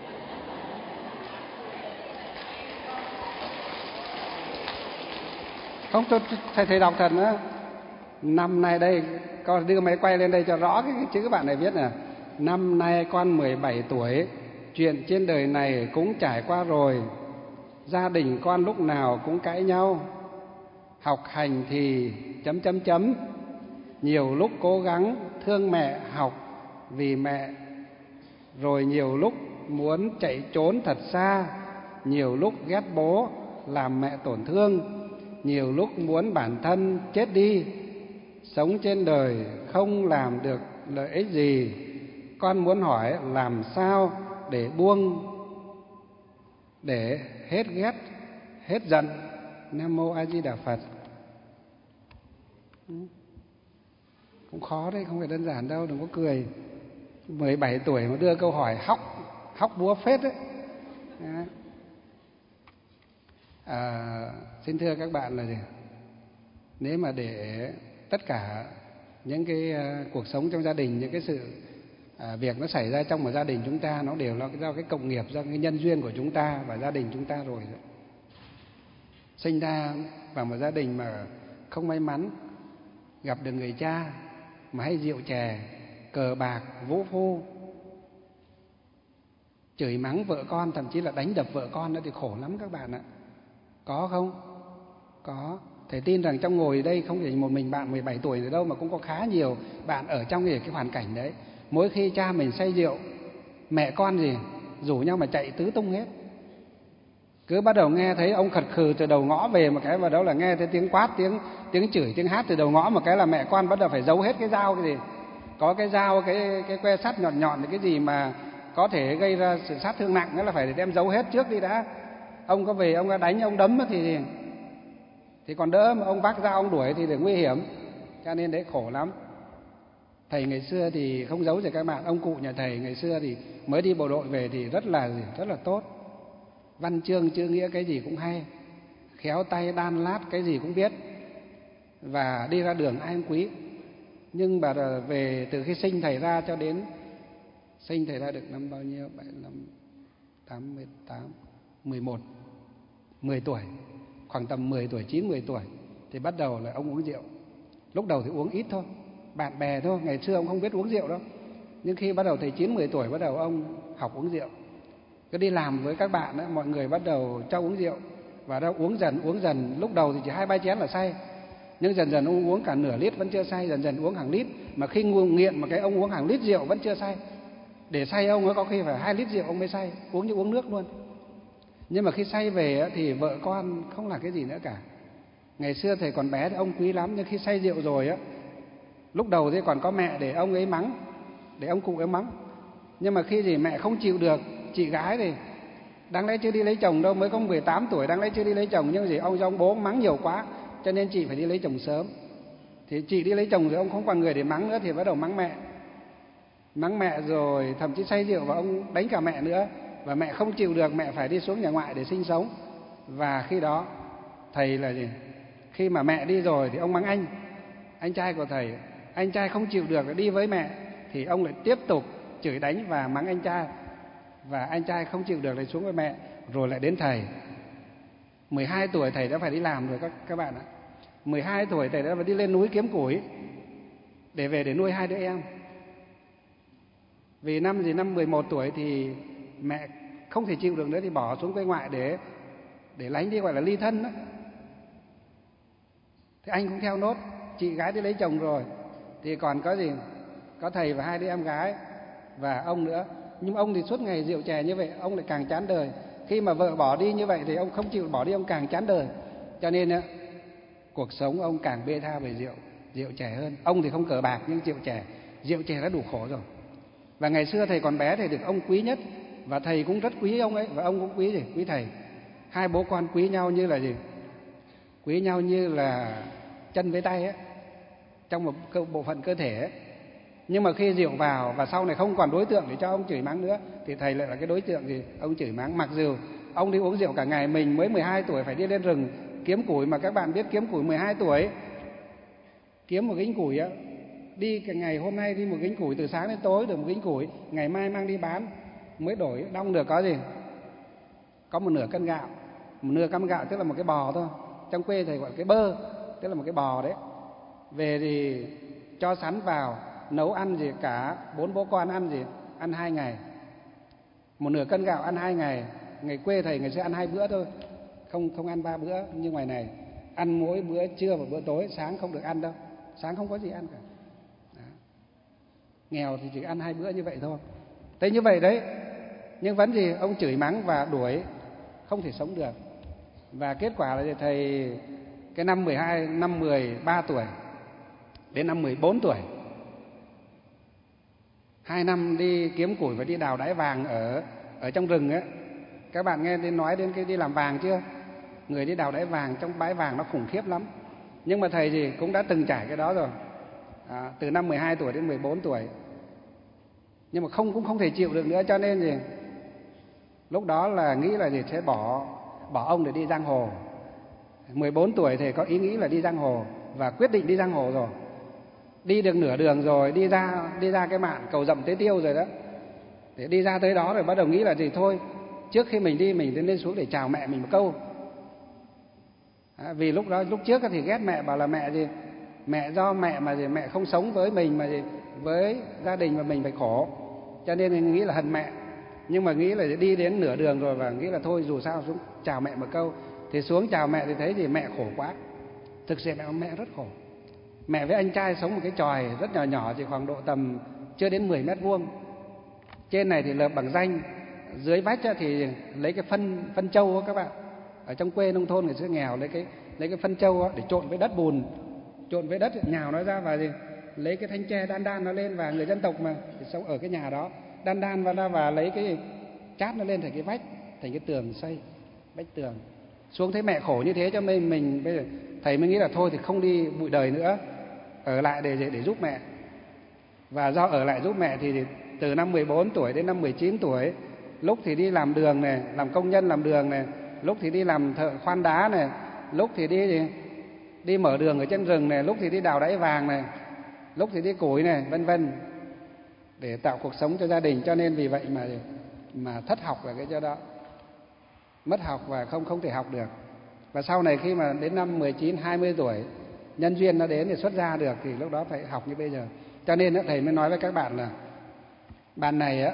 Không, thầy đọc thật nữa. Năm nay đây, con đưa máy quay lên đây cho rõ cái chữ bạn này viết nè. Năm nay con 17 tuổi, chuyện trên đời này cũng trải qua rồi. Gia đình con lúc nào cũng cãi nhau. Học hành thì ... Nhiều lúc cố gắng thương mẹ học vì mẹ, rồi nhiều lúc muốn chạy trốn thật xa, nhiều lúc ghét bố làm mẹ tổn thương, nhiều lúc muốn bản thân chết đi. Sống trên đời không làm được lợi ích gì. Con muốn hỏi làm sao để buông, để hết ghét, hết giận. Nam Mô A Di Đà Phật. Cũng khó đấy, không phải đơn giản đâu, đừng có cười. 17 tuổi mà đưa câu hỏi hóc búa phết đấy. Xin thưa các bạn là gì? Nếu mà để tất cả những cái cuộc sống trong gia đình, những cái sự việc nó xảy ra trong một gia đình chúng ta, nó đều là do cái cộng nghiệp, do cái nhân duyên của chúng ta và gia đình chúng ta rồi. Sinh ra vào một gia đình mà không may mắn gặp được người cha mà hay rượu chè, cờ bạc, vũ phu, chửi mắng vợ con, thậm chí là đánh đập vợ con nữa thì khổ lắm các bạn ạ. Có không? Có. Thầy tin rằng trong ngồi đây không chỉ một mình bạn 17 tuổi nữa đâu, mà cũng có khá nhiều bạn ở trong cái hoàn cảnh đấy. Mỗi khi cha mình say rượu, mẹ con gì rủ nhau mà chạy tứ tung hết. Cứ bắt đầu nghe thấy ông khật khừ từ đầu ngõ về một cái, vào đó là nghe thấy tiếng quát, tiếng chửi, tiếng hát từ đầu ngõ một cái là mẹ con bắt đầu phải giấu hết cái dao cái gì. Có cái dao, cái que sắt nhọn nhọn, cái gì mà có thể gây ra sự sát thương nặng, đó là phải đem giấu hết trước đi đã. Ông có về ông có đánh ông đấm thì còn đỡ, mà ông vác dao ông đuổi thì nguy hiểm. Cho nên đấy khổ lắm. Thầy ngày xưa thì không giấu gì các bạn, ông cụ nhà thầy ngày xưa thì mới đi bộ đội về thì rất là tốt. Văn chương chữ nghĩa cái gì cũng hay, khéo tay đan lát cái gì cũng biết, và đi ra đường ai cũng quý. Nhưng mà về từ khi sinh thầy ra cho đến sinh thầy ra được năm bao nhiêu? 75, 88, 11, 10 tuổi, khoảng tầm 10 tuổi, 9, 10 tuổi thì bắt đầu là ông uống rượu. Lúc đầu thì uống ít thôi, bạn bè thôi, ngày xưa ông không biết uống rượu đâu. Nhưng khi bắt đầu thầy 9, 10 tuổi bắt đầu ông học uống rượu. Cứ đi làm với các bạn ấy, mọi người bắt đầu cho uống rượu, và đâu uống dần, lúc đầu thì chỉ 2-3 chén là say. Nhưng dần dần ông uống cả nửa lít vẫn chưa say, dần dần uống hàng lít. Mà khi nghiện mà cái ông uống hàng lít rượu vẫn chưa say. Để say ông ấy có khi phải 2 lít rượu ông mới say, uống như uống nước luôn. Nhưng mà khi say về thì vợ con không là cái gì nữa cả. Ngày xưa thầy còn bé thì ông quý lắm, nhưng khi say rượu rồi á, lúc đầu thì còn có mẹ để ông ấy mắng, để ông cụ ấy mắng. Nhưng mà khi gì mẹ không chịu được, chị gái thì đáng lẽ chưa đi lấy chồng đâu, mới có 18 tuổi, đáng lẽ chưa đi lấy chồng, nhưng gì ông bố mắng nhiều quá, cho nên chị phải đi lấy chồng sớm. Thì chị đi lấy chồng rồi ông không còn người để mắng nữa thì bắt đầu mắng mẹ. Mắng mẹ rồi thậm chí say rượu và ông đánh cả mẹ nữa. Và mẹ không chịu được, mẹ phải đi xuống nhà ngoại để sinh sống. Và khi đó thầy là gì? Khi mà mẹ đi rồi thì ông mắng anh trai của thầy. Anh trai không chịu được đi với mẹ thì ông lại tiếp tục chửi đánh và mắng anh trai. Và anh trai không chịu được lại xuống với mẹ. Rồi lại đến thầy. 12 tuổi thầy đã phải đi làm rồi các bạn ạ. 12 tuổi thầy đã phải đi lên núi kiếm củi để về để nuôi 2 đứa em. Vì năm 11 tuổi thì mẹ không thể chịu được nữa thì bỏ xuống quê ngoại để lánh đi, gọi là ly thân đó. Thì anh cũng theo nốt, chị gái đi lấy chồng rồi thì còn có gì? Có thầy và 2 đứa em gái và ông nữa. Nhưng ông thì suốt ngày rượu chè như vậy, ông lại càng chán đời. Khi mà vợ bỏ đi như vậy thì ông không chịu bỏ đi, ông càng chán đời. Cho nên cuộc sống ông càng bê tha về rượu chè hơn. Ông thì không cờ bạc nhưng rượu chè đã đủ khổ rồi. Và ngày xưa thầy còn bé thầy được ông quý nhất, và thầy cũng rất quý ông ấy, và ông cũng quý gì? Quý thầy. 2 bố con quý nhau như là gì? Quý nhau như là chân với tay ấy, trong một bộ phận cơ thể ấy. Nhưng mà khi rượu vào và sau này không còn đối tượng để cho ông chửi mắng nữa thì thầy lại là cái đối tượng gì? Ông chửi mắng. Mặc dù ông đi uống rượu cả ngày, mình mới 12 tuổi phải đi lên rừng kiếm củi, mà các bạn biết kiếm củi 12 tuổi, kiếm một gánh củi á, đi cái ngày hôm nay đi một gánh củi từ sáng đến tối được một gánh củi, ngày mai mang đi bán mới đổi đong được có gì? Có một nửa cân gạo. Một nửa cân gạo tức là một cái bò thôi. Trong quê thầy gọi là cái bơ, tức là một cái bò đấy. Về thì cho sắn vào, nấu ăn gì cả 4 bố con ăn gì? Ăn 2 ngày. Một nửa cân gạo ăn 2 ngày. Ngày quê thầy ngày xưa ăn 2 bữa thôi, không ăn 3 bữa như ngoài này. Ăn mỗi bữa trưa và bữa tối, sáng không được ăn đâu. Sáng không có gì ăn cả. Đó. Nghèo thì chỉ ăn 2 bữa như vậy thôi. Thế như vậy đấy, nhưng vẫn gì ông chửi mắng và đuổi, không thể sống được. Và kết quả là thầy cái năm 12, năm 13 tuổi đến năm 14 tuổi, 2 năm đi kiếm củi và đi đào đáy vàng ở trong rừng ấy. Các bạn nghe nói đến cái đi làm vàng chưa? Người đi đào đáy vàng trong bãi vàng nó khủng khiếp lắm. Nhưng mà thầy gì cũng đã từng trải cái đó rồi. Từ năm 12 tuổi đến 14 tuổi. Nhưng mà cũng không thể chịu được nữa, cho nên gì lúc đó là nghĩ là gì sẽ bỏ ông để đi giang hồ. 14 tuổi thì có ý nghĩ là đi giang hồ và quyết định đi giang hồ rồi. Đi được nửa đường rồi, đi ra cái mạn Cầu Dậm Tế Tiêu rồi đó. Để đi ra tới đó rồi bắt đầu nghĩ là gì thôi, trước khi mình đi mình nên xuống để chào mẹ mình một câu. Vì lúc trước thì ghét mẹ, bảo là mẹ gì mẹ do mẹ mà gì mẹ không sống với mình mà gì với gia đình mà mình phải khổ, cho nên mình nghĩ là hận mẹ. Nhưng mà nghĩ là đi đến nửa đường rồi và nghĩ là thôi dù sao xuống chào mẹ một câu. Thì xuống chào mẹ thì thấy gì mẹ khổ quá. Thực sự mẹ rất khổ. Mẹ với anh trai sống một cái chòi rất nhỏ nhỏ, chỉ khoảng độ tầm chưa đến 10 mét vuông. Trên này thì lợp bằng ranh, dưới vách thì lấy cái phân trâu các bạn. Ở trong quê nông thôn người xưa nghèo lấy cái phân trâu để trộn với đất bùn, trộn với đất nhào nó ra và gì lấy cái thanh tre đan nó lên, và người dân tộc mà thì sống ở cái nhà đó đan vào ra và lấy cái chát nó lên thành cái vách, thành cái tường xây, vách tường. Xuống thấy mẹ khổ như thế cho nên mình bây giờ thầy mới nghĩ là thôi thì không đi bụi đời nữa, ở lại để giúp mẹ. Và do ở lại giúp mẹ thì từ năm 14 tuổi đến năm 19 tuổi, lúc thì đi làm đường này, làm công nhân làm đường này, lúc thì đi làm thợ khoan đá này, lúc thì đi mở đường ở trên rừng này, lúc thì đi đào đáy vàng này, lúc thì đi củi này, vân vân, để tạo cuộc sống cho gia đình. Cho nên vì vậy mà thất học ở cái chỗ đó, mất học và không thể học được. Và sau này khi mà đến năm 19, 20 tuổi, nhân duyên nó đến thì xuất gia được, thì lúc đó phải học như bây giờ. Cho nên thầy mới nói với các bạn là ban này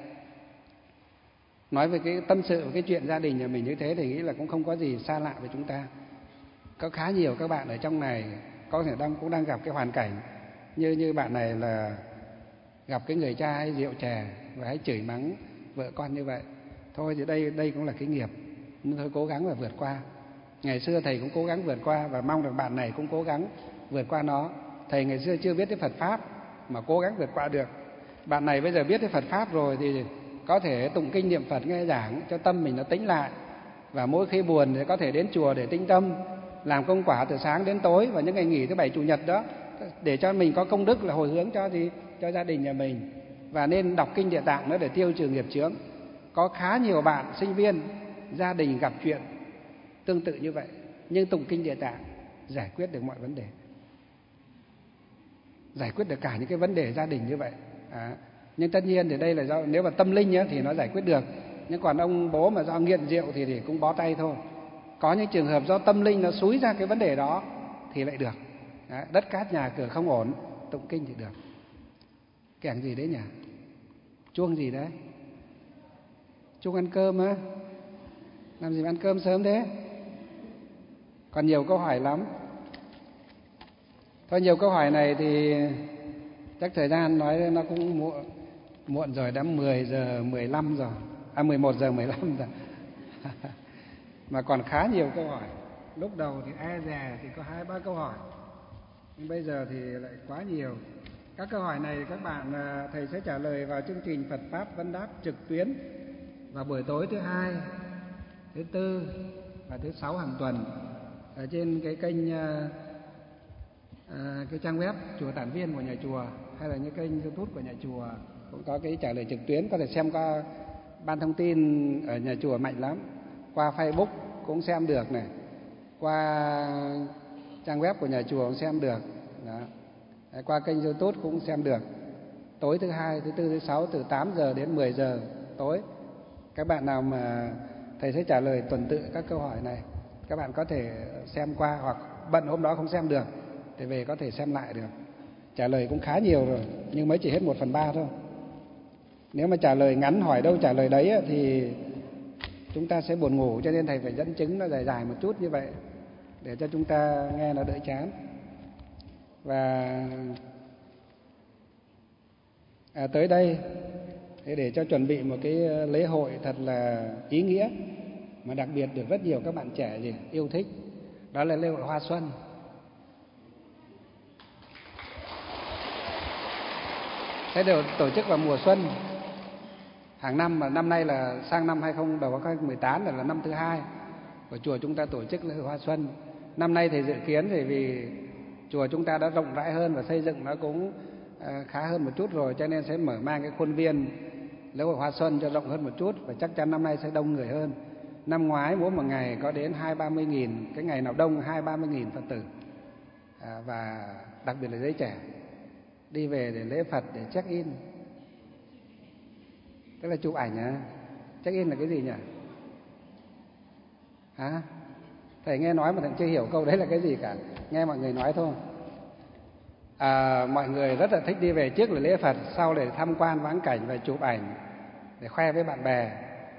nói về cái tâm sự, cái chuyện gia đình nhà mình như thế thì nghĩ là cũng không có gì xa lạ với chúng ta. Có khá nhiều các bạn ở trong này có thể cũng đang gặp cái hoàn cảnh như bạn này, là gặp cái người cha hay rượu chè và hay chửi mắng vợ con như vậy. Thôi thì đây cũng là cái nghiệp, nhưng thôi cố gắng và vượt qua. Ngày xưa thầy cũng cố gắng vượt qua và mong rằng bạn này cũng cố gắng vượt qua nó. Thầy ngày xưa chưa biết cái Phật Pháp mà cố gắng vượt qua được. Bạn này bây giờ biết cái Phật Pháp rồi thì có thể tụng kinh niệm Phật nghe giảng cho tâm mình nó tĩnh lại. Và mỗi khi buồn thì có thể đến chùa để tĩnh tâm, làm công quả từ sáng đến tối và những ngày nghỉ thứ Bảy Chủ nhật đó, để cho mình có công đức là hồi hướng cho gia đình nhà mình. Và nên đọc kinh Địa Tạng nữa để tiêu trừ nghiệp chướng. Có khá nhiều bạn sinh viên gia đình gặp chuyện tương tự như vậy, nhưng tụng kinh Địa Tạng giải quyết được mọi vấn đề, giải quyết được cả những cái vấn đề gia đình như vậy. Nhưng tất nhiên thì đây là do nếu mà tâm linh thì nó giải quyết được, nhưng còn ông bố mà do nghiện rượu thì cũng bó tay thôi. Có những trường hợp do tâm linh nó xúi ra cái vấn đề đó thì lại được. Đất cát nhà cửa không ổn, tụng kinh thì được. Kẻng gì đấy nhỉ? Chuông gì đấy? Chuông ăn cơm á? Làm gì mà ăn cơm sớm thế? Còn nhiều câu hỏi lắm. Thôi nhiều câu hỏi này thì chắc thời gian nói nó cũng muộn rồi, đã 10 giờ 15 rồi. 11 giờ 15 rồi. Mà còn khá nhiều câu hỏi. Lúc đầu thì e dè thì có 2-3 câu hỏi, nhưng bây giờ thì lại quá nhiều. Các câu hỏi này các bạn thầy sẽ trả lời vào chương trình Phật Pháp Vấn Đáp trực tuyến vào buổi tối thứ Hai, thứ Tư và thứ Sáu hàng tuần ở trên cái kênh cái trang web Chùa Tản Viên của nhà chùa, hay là những kênh YouTube của nhà chùa cũng có cái trả lời trực tuyến. Có thể xem qua ban thông tin ở nhà chùa mạnh lắm, qua Facebook cũng xem được này. qua trang web của nhà chùa cũng xem được. Đó. Qua kênh YouTube cũng xem được. Tối thứ Hai, thứ Tư, thứ Sáu từ 8 giờ đến 10 giờ tối. Các bạn nào mà thầy sẽ trả lời tuần tự các câu hỏi này, các bạn có thể xem qua, hoặc bận hôm đó không xem được thì về có thể xem lại được. Trả lời cũng khá nhiều rồi, nhưng mới chỉ hết 1/3 thôi. Nếu mà trả lời ngắn hỏi đâu trả lời đấy thì chúng ta sẽ buồn ngủ, cho nên thầy phải dẫn chứng nó dài dài một chút như vậy để cho chúng ta nghe nó đỡ chán. Và tới đây để cho chuẩn bị một cái lễ hội thật là ý nghĩa, mà đặc biệt được rất nhiều các bạn trẻ yêu thích, đó là lễ hội Hoa Xuân. Sẽ đều tổ chức vào mùa xuân hàng năm, mà năm nay là sang năm đầu 2018 là năm thứ 2 của chùa chúng ta tổ chức lễ hội Hoa Xuân. Năm nay thì dự kiến thì vì chùa chúng ta đã rộng rãi hơn và xây dựng nó cũng khá hơn một chút rồi, cho nên sẽ mở mang cái khuôn viên lễ hội Hoa Xuân cho rộng hơn một chút, và chắc chắn năm nay sẽ đông người hơn. Năm ngoái mỗi một ngày có đến 20-30 nghìn, cái ngày nào đông 20-30 nghìn Phật tử, và đặc biệt là giới trẻ đi về để lễ Phật, để check in, tức là chụp ảnh à? Check in là cái gì nhỉ? Hả? Thầy nghe nói mà thầy chưa hiểu câu đấy là cái gì cả, nghe mọi người nói thôi. Mọi người rất là thích đi về trước là lễ Phật, sau để tham quan vãng cảnh và chụp ảnh để khoe với bạn bè.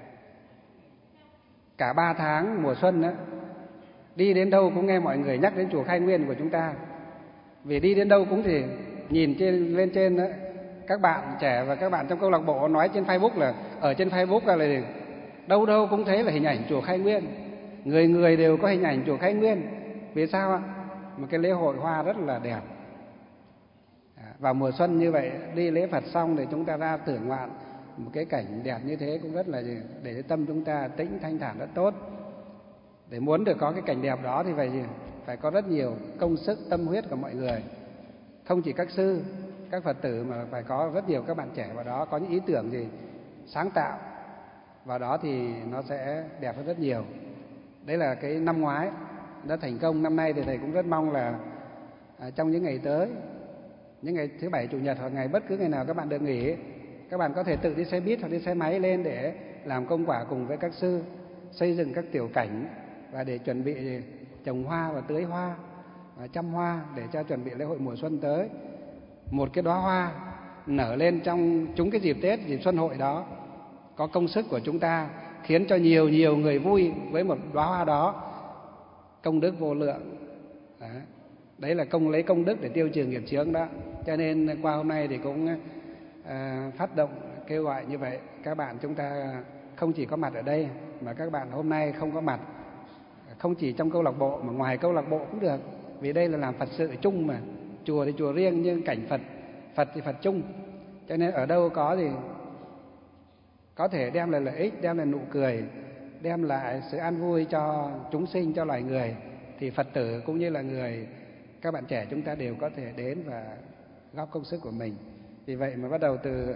Cả 3 tháng mùa xuân đó, đi đến đâu cũng nghe mọi người nhắc đến chùa Khai Nguyên của chúng ta. Vì đi đến đâu cũng thì nhìn lên trên đó, các bạn trẻ và các bạn trong câu lạc bộ nói trên Facebook là ở trên Facebook là đâu đâu cũng thấy là hình ảnh chùa Khai Nguyên, người người đều có hình ảnh chùa Khai Nguyên. Vì sao ạ? Một cái lễ hội hoa rất là đẹp. Vào mùa xuân như vậy, đi lễ Phật xong thì chúng ta ra thưởng ngoạn một cái cảnh đẹp như thế cũng rất là để tâm chúng ta tĩnh thanh thản rất tốt. Để muốn được có cái cảnh đẹp đó thì phải có rất nhiều công sức tâm huyết của mọi người, không chỉ các sư, các Phật tử, mà phải có rất nhiều các bạn trẻ vào đó có những ý tưởng sáng tạo vào đó thì nó sẽ đẹp hơn rất nhiều. Đấy là cái năm ngoái đã thành công. Năm nay thì thầy cũng rất mong là trong những ngày tới, những ngày thứ Bảy, Chủ nhật hoặc ngày bất cứ ngày nào các bạn được nghỉ, các bạn có thể tự đi xe buýt hoặc đi xe máy lên để làm công quả cùng với các sư, xây dựng các tiểu cảnh và để chuẩn bị trồng hoa và tưới hoa và chăm hoa để cho chuẩn bị lễ hội mùa xuân tới. Một cái đóa hoa nở lên trong chúng cái dịp Tết, dịp xuân hội đó, có công sức của chúng ta khiến cho nhiều người vui với một đóa hoa đó, công đức vô lượng. Đấy là lấy công đức để tiêu trừ nghiệp chướng đó. Cho nên qua hôm nay thì cũng phát động kêu gọi như vậy. Các bạn chúng ta không chỉ có mặt ở đây, mà các bạn hôm nay không có mặt, không chỉ trong câu lạc bộ mà ngoài câu lạc bộ cũng được. Vì đây là làm Phật sự chung mà. Chùa thì chùa riêng, nhưng cảnh Phật thì Phật chung. Cho nên ở đâu có thì có thể đem lại lợi ích, đem lại nụ cười, đem lại sự an vui cho chúng sinh, cho loài người, thì Phật tử cũng như là các bạn trẻ chúng ta đều có thể đến và góp công sức của mình. Vì vậy mà bắt đầu từ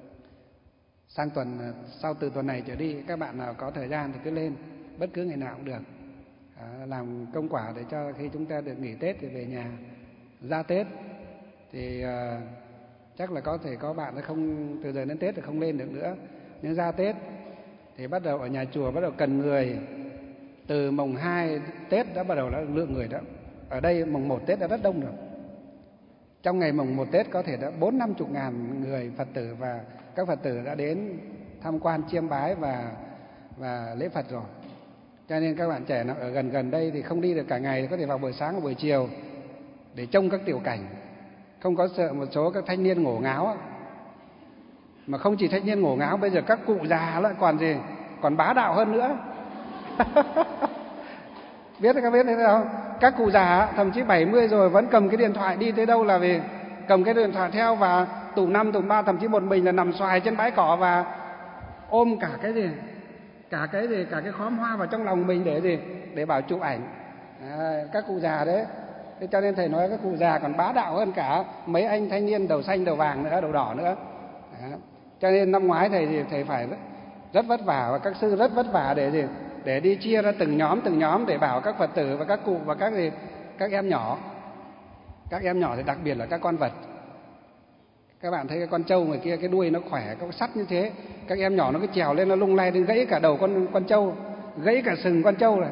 tuần này trở đi, các bạn nào có thời gian thì cứ lên bất cứ ngày nào cũng được, làm công quả để cho khi chúng ta được nghỉ Tết thì về nhà. Ra Tết thì chắc là có thể có bạn không, từ giờ đến Tết thì không lên được nữa, nhưng ra Tết thì bắt đầu ở nhà chùa bắt đầu cần người. Từ mùng 2 Tết đã bắt đầu lượng người đó. Ở đây mùng 1 Tết đã rất đông rồi. Trong ngày mùng 1 Tết có thể đã 40-50 ngàn người Phật tử và các Phật tử đã đến tham quan chiêm bái và lễ Phật rồi. Cho nên các bạn trẻ nào ở gần đây thì không đi được cả ngày thì có thể vào buổi sáng và buổi chiều để trông các tiểu cảnh. Không có sợ một số các thanh niên ngổ ngáo. Mà không chỉ thanh niên ngổ ngáo, bây giờ các cụ già lại còn bá đạo hơn nữa. Biết các biết thế không? Các cụ già thậm chí 70 rồi vẫn cầm cái điện thoại đi tới đâu là vì cầm cái điện thoại theo, và tụm 5 tụm 3 thậm chí một mình là nằm xoài trên bãi cỏ và ôm cả cái khóm hoa vào trong lòng mình để bảo chụp ảnh. Các cụ già đấy. Thế cho nên thầy nói các cụ già còn bá đạo hơn cả mấy anh thanh niên đầu xanh đầu vàng nữa, đầu đỏ nữa. Cho nên năm ngoái thầy phải rất vất vả, và các sư rất vất vả để để đi chia ra từng nhóm để bảo các Phật tử và các cụ và các em nhỏ. Các em nhỏ thì đặc biệt là các con vật. Các bạn thấy cái con trâu ngoài kia cái đuôi nó khỏe, có sắt như thế, các em nhỏ nó cứ trèo lên nó lung lay đến gãy cả đầu con trâu, gãy cả sừng con trâu này.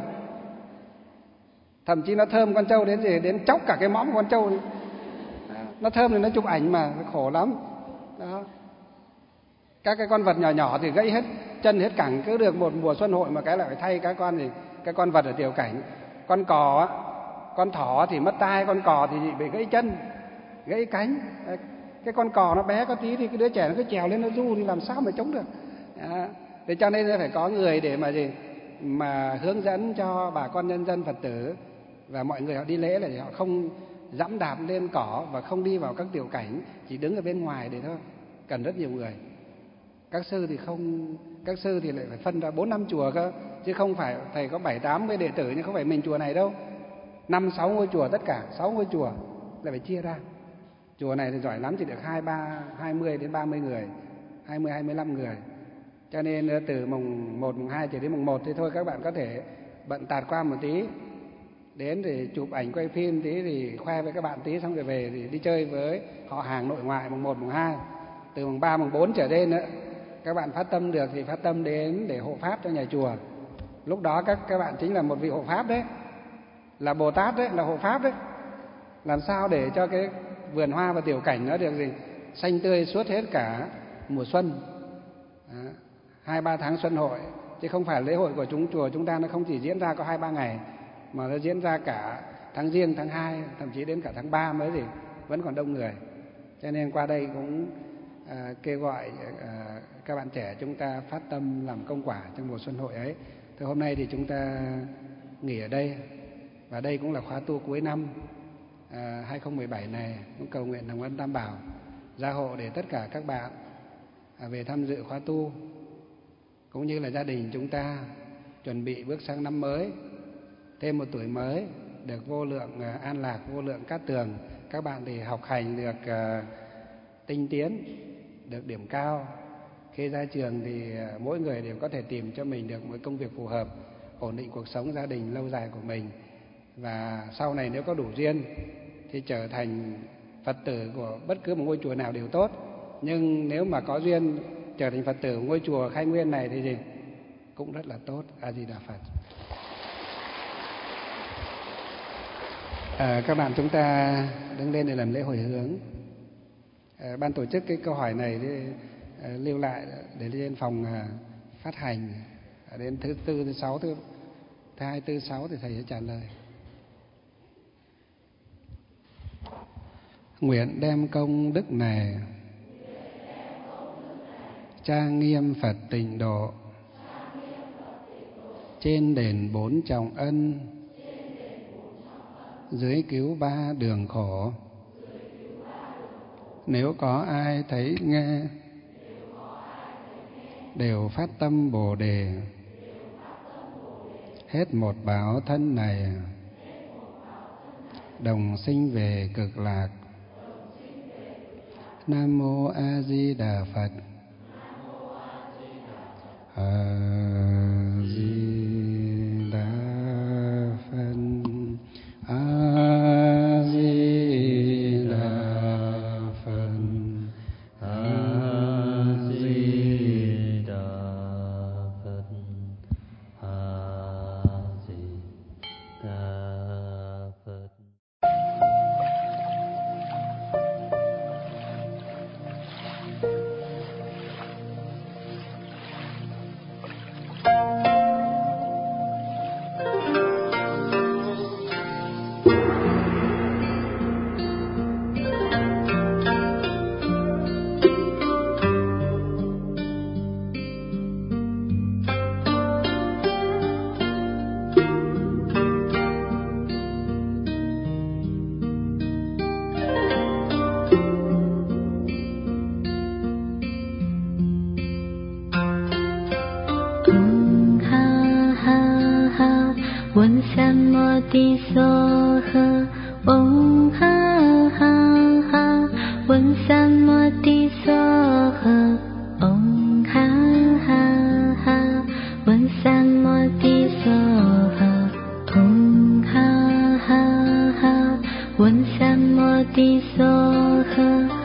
Thậm chí nó thơm con trâu đến gì đến chóc cả cái mõm của con trâu. Nó thơm thì nó chụp ảnh mà khổ lắm. Đó. Các cái con vật nhỏ nhỏ thì gãy hết chân hết cẳng, cứ được một mùa xuân hội mà cái lại phải thay các con vật ở tiểu cảnh. Con cò á, con thỏ thì mất tai, con cò thì bị gãy chân, gãy cánh. Cái con cò nó bé có tí thì cái đứa trẻ nó cứ trèo lên nó du thì làm sao mà chống được. Thế cho nên phải có người để mà hướng dẫn cho bà con nhân dân Phật tử và mọi người họ đi lễ là họ không dẫm đạp lên cỏ và không đi vào các tiểu cảnh, chỉ đứng ở bên ngoài để thôi. Cần rất nhiều người. Các sư thì lại phải phân ra 4-5 chùa cơ, chứ không phải thầy có 7-80 đệ tử, nhưng không phải mình chùa này đâu. 5-6 ngôi chùa, tất cả 6 ngôi chùa lại phải chia ra. Chùa này thì giỏi lắm chỉ được 20 đến 30 người, 20-25 người. Cho nên từ mùng 1, mùng 2 chỉ đến mùng 1 thì thôi các bạn có thể bận tạt qua một tí, đến thì chụp ảnh quay phim tí thì khoe với các bạn tí, xong rồi về thì đi chơi với họ hàng nội ngoại mùng 1, mùng 2. Từ mùng 3, mùng 4 trở lên nữa, các bạn phát tâm được thì phát tâm đến để hộ pháp cho nhà chùa. Lúc đó các bạn chính là một vị hộ pháp đấy, là Bồ Tát đấy, là hộ pháp đấy. Làm sao để cho cái vườn hoa và tiểu cảnh nó được xanh tươi suốt hết cả mùa xuân. 2-3 tháng xuân hội, chứ không phải lễ hội của chùa chúng ta nó không chỉ diễn ra có 2-3 ngày, mà nó diễn ra cả tháng Giêng, tháng 2, thậm chí đến cả tháng 3 mới vẫn còn đông người. Cho nên qua đây cũng kêu gọi các bạn trẻ chúng ta phát tâm làm công quả trong mùa xuân hội ấy. Thì hôm nay thì chúng ta nghỉ ở đây, và đây cũng là khóa tu cuối năm 2017 này. Cũng cầu nguyện Hồng Ân Tam Bảo gia hộ để tất cả các bạn về tham dự khóa tu, cũng như là gia đình chúng ta chuẩn bị bước sang năm mới, thêm một tuổi mới, được vô lượng an lạc, vô lượng cát tường. Các bạn thì học hành được tinh tiến, được điểm cao. Khi ra trường thì mỗi người đều có thể tìm cho mình được một công việc phù hợp, ổn định cuộc sống gia đình lâu dài của mình. Và sau này nếu có đủ duyên thì trở thành Phật tử của bất cứ một ngôi chùa nào đều tốt. Nhưng nếu mà có duyên trở thành Phật tử của ngôi chùa Khai Nguyên này thì cũng rất là tốt. A Di Đà Phật. Các bạn chúng ta đứng lên để làm lễ hồi hướng. Ban tổ chức cái câu hỏi này lưu lại để lên phòng phát hành đến thứ tư, thứ sáu, thứ hai, thứ sáu thì thầy sẽ trả lời. Nguyện đem công đức này trang nghiêm Phật tịnh độ, trên đền 4 trọng ân, dưới cứu 3 đường khổ. Nếu có ai thấy nghe, đều phát tâm Bồ Đề, hết một báo thân này, đồng sinh về cực lạc. Nam Mô A Di Đà Phật. A Di Đà Phật. A Di Đà Phật. A Di Đà Phật. A Di Đà Phật. 文三摩地娑诃，吽哈哈哈，文三摩地娑诃。